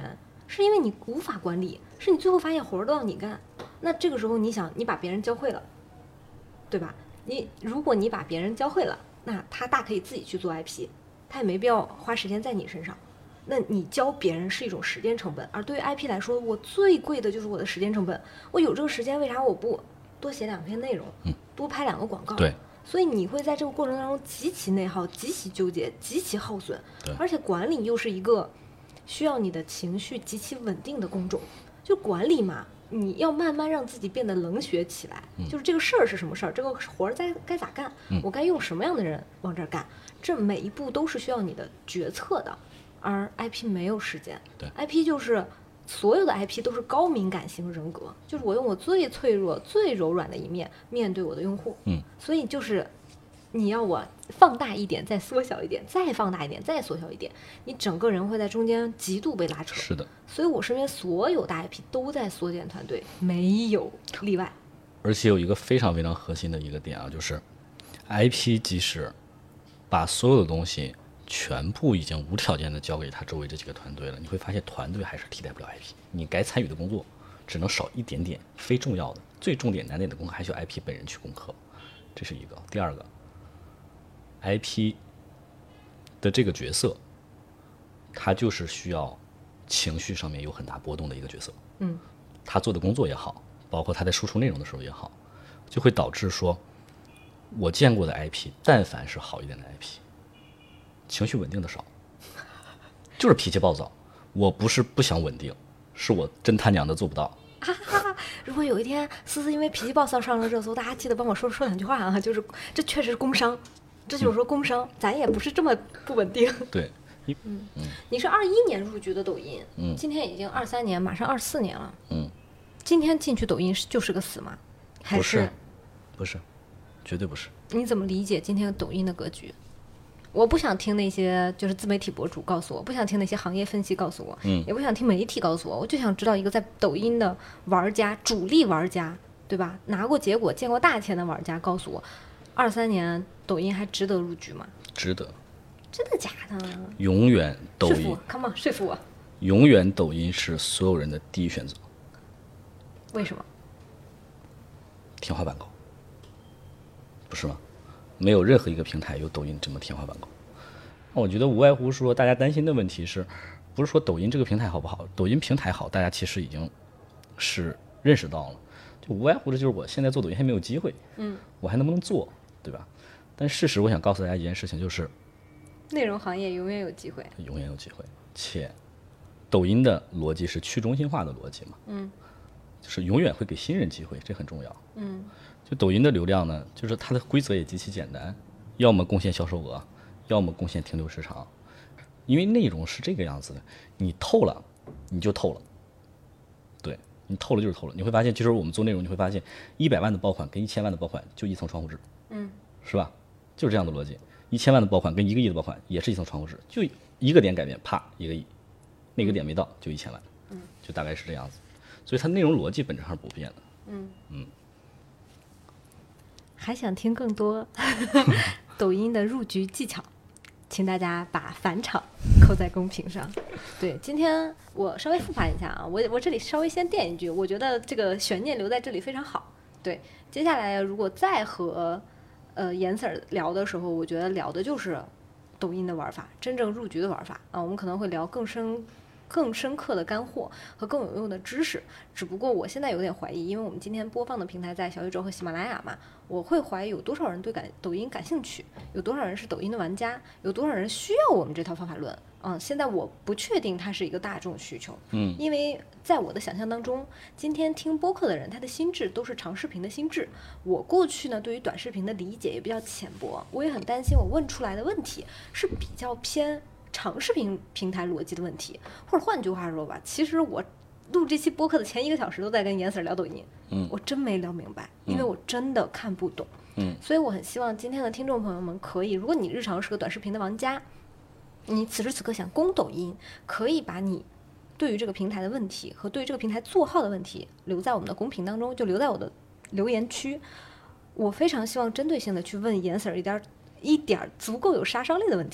是因为你无法管理，是你最后发现活儿都要你干。那这个时候你想，你把别人教会了，对吧？如果你把别人教会了，那他大可以自己去做 IP， 他也没必要花时间在你身上。那你教别人是一种时间成本，而对于 IP 来说，我最贵的就是我的时间成本。我有这个时间，为啥我不多写2篇内容，多拍2个广告？ 对。 所以你会在这个过程当中极其内耗、极其纠结、极其耗损，而且管理又是一个需要你的情绪极其稳定的工种。就管理嘛，你要慢慢让自己变得冷血起来，就是这个事儿是什么事儿，这个活儿该咋干，我该用什么样的人往这儿干，这每一步都是需要你的决策的。而 IP 没有时间， 对 IP 就是所有的 IP 都是高敏感型人格，就是我用我最脆弱、最柔软的一面面对我的用户。所以就是你要我放大一点，再缩小一点，再放大一点，再缩小一点，你整个人会在中间极度被拉扯。 是的。 所以我身边所有大 IP 都在缩减团队，没有例外。 而且有一个非常非常核心的一个点啊，就是 IP 即使把所有的东西全部已经无条件的交给他周围这几个团队了，你会发现团队还是替代不了 IP， 你该参与的工作只能少一点点，非重要的最重点难点的功课还需要 IP 本人去攻克，这是一个。第二个 IP 的这个角色他就是需要情绪上面有很大波动的一个角色，他做的工作也好，包括他在输出内容的时候也好，就会导致说我见过的 IP 但凡是好一点的 IP情绪稳定的少，就是脾气暴躁。我不是不想稳定，是我真他娘的做不到。 如果有一天思思因为脾气暴躁上了热搜，大家记得帮我说2句话啊！就是这确实是工伤，这就是说工伤，咱也不是这么不稳定。 对， 你是21年入局的抖音，今天已经23年，马上24年了。今天进去抖音就是个死吗？还是？ 不是，绝对不是。 你怎么理解今天抖音的格局？我不想听那些就是自媒体博主告诉我，不想听那些行业分析告诉我，也不想听媒体告诉我，我就想知道一个在抖音的玩家，主力玩家，对吧？拿过结果、见过大钱的玩家告诉我，23年抖音还值得入局吗？ 值得。 真的假的？ 永远抖音， 说服我 ，come on， 说服我。 永远抖音是所有人的第一选择。 为什么？ 天花板高，不是吗？没有任何一个平台有抖音这么天花板高。我觉得无外乎说大家担心的问题是，不是说抖音这个平台好不好？抖音平台好，大家其实已经是认识到了。就无外乎的就是我现在做抖音还没有机会，我还能不能做，对吧？但事实我想告诉大家一件事情，就是内容行业永远有机会， 永远有机会。且抖音的逻辑是去中心化的逻辑嘛，就是永远会给新人机会，这很重要。就抖音的流量呢，就是它的规则也极其简单，要么贡献销售额，要么贡献停留时长。因为内容是这个样子的，你透了，你就透了，对，你透了就是透了。你会发现，其实我们做内容，你会发现100万的爆款跟1000万的爆款就一层窗户纸，是吧？就是这样的逻辑。1000万的爆款跟1个亿的爆款也是一层窗户纸，就一个点改变，啪1个亿，那个点没到就1000万，就大概是这样子。所以它内容逻辑本质上是不变的。 还想听更多抖音的入局技巧，请大家把返场扣在公屏上。对，今天我稍微复盘一下啊，我这里稍微先垫一句，我觉得这个悬念留在这里非常好。对，接下来如果再和颜 Sir 聊的时候，我觉得聊的就是抖音的玩法，真正入局的玩法啊，我们可能会聊更深刻的干货和更有用的知识。只不过我现在有点怀疑，因为我们今天播放的平台在小宇宙和喜马拉雅嘛，我会怀疑有多少人对抖音感兴趣，有多少人是抖音的玩家，有多少人需要我们这套方法论。现在我不确定它是一个大众需求，因为在我的想象当中，今天听播客的人，他的心智都是长视频的心智。我过去呢，对于短视频的理解也比较浅薄，我也很担心我问出来的问题是比较偏长视频平台逻辑的问题，或者换句话说吧，其实我录这期播客的前1个小时都在跟颜 Sir 聊抖音，我真没聊明白，因为我真的看不懂，所以我很希望今天的听众朋友们可以，如果你日常是个短视频的玩家，你此时此刻想攻抖音，可以把你对于这个平台的问题和对于这个平台做号的问题留在我们的公屏当中，就留在我的留言区。我非常希望针对性的去问颜 Sir 一点足够有杀伤力的问题，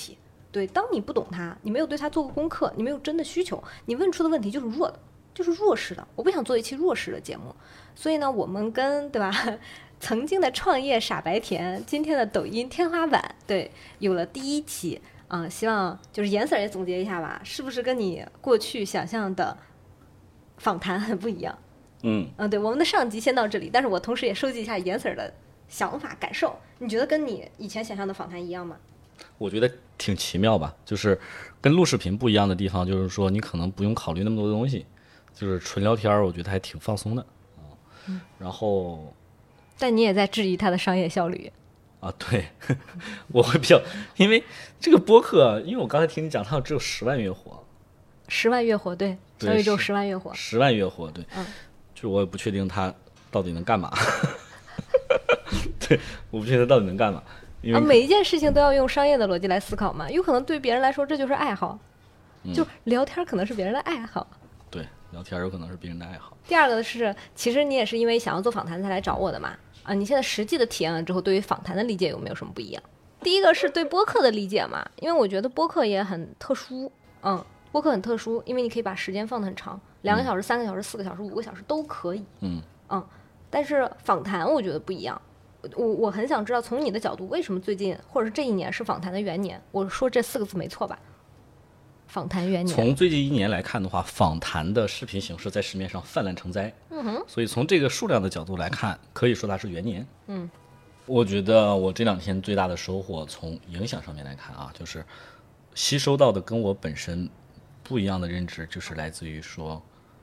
对，当你不懂它，你没有对它做过功课，你没有真的需求，你问出的问题就是弱的，就是弱势的。我不想做一期弱势的节目，所以呢，我们跟对吧，曾经的创业傻白甜，今天的抖音天花板，对，有了第一期希望就是颜 Sir 也总结一下吧，是不是跟你过去想象的访谈很不一样？对，我们的上集先到这里，但是我同时也收集一下颜 Sir 的想法感受，你觉得跟你以前想象的访谈一样吗？ 我觉得挺奇妙吧，就是跟录视频不一样的地方，就是说你可能不用考虑那么多的东西，就是纯聊天，我觉得还挺放松的然后， 但你也在质疑它的商业效率对，我会比较，因为这个播客，因为我刚才听你讲，它只有10万月活 ，10万月活，对，小宇宙10万月活 ，10万月活，对，就是我也不确定它到底能干嘛，对，我不确定它到底能干嘛。 每一件事情都要用商业的逻辑来思考嘛，有可能对别人来说这就是爱好，就聊天可能是别人的爱好。 对，聊天有可能是别人的爱好。 第二个是，其实你也是因为想要做访谈才来找我的嘛，你现在实际的体验了之后，对于访谈的理解有没有什么不一样？第一个是对播客的理解嘛，因为我觉得播客也很特殊，播客很特殊，因为你可以把时间放得很长，2个小时、3个小时、4个小时、5个小时都可以，但是访谈我觉得不一样。我很想知道，从你的角度，为什么最近或者是这一年是访谈的元年？我说这4个字没错吧？访谈元年。 从最近1年来看的话，访谈的视频形式在市面上泛滥成灾。所以从这个数量的角度来看，可以说它是元年。我觉得我这2天最大的收获，从影响上面来看就是吸收到的跟我本身不一样的认知，就是来自于说，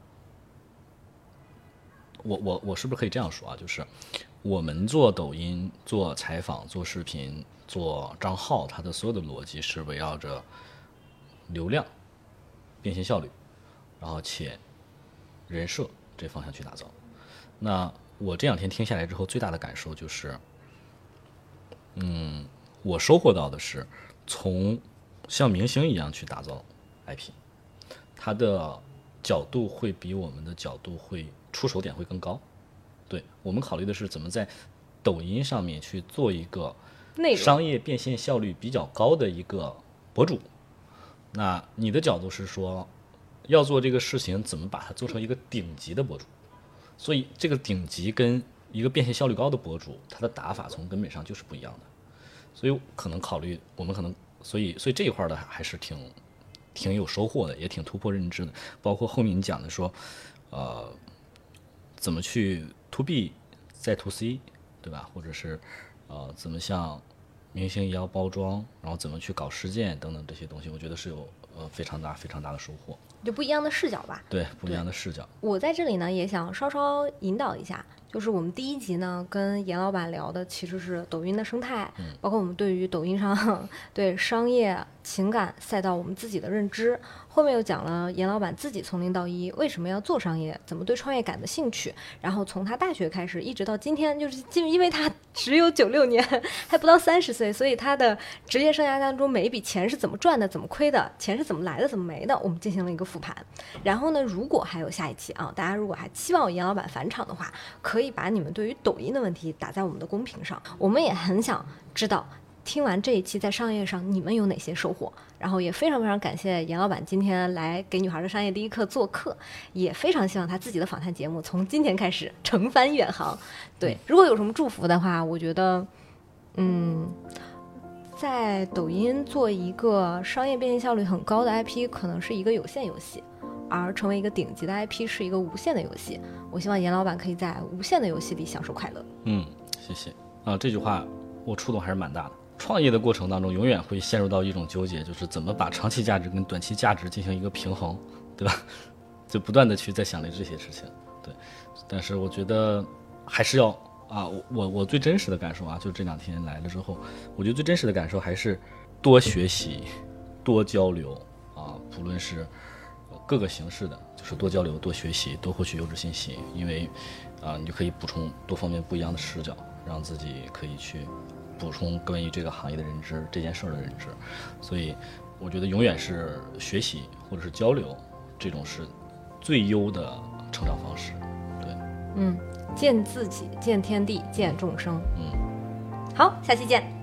我是不是可以这样说就是我们做抖音、做采访、做视频、做账号，它的所有的逻辑是围绕着流量、变现效率，然后且人设这方向去打造。那我这2天听下来之后，最大的感受就是，我收获到的是从像明星一样去打造 IP， 它的角度会比我们的角度会出手点会更高。对，我们考虑的是怎么在抖音上面去做一个商业变现效率比较高的一个博主。那你的角度是说，要做这个事情怎么把它做成一个顶级的博主，所以这个顶级跟一个变现效率高的博主，他的打法从根本上就是不一样的。所以可能考虑我们可能，所以这一块的还是挺有收获的，也挺突破认知的。包括后面你讲的说，怎么去 to B 再 to C， 对吧？或者是怎么像明星一样包装，然后怎么去搞实践等等这些东西，我觉得是有非常大的收获， 就不一样的视角吧。 对，不一样的视角。 我在这里呢也想稍稍引导一下，就是我们第1集呢跟严老板聊的其实是抖音的生态，包括我们对于抖音上对商业、情感赛道我们自己的认知。后面又讲了严老板自己从0到1为什么要做商业，怎么对创业感的兴趣，然后从他大学开始一直到今天，就是因为他只有96年，还不到30岁，所以他的职业生涯当中每一笔钱是怎么赚的，怎么亏的，钱是怎么来的，怎么没的，我们进行了一个复盘。然后呢，如果还有下一期大家如果还期望严老板返场的话，可以把你们对于抖音的问题打在我们的公屏上，我们也很想知道听完这一期在商业上你们有哪些收获。然后也非常非常感谢严老板今天来给女孩的商业第一课做客，也非常希望他自己的访谈节目从今天开始承翻远航。对，如果有什么祝福的话，我觉得在抖音做一个商业变现效率很高的 IP 可能是一个有限游戏，而成为一个顶级的 IP 是一个无限的游戏。我希望严老板可以在无限的游戏里享受快乐。 谢谢这句话我触动还是蛮大的。创业的过程当中永远会陷入到一种纠结，就是怎么把长期价值跟短期价值进行一个平衡，对吧？就不断的去在想着这些事情。对，但是我觉得还是要我最真实的感受就这2天来了之后，我觉得最真实的感受还是多学习多交流不论是各个形式的，就是多交流多学习多获取优质信息，因为你就可以补充多方面不一样的视角，让自己可以去补充关于这个行业的认知，这件事的认知。所以我觉得永远是学习或者是交流，这种是最优的成长方式。对， 见自己，见天地，见众生。好，下期见。